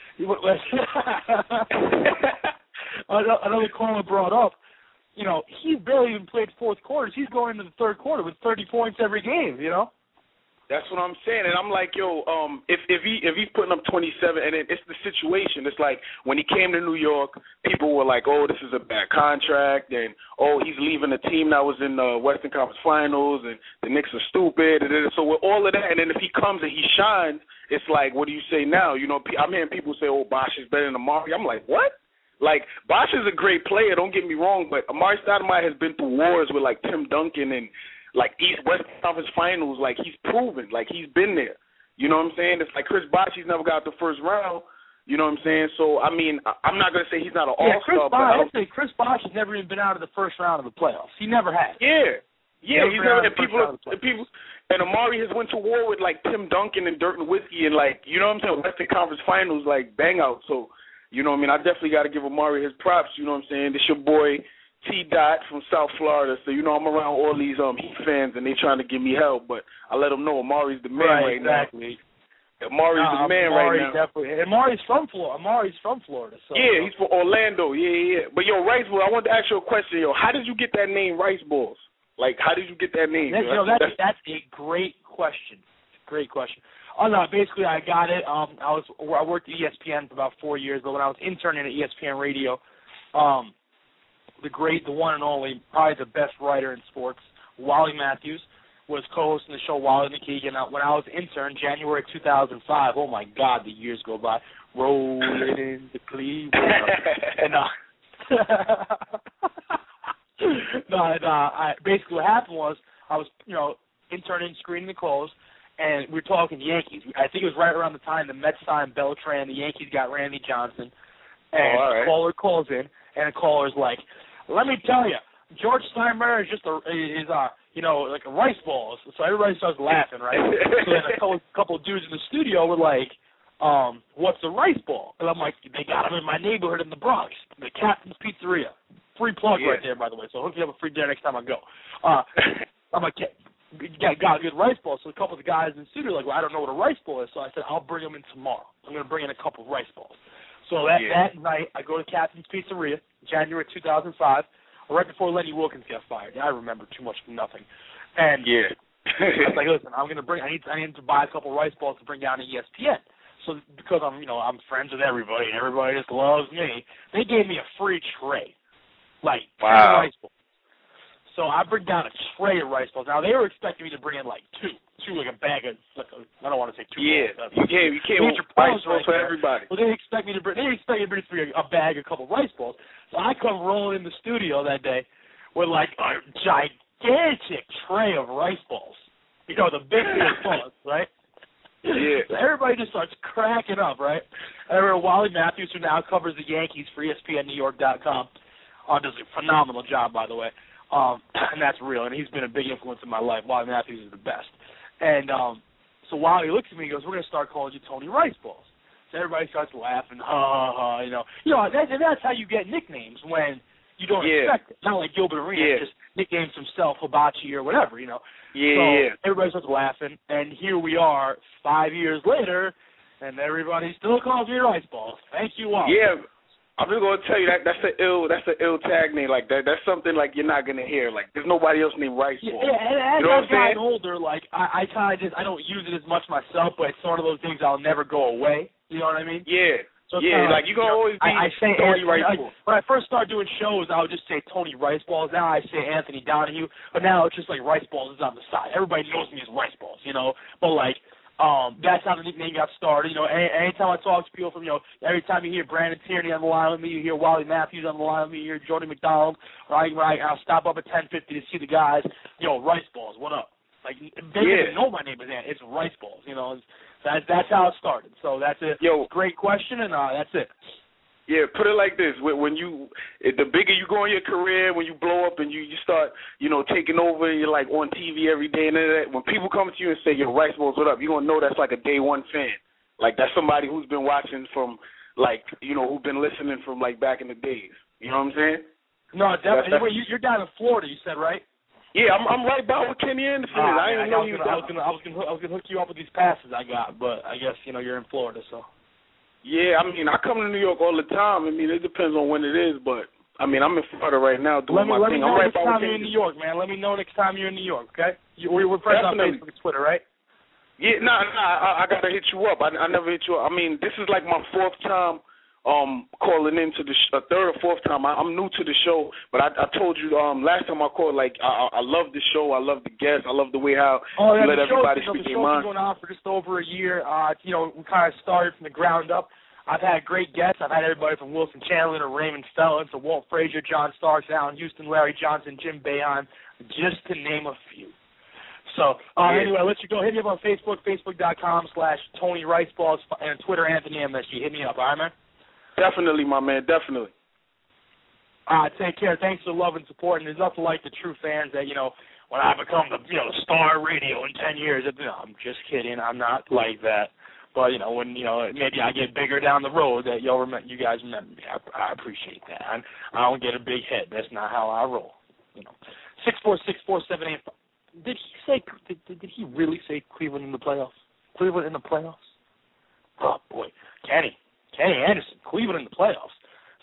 kidding. Another caller brought up, he's barely even played fourth quarters. He's going into the third quarter with 30 points every game, That's what I'm saying. And I'm like, if he's putting up 27, and it's the situation. It's like when he came to New York, people were like, oh, this is a bad contract, and, he's leaving a team that was in the Western Conference Finals, and the Knicks are stupid. And so with all of that, and then if he comes and he shines, it's like, what do you say now? I'm hearing people say, oh, Bosh is better than Amari. I'm like, what? Bosh is a great player, don't get me wrong, but Amari Stoudemire has been through wars with, Tim Duncan and, East-West Conference Finals. He's proven. He's been there. You know what I'm saying? It's like Chris Bosh, he's never got the first round. You know what I'm saying? So, I mean, I'm not going to say he's not an all-star. I'd say Chris Bosh has never even been out of the first round of the playoffs. He never has. Yeah. He's never. And And Amari has went to war with, like, Tim Duncan and Dirk Nowitzki and, like, you know what I'm saying, Western Conference Finals, like, bang out. So, you know what I mean, I definitely got to give Amari his props, you know what I'm saying. This your boy T-Dot from South Florida, so, you know, I'm around all these Heat fans, and they trying to give me hell, but I let them know Amari's the man right exactly. now. Amari's the man right now. Definitely. Amari's from Florida. So. Yeah, he's from Orlando. Yeah. But, yo, Rice Balls, I wanted to ask you a question, yo. How did you get that name, Rice Balls? Like, how did you get that name? That's a great question. Great question. Oh, no, basically I got it. I worked at ESPN for about 4 years, but when I was interning at ESPN Radio, the one and only, probably the best writer in sports, Wally Matthews, was co-hosting the show Wally and the Keegan. And when I was intern, January 2005, oh, my God, the years go by, rolling in the Cleveland. And, basically what happened was I was, interning, screening the calls, and we were talking Yankees. I think it was right around the time the Mets signed Beltran, the Yankees got Randy Johnson, and the caller calls in, and the caller's like, let me tell you, George Steinbrenner is just like a rice balls. So everybody starts laughing, right? So then a couple of dudes in the studio were like, what's a rice ball? And I'm like, they got them in my neighborhood in the Bronx, the Captain's Pizzeria. Free plug right there, by the way. So hook you up a free dinner next time I go. I'm like, got a good rice ball. So a couple of the guys in the studio are like, well, I don't know what a rice ball is. So I said, I'll bring them in tomorrow. I'm going to bring in a couple of rice balls. So that night, I go to Captain's Pizzeria, January 2005, right before Lenny Wilkins got fired. I remember too much from nothing. And I was like, listen, I need to buy a couple of rice balls to bring down to ESPN. So because I'm friends with everybody and everybody just loves me, they gave me a free tray. Like 10 rice balls. So I bring down a tray of rice balls. Now they were expecting me to bring in like two like a bag of. I don't want to say two. Yeah, you can't rice balls for everybody. Well, they expect me to bring a bag, a couple of rice balls. So I come rolling in the studio that day with like a gigantic tray of rice balls. The big balls, right? Yeah. So everybody just starts cracking up, right? I remember Wally Matthews, who now covers the Yankees for ESPNNewYork.com. Does a phenomenal job, by the way, and that's real. And he's been a big influence in my life. Wally Matthews is the best. And so Wally looks at me and goes, "We're going to start calling you Tony Rice Balls." So everybody starts laughing, that's how you get nicknames when you don't expect it. Not like Gilbert Arenas just nicknames himself Hibachi or whatever, So everybody starts laughing, and here we are 5 years later, and everybody still calls me Rice Balls. Thank you, Wally. Yeah. I'm just gonna tell you that's an ill tag name. Like that's something like you're not gonna hear. Like there's nobody else named Rice Balls. Yeah, and as I've gotten older, like I kind of just I don't use it as much myself, but it's sort of those things that'll never go away. You know what I mean? Yeah. So like you're gonna always be I say Tony Rice Balls. When I first started doing shows, I would just say Tony Rice Balls. Now I say Anthony Donahue, but now it's just like Rice Balls is on the side. Everybody knows me as Rice Balls, But like. That's how the nickname got started. Anytime I talk to people from, every time you hear Brandon Tierney on the line with me, you hear Wally Matthews on the line with me, you hear Jody McDonald, I'll stop up at 10:50 to see the guys. Rice Balls, what up? Like they didn't know my name is Ant. It's Rice Balls. That's how it started. So that's a great question, and that's it. Yeah, put it like this: the bigger you go in your career, when you blow up and you start, taking over, and you're like on TV every day and that. When people come to you and say, "Yo, Rice Balls, what up?" You're gonna know that's like a day one fan. Like that's somebody who's been watching from, who've been listening from like back in the days. You know what I'm saying? No, definitely. Wait, you're down in Florida, you said, right? Yeah, I'm right by where Kenny Anderson is. I didn't know you was down. I was gonna hook you up with these passes I got, but I guess you're in Florida, so. Yeah, I come to New York all the time. It depends on when it is, but, I'm in Florida right now doing my thing. Let me know next time you're in New York, man. Let me know next time you're in New York, okay? We're friends on Facebook and Twitter, right? Yeah, I got to hit you up. I never hit you up. This is like my fourth time calling into the third or fourth time. I'm new to the show, but I told you last time I called, I love the show. I love the guests. I love the way how you let everybody speak their mind. The show's been going on for just over a year. We kind of started from the ground up. I've had great guests. I've had everybody from Wilson Chandler to Raymond Felton to Walt Frazier, John Starks, Allen Houston, Larry Johnson, Jim Boeheim, just to name a few. So, anyway, I'll let you go. Hit me up on Facebook, facebook.com/Tony Rice Balls, and Twitter, Anthony MSG. Hit me up, all right, man? Definitely, my man, definitely. Take care. Thanks for the love and support, and there's nothing like the true fans that, when I become the star radio in 10 years. No, I'm just kidding. I'm not like that. But when maybe I get bigger down the road, that you guys remember me. I appreciate that. I don't get a big head. That's not how I roll. 646-478. Did he say? Did he really say Cleveland in the playoffs? Cleveland in the playoffs? Oh boy, Kenny Anderson, Cleveland in the playoffs.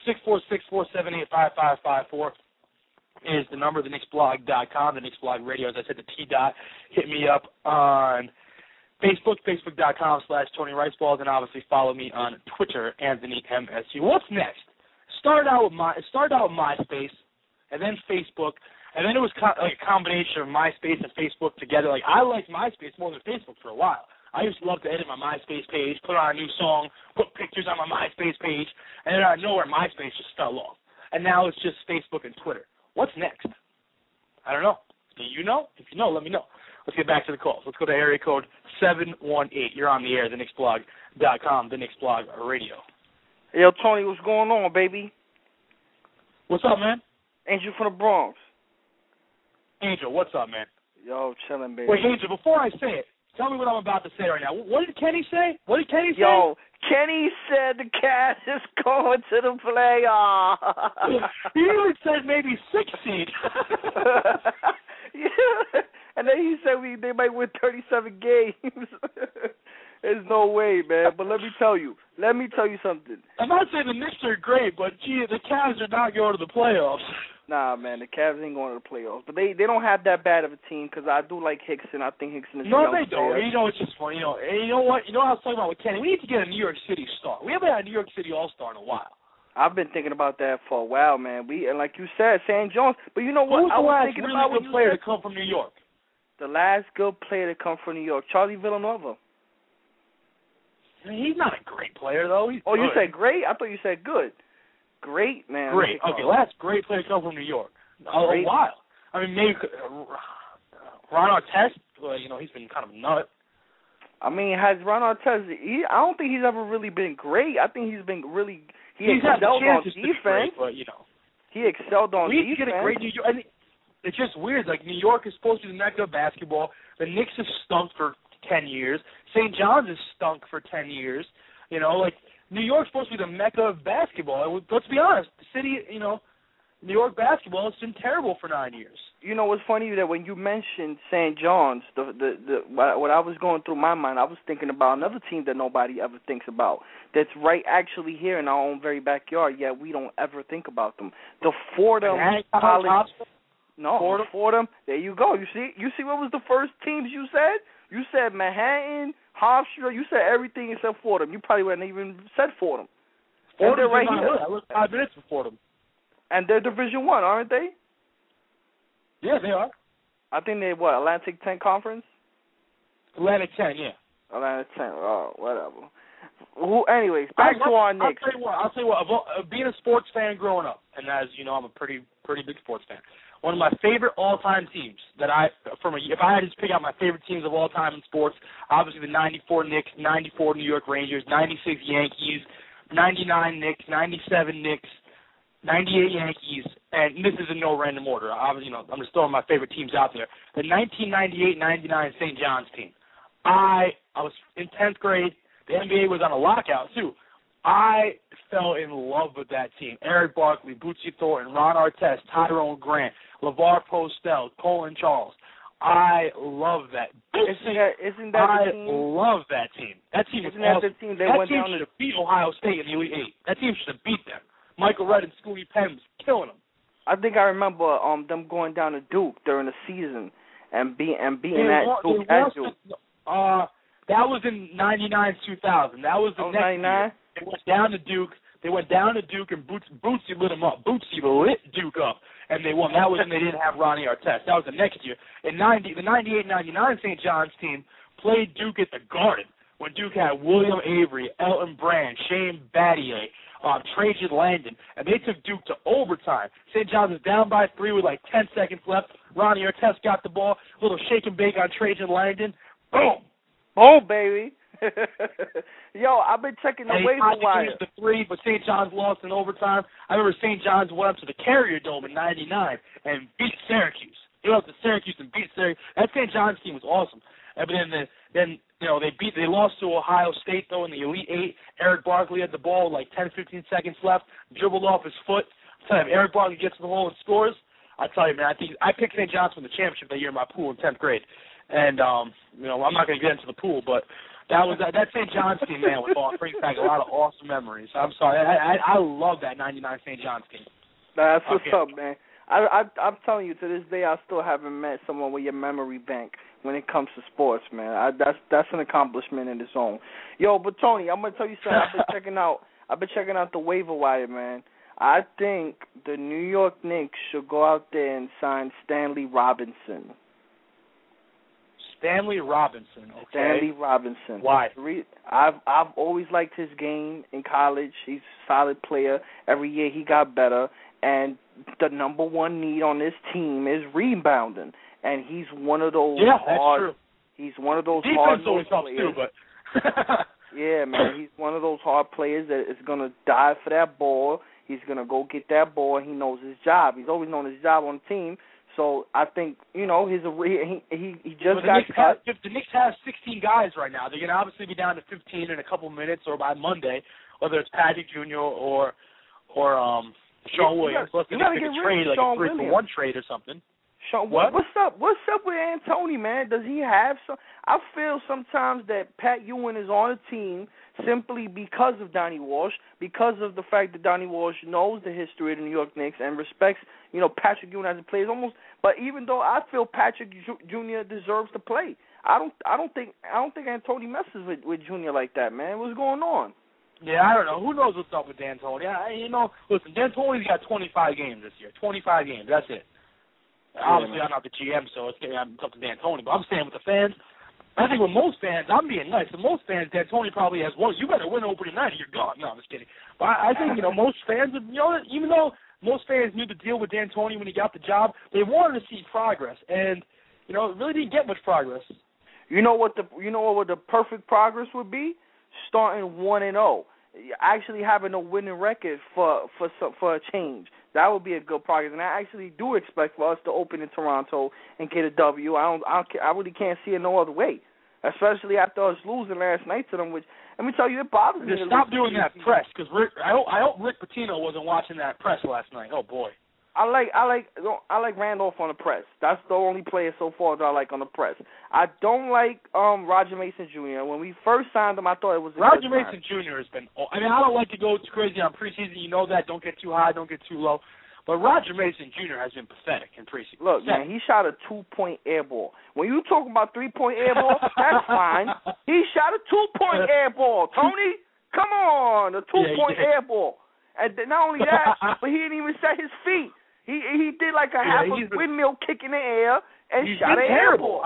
646-478-5554 is the number. TheKnicksBlog.com, the Knicks Blog Radio. As I said, the T-Dot. Hit me up on Facebook, Facebook.com/Tony Riceballs, and obviously follow me on Twitter, Anthony MSU. What's next? Started out with MySpace, and then Facebook, and then it was like a combination of MySpace and Facebook together. Like I liked MySpace more than Facebook for a while. I used to love to edit my MySpace page, put on a new song, put pictures on my MySpace page, and then out of nowhere MySpace just fell off. And now it's just Facebook and Twitter. What's next? I don't know. Do you know? If you know, let me know. Let's get back to the calls. Let's go to area code 718. You're on the air, TheKnicksBlog.com, the Knicks Blog Radio. Hey, yo, Tony, what's going on, baby? What's up, man? Angel from the Bronx. Angel, what's up, man? Yo, chilling, baby. Wait, Angel, before I say it, tell me what I'm about to say right now. What did Kenny say? Yo, Kenny said the Cavs is going to the playoffs. He even said maybe 6 seed. Yeah. And then he said they might win 37 games. There's no way, man. But let me tell you something. I'm not saying the Knicks are great, but gee, the Cavs are not going to the playoffs. Nah, man, the Cavs ain't going to the playoffs. But they don't have that bad of a team because I do like Hickson. I think Hickson is a young player. No, they don't. It's just funny. You know what? You know what I was talking about with Kenny? We need to get a New York City star. We haven't had a New York City All-Star in a while. I've been thinking about that for a while, man. And like you said, St. Jones. But you know what? Who's the last really good player to come from New York? The last good player to come from New York, Charlie Villanova. He's not a great player, though. He's good. You said great? I thought you said good. Great, man. Great. Okay, last great player to come from New York. A while. I mean, maybe Ron Artest, he's been kind of nut. I mean, has Ron Artest, I don't think he's ever really been great. I think he's been really, he's excelled on defense. Great, but, he excelled on defense. Get a great New York. I mean, it's just weird. Like, New York is supposed to be the mecca of basketball. The Knicks have stunk for 10 years. St. John's has stunk for 10 years. New York's supposed to be the mecca of basketball. Let's be honest. The city, New York basketball has been terrible for 9 years. You know what's funny that when you mentioned St. John's, what I was going through my mind, I was thinking about another team that nobody ever thinks about. That's right, actually here in our own very backyard. Yet we don't ever think about them. The Fordham College. No, Fordham. There you go. You see what was the first teams you said? You said Manhattan, Hofstra. You said everything except Fordham. You probably wouldn't even said Fordham. Fordham's right here. I lived 5 minutes from Fordham. And they're Division I, aren't they? Yeah, they are. I think they're, Atlantic 10 Conference? Atlantic 10, yeah. Atlantic 10, whatever. Anyways, back to our Knicks. I'll tell you what, being a sports fan growing up, and as you know, I'm a pretty big sports fan, one of my favorite all-time teams if I had to pick out my favorite teams of all time in sports, obviously the 94 Knicks, 94 New York Rangers, 96 Yankees, 99 Knicks, 97 Knicks, 98 Yankees, and this is in no random order. I'm just throwing my favorite teams out there. The 1998-99 St. John's team. I was in 10th grade. The NBA was on a lockout, too. I fell in love with that team. Eric Barkley, Bootsy Thornton, Ron Artest, Tyrone Grant, LeVar Postel, Colin Charles. I love that. Isn't that the team? I love that team. That team is awesome. The team should have beat Ohio State in the Elite Eight. That team should have beat them. Michael Redd and Scooty Penn was killing them. I think I remember them going down to Duke during the season and beating that Duke at Duke. That was in 99-2000. That was the next 99? Year. They went down to Duke. And Bootsy lit them up. Bootsy lit Duke up, and they won. That was when they didn't have Ronnie Artest. That was the next year. In the 98-99 St. John's team played Duke at the Garden when Duke had William Avery, Elton Brand, Shane Battier, Trajan Langdon, and they took Duke to overtime. St. John's was down by 3 with 10 seconds left. Ronnie Artest got the ball, a little shake and bake on Trajan Langdon. Boom! Boom, baby. Yo, I've been checking the waiver wire. The 3, but St. John's lost in overtime. I remember St. John's went up to the Carrier Dome in '99 and beat Syracuse. They went up to Syracuse and beat Syracuse. That St. John's team was awesome. But then they lost to Ohio State though in the Elite Eight. Eric Barkley had the ball with like 10, 15 seconds left, dribbled off his foot. I tell you, Eric Barkley gets in the hole and scores. I tell you, man, I picked St. John's for the championship that year in my pool in 10th grade. And I'm not going to get into the pool, but that St. John's team, man, brings back a lot of awesome memories. I'm sorry, I love that '99 St. John's team. That's what's up, man. I'm telling you, to this day, I still haven't met someone with your memory bank when it comes to sports, man. That's an accomplishment in its own. Yo, but Tony, I'm gonna tell you something. I've been checking out the waiver wire, man. I think the New York Knicks should go out there and sign Stanley Robinson. Stanley Robinson, okay. Stanley Robinson. Why? I've always liked his game in college. He's a solid player. Every year he got better. And the number one need on this team is rebounding. And he's one of those hard. That's true. He's one of those defense hard always helps players. too, but yeah, man, he's one of those hard players that is gonna die for that ball. He's gonna go get that ball. He knows his job. He's always known his job on the team. So I think he just got cut. If the Knicks have 16 guys right now, they're gonna obviously be down to 15 in a couple minutes or by Monday, whether it's Patrick Jr. or Sean Williams. Let's get a trade, like a 3-for-1 trade or something. Sean, what's up? What's up with Antony, man? Does he have some? I feel sometimes that Pat Ewing is on a team simply because of Donnie Walsh, because of the fact that Donnie Walsh knows the history of the New York Knicks and respects, Patrick Ewing as a player. Almost, but even though I feel Patrick Jr. deserves to play, I don't think Antony messes with Jr. like that, man. What's going on? Yeah, I don't know. Who knows what's up with D'Antoni? Listen, D'Antoni's got 25 games this year. 25 games. That's it. Obviously, I'm not the GM, so it's up to D'Antoni. But I'm saying with the fans, I think with most fans, I'm being nice. With most fans, D'Antoni probably has one. You better win opening night or you're gone. No, I'm just kidding. But I think, most fans, even though most fans knew the deal with D'Antoni when he got the job, they wanted to see progress. And, it really didn't get much progress. You know what the perfect progress would be? Starting 1-0. Actually having a winning record for a change. That would be a good progress, and I actually do expect for us to open in Toronto and get a W. I really can't see it no other way, especially after us losing last night to them. Which, let me tell you, it bothers me. Stop doing that press, because I hope Rick Pitino wasn't watching that press last night. Oh boy. I like Randolph on the press. That's the only player so far that I like on the press. I don't like Roger Mason Jr. When we first signed him, I thought it was Roger Mason Jr. has been. I don't like to go too crazy on preseason. You know that. Don't get too high. Don't get too low. But Roger Mason Jr. has been pathetic in preseason. Look, man, he shot a 2-point air ball. When you talk about 3-point air ball, that's fine. He shot a 2-point air ball. Tony, come on, a 2-point air ball. And not only that, but he didn't even set his feet. He did like a half a windmill kick in the air and shot an air ball.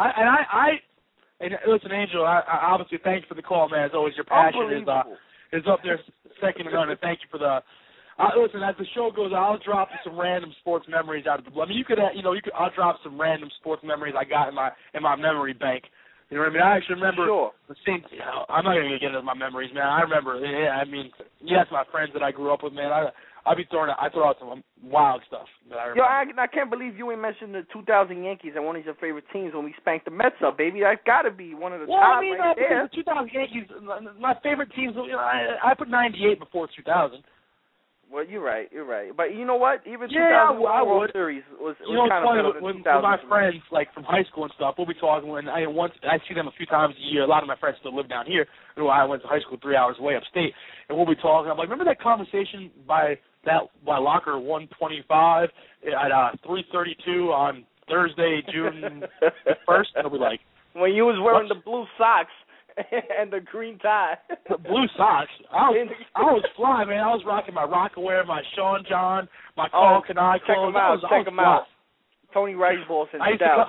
And listen, Angel, I obviously thank you for the call, man. As always, your passion is up there second to none. And thank you for the. Listen, as the show goes, I'll drop some random sports memories out of the blue. I mean, I'll drop some random sports memories I got in my memory bank. You know what I mean? I actually remember the same. I'm not gonna get into my memories, man. I remember. Yeah, I mean, yes, my friends that I grew up with, man. I throw out some wild stuff that I remember. I can't believe you ain't mentioned the 2000 Yankees and one of your favorite teams when we spanked the Mets up, baby. That's got to be one of the top right there. The 2000 Yankees, my favorite teams. I put 98 before 2000. Well, you're right. But you know what? Even 2001 World Series was kind of better than 2000. With my friends, like from high school and stuff, we'll be talking. When I see them a few times a year. A lot of my friends still live down here. I went to high school 3 hours away upstate, and we'll be talking. I'm like, remember that conversation by locker 125 at 3:32 on Thursday, June 1st? And we'll be like, when you was wearing the blue socks and the green tie. The blue socks. I was fly, man. I was rocking my Rockaware, my Sean John, my Carl Kanai clothes. Check them out. Tony Riceballs and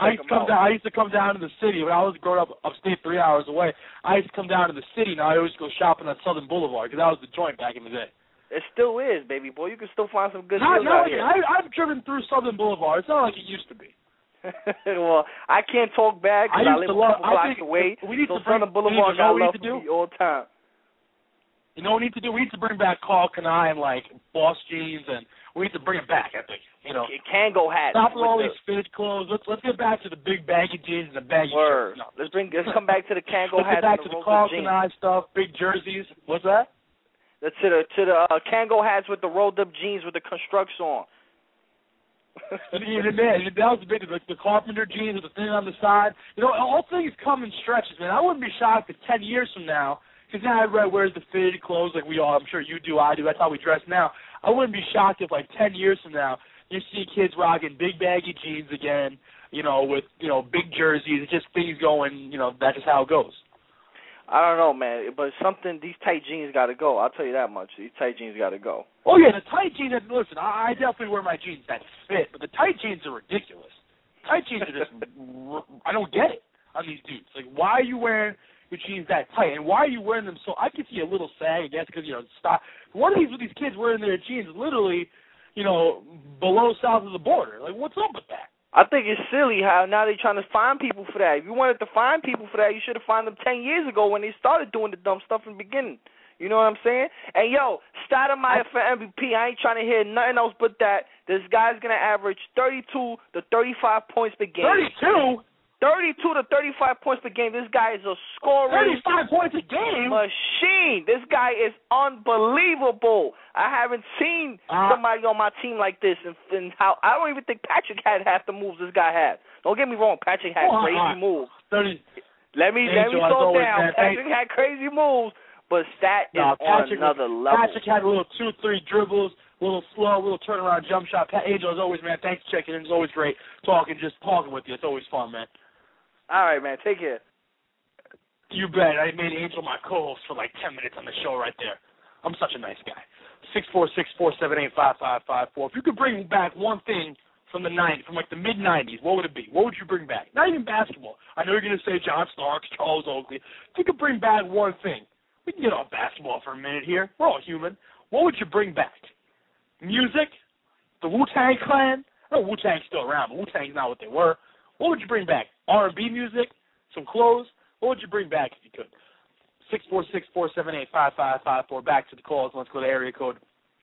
I used to come down to the city when I was growing up upstate 3 hours away. I used to come down to the city. Now I always go shopping on Southern Boulevard because that was the joint back in the day. It still is, baby boy. You can still find some good deals out here. I've driven through Southern Boulevard. It's not like it used to be. Well, I can't talk bad because I live a couple blocks away. Southern Boulevard got love for me all the time. You know what we need to do? We need to bring back Carl Kanai and, like, Boss Jeans, and we need to bring it back, I think. Kango hats. Stop with all these fitted clothes. Let's get back to the big baggy jeans and the baggy shirts. No. Let's come back to the Kango hats. Let's get back to the Carlton Eye stuff, big jerseys. What's that? Let's to the Kango hats with the rolled up jeans with the constructs on. That was the big, the carpenter jeans with the thing on the side. All things come in stretches, man. I wouldn't be shocked if 10 years from now, because now everybody wears the fitted clothes like we all, I'm sure you do, I do, that's how we dress now. I wouldn't be shocked if 10 years from now, you see kids rocking big baggy jeans again, with, big jerseys. It's just things going, that's just how it goes. I don't know, man, but these tight jeans got to go. I'll tell you that much. These tight jeans got to go. Oh, yeah, the tight jeans, listen, I definitely wear my jeans that fit, but the tight jeans are ridiculous. Tight jeans are just, I don't get it on these dudes. Like, why are you wearing your jeans that tight, and why are you wearing them so, I could see a little sag, I guess, because, one of these kids wearing their jeans literally, below south of the border. Like, what's up with that? I think it's silly how now they're trying to find people for that. If you wanted to find people for that, you should have found them 10 years ago when they started doing the dumb stuff in the beginning. You know what I'm saying? And, Stoudemire for MVP. I ain't trying to hear nothing else but that. This guy's going to average 32 to 35 points per game. 32? 32 to 35 points per game. This guy is a scoring 35 points a game? machine. This guy is unbelievable. I haven't seen somebody on my team like this. And how I don't even think Patrick had half the moves this guy had. Don't get me wrong. Patrick had crazy moves. Let me slow down. Patrick had crazy moves, but Stat is on another level. Patrick had a little 2-3 dribbles, a little slow, a little turnaround jump shot. Angel, as always, man, thanks for checking in. It's always great talking with you. It's always fun, man. All right, man. Take care. You bet. I made Angel my co-host for 10 minutes on the show right there. I'm such a nice guy. 646-478-5554. If you could bring back one thing from the mid-'90s, what would it be? What would you bring back? Not even basketball. I know you're going to say John Starks, Charles Oakley. If you could bring back one thing, we can get off basketball for a minute here. We're all human. What would you bring back? Music? The Wu-Tang Clan? I know Wu-Tang's still around, but Wu-Tang's not what they were. What would you bring back? R&B music? Some clothes? What would you bring back if you could? 646-478-5554. Back to the calls. Let's go to area code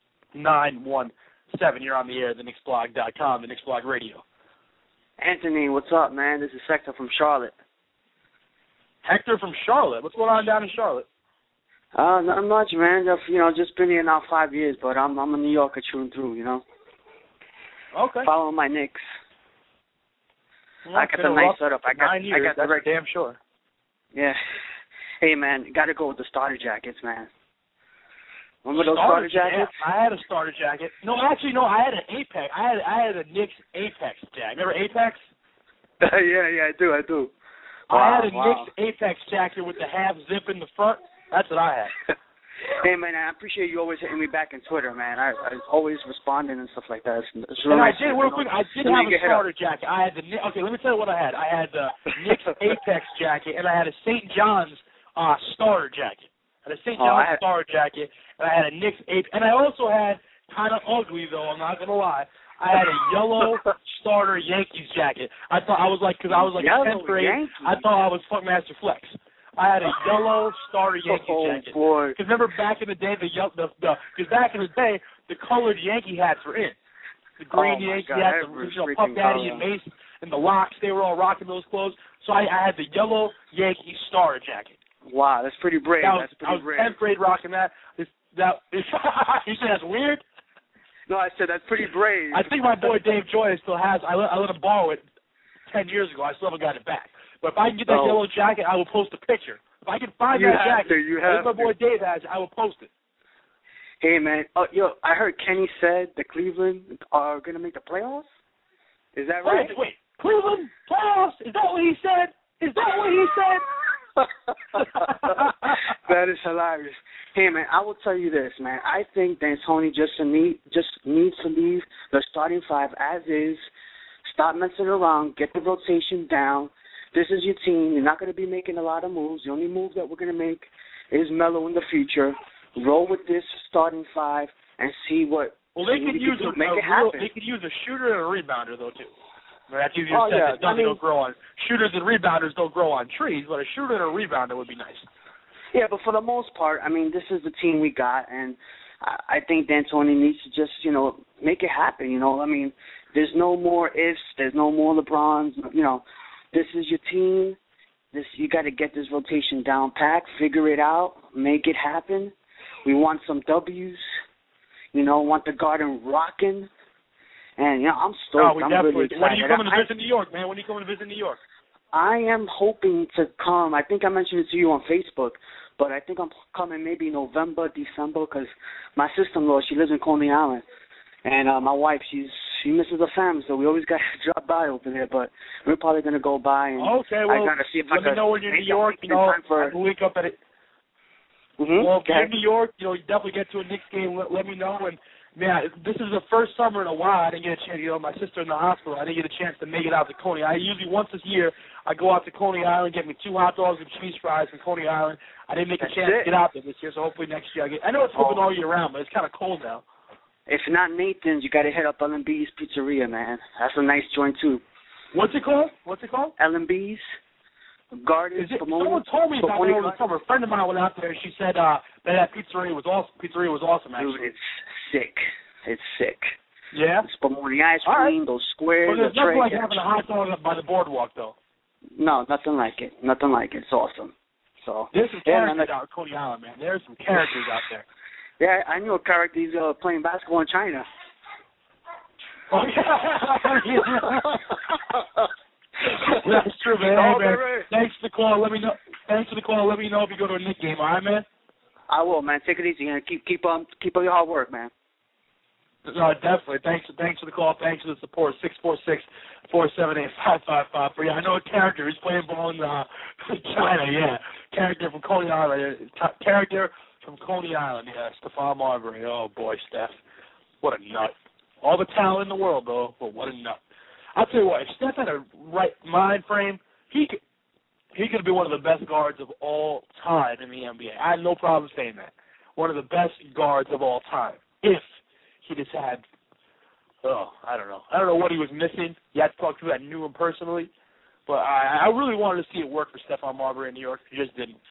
917. You're on the air, thenixblog.com, the Knicks Blog Radio. Anthony, what's up, man? This is Hector from Charlotte. Hector from Charlotte? What's going on down in Charlotte? Not much, man. Just been here now 5 years, but I'm a New Yorker through and through, Okay. Following my Knicks. Okay, I got the nice setup. I got the right. Damn sure. Yeah. Hey, man, got to go with the starter jackets, man. Remember those starter jackets? Yeah, I had a starter jacket. No, actually, no. I had an Apex. I had a Knicks Apex jacket. Remember Apex? yeah, I do. Wow, I had a Knicks Apex jacket with the half zip in the front. That's what I had. Hey, man, I appreciate you always hitting me back on Twitter, man. I always responding and stuff like that. It's and really nice, I did have a starter jacket. I had okay, let me tell you what I had. I had the Knicks Apex jacket, and I had a St. John's starter jacket. I had a St. John's starter jacket, and I had a Knicks Apex. And I also had, kind of ugly, though, I'm not going to lie, I had a yellow starter Yankees jacket. I thought I was like, because I was like in 10th grade, Yankees. I thought I was Funkmaster Flex. I had a yellow starter Yankee jacket. Because remember back in the day, because back in the day, the colored Yankee hats were in. The green Yankee hats, Puff Daddy and Mace and the Locks, they were all rocking those clothes. So I had the yellow Yankee starter jacket. Wow, that's pretty brave. I was 10th grade rocking that. You say that's weird? No, I said that's pretty brave. I think my boy Dave Joy still has. I let him borrow it 10 years ago. I still haven't got it back. But if I can get that yellow jacket, I will post a picture. If I can find that jacket, as my boy Dave has, I will post it. Hey, man. I heard Kenny said the Cleveland are going to make the playoffs. Is that right? Wait. Cleveland playoffs? Is that what he said? That is hilarious. Hey, man, I will tell you this, man. I think D'Antoni just needs to leave the starting five as is. Stop messing around. Get the rotation down. This is your team. You're not going to be making a lot of moves. The only move that we're going to make is Melo in the future. Roll with this starting five and see what. Well, they could use a shooter and a rebounder though too. That's easier said than done. Don't grow on shooters and rebounders don't grow on trees, but a shooter and a rebounder would be nice. Yeah, but for the most part, I mean, this is the team we got, and I think D'Antoni needs to just, make it happen. I mean, There's no more ifs. There's no more LeBrons. You know, this is your team. You got to get this rotation down packed, figure it out, make it happen. We want some W's. You know, want the Garden rocking. And, you know, I'm stoked. We I'm definitely. really excited. When are you coming to visit New York, man? When are you coming to visit New York? I am hoping to come. I think I mentioned it to you on Facebook, but I think I'm coming maybe November, December, because my sister-in-law, she lives in Coney Island. And my wife, she misses her family, so we always got to drop by over there. But we're probably going to go by. And okay, well, I gotta see if let me know when you're in New York. You know, I can link up at it. Mm-hmm. Well, if you're in New York, you know, you definitely get to a Knicks game. Let me know. And man, this is the first summer in a while I didn't get a chance. You know, my sister in the hospital. I didn't get a chance to make it out to Coney. I usually once a year I go out to Coney Island, get me 2 hot dogs and cheese fries from Coney Island. I didn't make a chance to get out there this year, so hopefully next year I get. I know it's open all year round, but it's kind of cold now. If not Nathan's, you got to hit up L&B's Pizzeria, man. That's a nice joint too. What's it called? L&B's. Garden. Someone told me about it over the summer. A friend of mine went out there and she said that pizzeria was awesome. Pizzeria was awesome, actually. Dude, it's sick. It's sick. Yeah? Spumoni ice cream, those squares. But there's nothing like having a hot dog up by the boardwalk, though. No, nothing like it. Nothing like it. It's awesome. So there's some characters out at Coney Island, man. There's some characters out there. Yeah, I knew a character. He's playing basketball in China. Oh, yeah. That's true, man. Hey, man. Thanks for the call. Let me know. Thanks for the call. Let me know if you go to a Knicks game. All right, man. I will, man. Take it easy, man. Keep up your hard work, man. No, definitely. Thanks for the call. Thanks for the support. 646-478-5553. I know a character who's playing ball in China. Yeah, character from Coney Island. Character from Coney Island. Yeah, Stephon Marbury. Oh boy, Steph, what a nut. All the talent in the world, though, but what a nut. I'll tell you what. If Steph had a right mind frame, he could be one of the best guards of all time in the NBA. I have no problem saying that. One of the best guards of all time. If he just had, I don't know. I don't know what he was missing. You had to talk to him. I knew him personally. But I really wanted to see it work for Stephon Marbury in New York. He just didn't.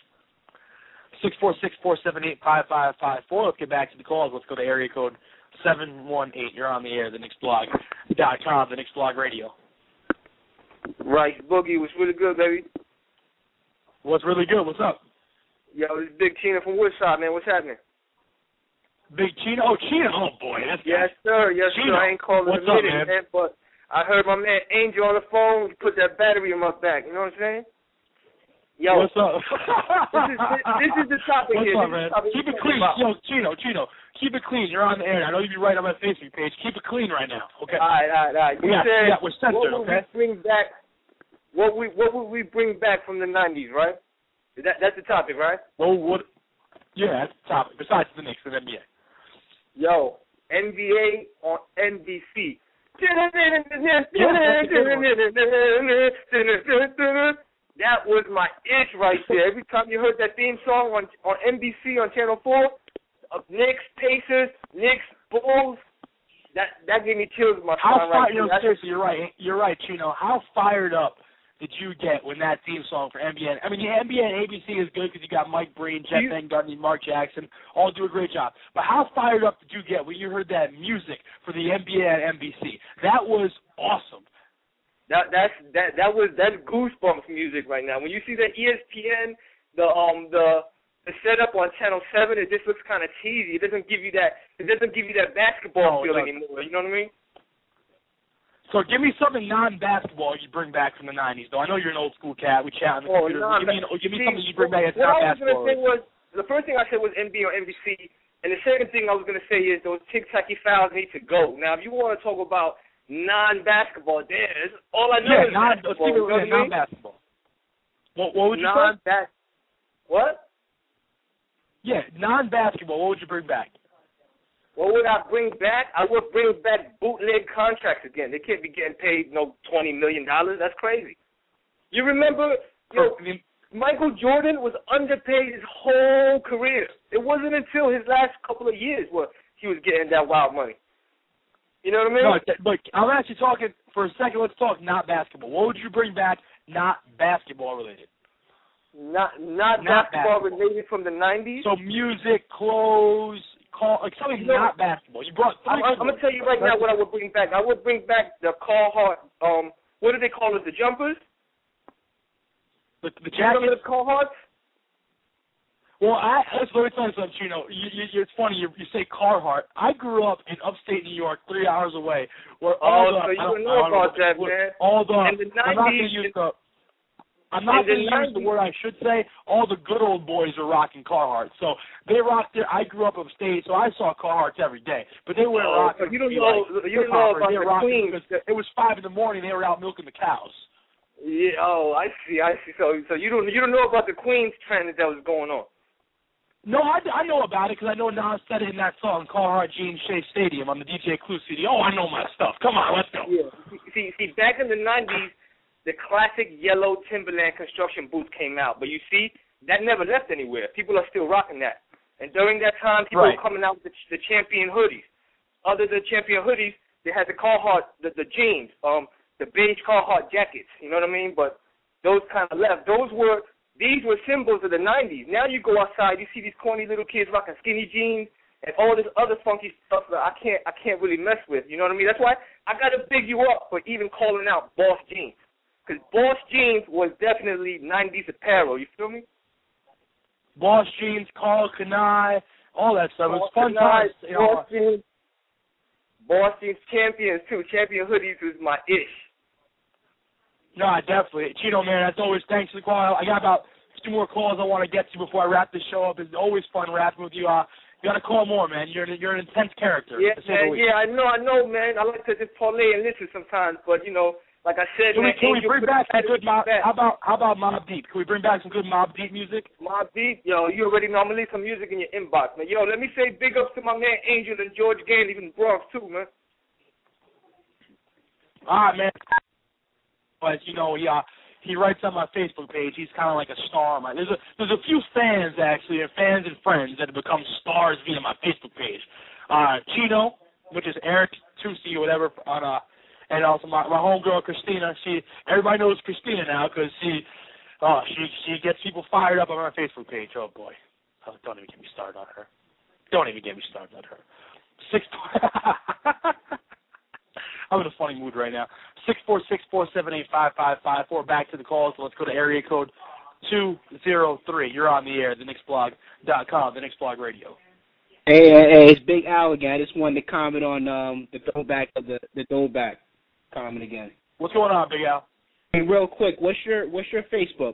646-478-5554. Let's get back to the calls. Let's go to area code 718. You're on the air, TheKnicksBlog.com, the Knicks Blog Radio. Right, Boogie, what's really good, baby? What's really good? What's up? Yo, this is Big Chino from Woodside, man. What's happening? Big Chino? Oh, Chino. Oh, boy. Yes, sir. Yes, Chino. sir. I ain't calling What's a minute, up, man, but I heard my man Angel on the phone. He put that battery in my back. You know what I'm saying? Yo. What's up? this is the topic here. What's up, man? Keep it clean. Yo, Chino. Keep it clean. You're on the air. I know you'd be right on my Facebook page. Keep it clean right now, okay? All right. You said we're censored, okay? What would we bring back from the 90s, right? That's the topic, right? Well, yeah, that's the topic. Besides the Knicks and NBA. Yo, NBA on NBC. That was my itch right there. Every time you heard that theme song on NBC on Channel 4, Knicks, Pacers, Knicks, Bulls, that gave me chills in my spine right there. Seriously, you're right, Chino. How fired up did you get when that theme song for NBA? I mean, the NBA and ABC is good because you got Mike Breen, Jeff Van Gundy, Mark Jackson, all do a great job. But how fired up did you get when you heard that music for the NBA and NBC? That was awesome. That's goosebumps music right now. When you see that ESPN, the setup on Channel 7, it just looks kind of cheesy. It doesn't give you that basketball feel anymore. You know what I mean? So give me something non-basketball you bring back from the 90s, though. I know you're an old school cat. We chat on the computer. Give me something you bring back that's not basketball. The first thing I said was NBA or NBC, and the second thing I was going to say is those tic-tacky fouls need to go. Now, if you want to talk about non-basketball, there's all I know is non-basketball. What would you say? What? Yeah, non-basketball. What would you bring back? What would I bring back? I would bring back bootleg contracts again. They can't be getting paid $20 million. That's crazy. You remember, Michael Jordan was underpaid his whole career. It wasn't until his last couple of years where he was getting that wild money. You know what I mean? No, but I'm actually talking, for a second, let's talk not basketball. What would you bring back not basketball related? Not basketball related from the 90s? So music, clothes, something not basketball. You brought. I'm gonna tell you right now what I would bring back. I would bring back the Carhartt. What do they call it? The jumpers. The jackets. You remember the Carhartts? Well, let me tell you something, Chino. It's funny you say Carhartt. I grew up in upstate New York, 3 hours away. Where so you don't know about that, man. I'm not going to use the word I should say. All the good old boys are rocking Carhartt. So they rocked it. I grew up upstate, so I saw Carhartts every day. But they weren't rocking. So you don't know about the Queens. It was 5 in the morning. They were out milking the cows. Yeah. Oh, I see. So you don't know about the Queens trend that was going on. No, I know about it because I know Nas said it in that song, Carhartt Jeans Shea Stadium on the DJ Clue CD. Oh, I know my stuff. Come on, let's go. Yeah. See, back in the 90s, the classic yellow Timberland construction boots came out. But you see, that never left anywhere. People are still rocking that. And during that time, people were coming out with the Champion hoodies. Other than Champion hoodies, they had the Carhartt, the jeans, the beige Carhartt jackets. You know what I mean? But those kind of left. These were symbols of the 90s. Now you go outside, you see these corny little kids rocking skinny jeans and all this other funky stuff that I can't really mess with. You know what I mean? That's why I got to big you up for even calling out Boss Jeans. Because Boss Jeans was definitely 90s apparel. You feel me? Boss Jeans, Carl Kanai, all that stuff. It was fun times. Boss Jeans Champions, too. Champion hoodies was my ish. No, definitely. Chino, man, as always, thanks for the call. I got about 2 more calls I want to get to before I wrap this show up. It's always fun rapping with you. You got to call more, man. You're an intense character. Yeah, man, I know, man. I like to just parlay and listen sometimes, but, like I said, can we bring back some good Mobb? How about Mobb Deep? Can we bring back some good Mobb Deep music? Mobb Deep, you already know I'm gonna leave some music in your inbox, man. Let me say big ups to my man Angel and George Gandy from the Bronx too, man. All right, man. But he writes on my Facebook page. He's kind of like a star. There's a few fans actually, and fans and friends that have become stars via my Facebook page. Chino, which is Eric Tusi or whatever, and also my homegirl Christina. Everybody knows Christina now because she gets people fired up on my Facebook page. Oh boy, don't even get me started on her. I'm in a funny mood right now. 646-478-5554. Back to the calls. Let's go to area code 203. You're on the air, thenixblog.com, the Knicks Blog Radio. Hey, it's Big Al again. I just wanted to comment on the throwback of the throwback comment again. What's going on, Big Al? Hey, real quick, what's your Facebook?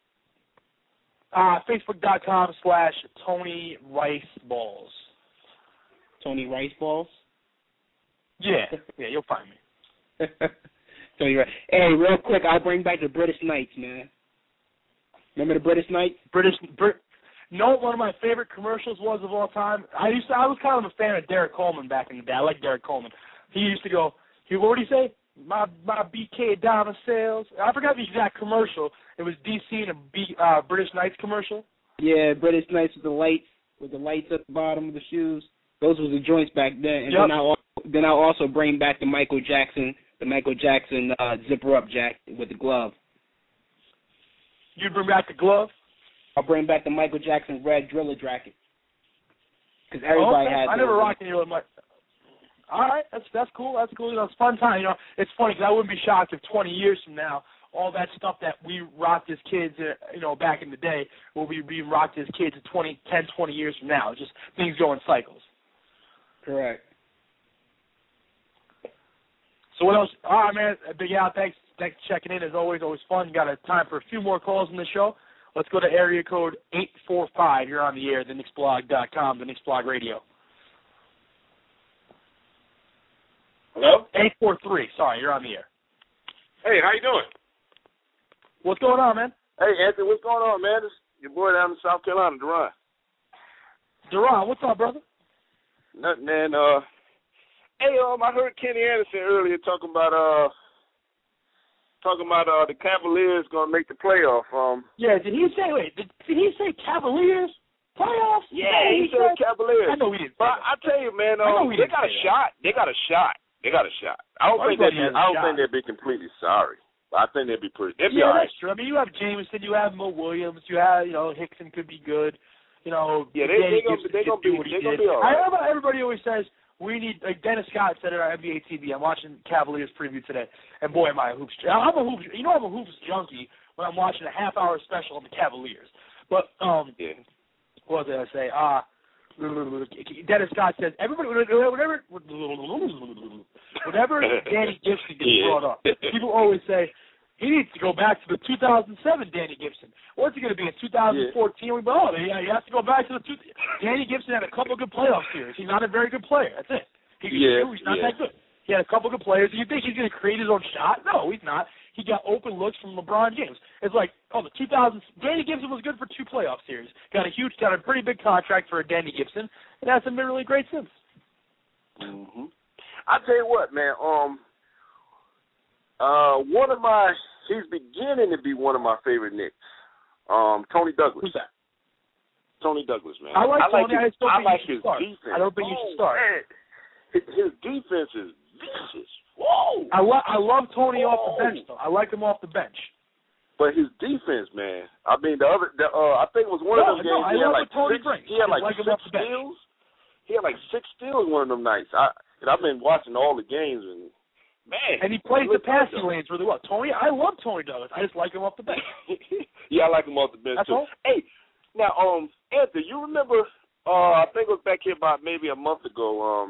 Facebook.com/Tony Rice Balls. Tony Rice Balls? Yeah, you'll find me. Tony Rice. Hey, real quick, I'll bring back the British Knights, man. Remember the British Knights? No, one of my favorite commercials was of all time. I was kind of a fan of Derek Coleman back in the day. I like Derek Coleman. He used to go, what would he say? My BK Diamond sales. I forgot the exact commercial. It was DC and a British Knights commercial. Yeah, British Knights with the lights at the bottom of the shoes. Those were the joints back then. And then I'll also bring back the Michael Jackson zipper up jacket with the glove. You'd bring back the glove? I'll bring back the Michael Jackson red Driller jacket. Because everybody has. I never rocked any of my. All right, that's cool. That's cool. It's fun time. It's funny because I wouldn't be shocked if 20 years from now, all that stuff that we rocked as kids, back in the day, will be being rocked as kids 10, 20 years from now. It's just things go in cycles. Correct. So what else? All right, man. Big Al, thanks for checking in. As always fun. You got time for a few more calls in the show. Let's go to area code 845. You're on the air, thenixblog.com, the Knicks Blog Radio. Hello? 843. Sorry, you're on the air. Hey, how you doing? What's going on, man? Hey, Anthony, what's going on, man? This is your boy down in South Carolina, Deron. Deron, what's up, brother? Nothing, man. Hey, I heard Kenny Anderson earlier talking about the Cavaliers gonna make the playoff. Yeah, did he say Cavaliers playoffs? Yeah, he said Cavaliers. I know he didn't. But I tell you, man, they got a shot. They got a shot. I don't think they'd be completely sorry. But I think they'd be pretty. They'd be all right. That's true. I mean, you have Jameson, you have Mo Williams, you have Hickson could be good. you know, they're gonna be all right. I remember everybody always says we need, like Dennis Scott said it on NBA TV. I'm watching Cavaliers preview today, and boy, am I a hoops. I'm a hoops junkie when I'm watching a half-hour special on the Cavaliers. But what did I say? Dennis Scott says whenever Danny Gibson gets brought up, people always say he needs to go back to the 2007 Danny Gibson. What's he going to be in 2014? We go, he has to go back to the Danny Gibson had a couple of good playoff series. He's not a very good player. That's it. He's not that good. He had a couple of good players. Do you think he's going to create his own shot? No, he's not. He got open looks from LeBron James. It's like, the 2000s. Danny Gibson was good for 2 playoff series. Got a pretty big contract for a Danny Gibson, and hasn't been really great since. Mm-hmm. I tell you what, man. He's beginning to be one of my favorite Knicks. Tony Douglas. Who's that? Tony Douglas, man. I like Tony. I like his defense. I don't think he should start. Man. His defense is vicious. Whoa! I love Tony off the bench, though. I like him off the bench. But his defense, man. I mean, I think it was one of those games. He had like 6 steals. He had like 6 steals one of them nights. I've been watching all the games and. Man, and he plays the passing lanes really well. I love Tony Douglas. I just like him off the bench. Yeah, I like him off the bench, That's too. All? Hey, now, Anthony, you remember, I think it was back here about maybe a month ago,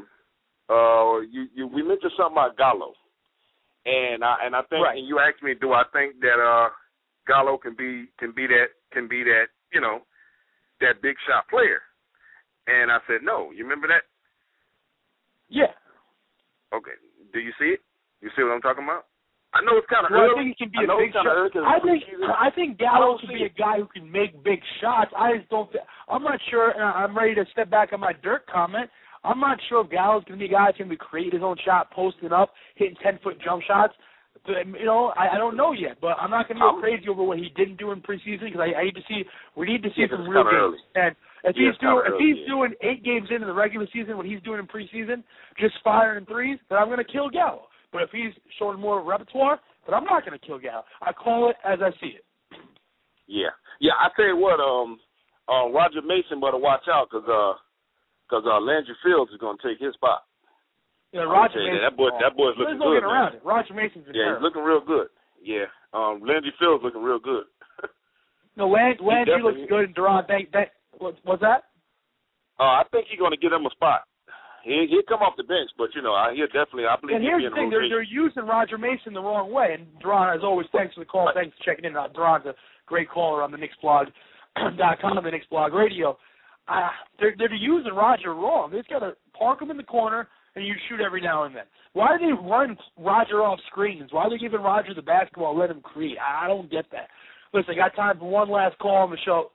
we mentioned something about Gallo. And I think, right. And you asked me, do I think that Gallo can be that, you know, that big shot player? And I said, no. You remember that? Yeah. Okay. Do you see it? You see what I'm talking about? I know it's kind of early. I think he can be a big shot. I think Gallo can be a guy who can make big shots. I just don't. I'm not sure. I'm ready to step back on my Dirk comment. I'm not sure if Gallo's going to be a guy who's going to create his own shot, posting up, hitting 10-foot jump shots. But, you know, I don't know yet. But I'm not going to go crazy over what he didn't do in preseason because I need to see. We need to see some real games. And if he's doing 8 games into the regular season, what he's doing in preseason, just firing threes, then I'm going to kill Gallo. But if he's showing more repertoire, then I'm not going to kill Gallo. I call it as I see it. Yeah. I tell you what, Roger Mason better watch out because Landry Fields is going to take his spot. Yeah, Roger Mason. That boy's looking good. Around it. Roger Mason's he's looking real good. Yeah. Landry Fields looking real good. No, Landry looks good, and Duran. What's that? I think he's going to get him a spot. He'll come off the bench, but, you know, he'll definitely, I believe he'll be in the rotation. And here's the thing, they're using Roger Mason the wrong way, and Duran, as always, thanks for the call, thanks for checking in. Duran's a great caller on the KnicksBlog.com, the Knicks Blog Radio. They're using Roger wrong. They've got to park him in the corner, and you shoot every now and then. Why do they run Roger off screens? Why are they giving Roger the basketball and let him create? I don't get that. Listen, I got time for one last call on the show,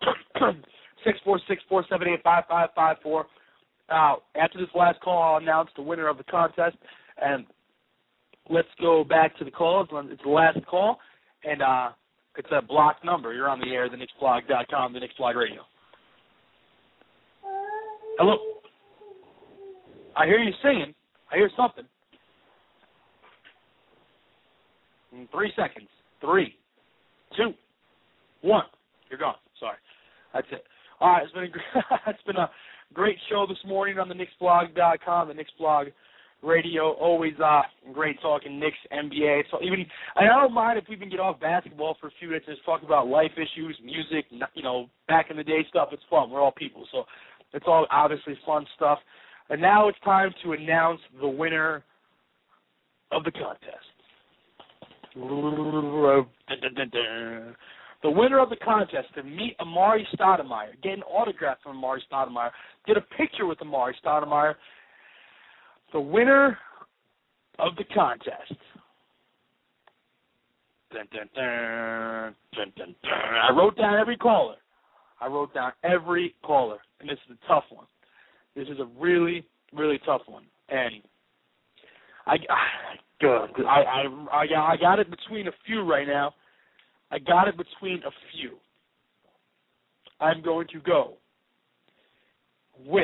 646-478-5554. After this last call, I'll announce the winner of the contest, and let's go back to the calls. It's the last call, and it's a block number. You're on the air, TheKnicksBlog.com, the Knicks Blog Radio. Hello. I hear you singing. I hear something. 3 seconds. 3, 2, 1. You're gone. Sorry. That's it. All right. It's been a great show this morning on the KnicksBlog.com, the Knicks Blog Radio. Always great talking Knicks, NBA. So I don't mind if we can get off basketball for a few minutes and just talk about life issues, music, you know, back in the day stuff. It's fun. We're all people, so it's all obviously fun stuff. And now it's time to announce the winner of the contest. The winner of the contest to meet Amari Stoudemire, get an autograph from Amari Stoudemire, get a picture with Amari Stoudemire. The winner of the contest. I wrote down every caller. And this is a tough one. This is a really, really tough one. And I got it between a few right now. I'm going to go with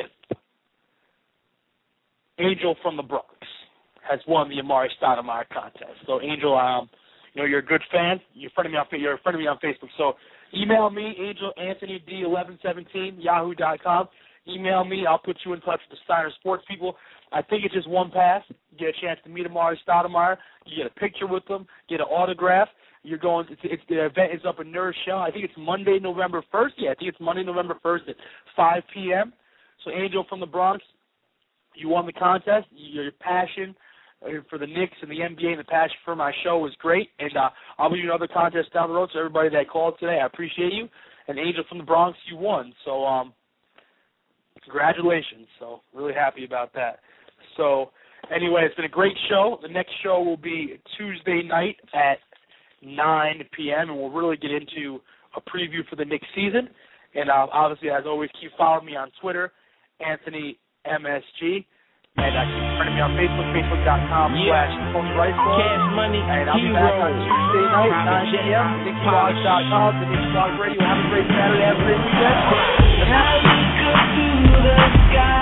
Angel from the Bronx has won the Amari Stoudemire contest. So Angel, you know you're a good fan. You're a friend of me on Facebook. So Email me, AngelAnthonyD1117, yahoo.com. Email me. I'll put you in touch with the Steiner Sports people. I think it's just one pass. You get a chance to meet Amari Stoudemire. You get a picture with them, get an autograph. You're going. The event is up in New Rochelle. I think it's Monday, November 1st. Yeah, I think it's Monday, November 1st at 5 p.m. So, Angel from the Bronx, you won the contest. Your passion for the Knicks and the NBA and the passion for my show was great. And I'll be doing other contests down the road. So, everybody that called today, I appreciate you. And Angel from the Bronx, you won. So, congratulations. So, really happy about that. So, anyway, it's been a great show. The next show will be Tuesday night at 9 p.m., and we'll really get into a preview for the Knicks season. And obviously, as always, keep following me on Twitter, Anthony MSG. And keep friending me on Facebook, facebook.com/Tony Riceball. Cash Money, and I'll be back on Tuesday night, 9 p.m. NickDogs.com, the Knicks Dog Radio. Have a great Saturday, have a great weekend. How we could do the sky.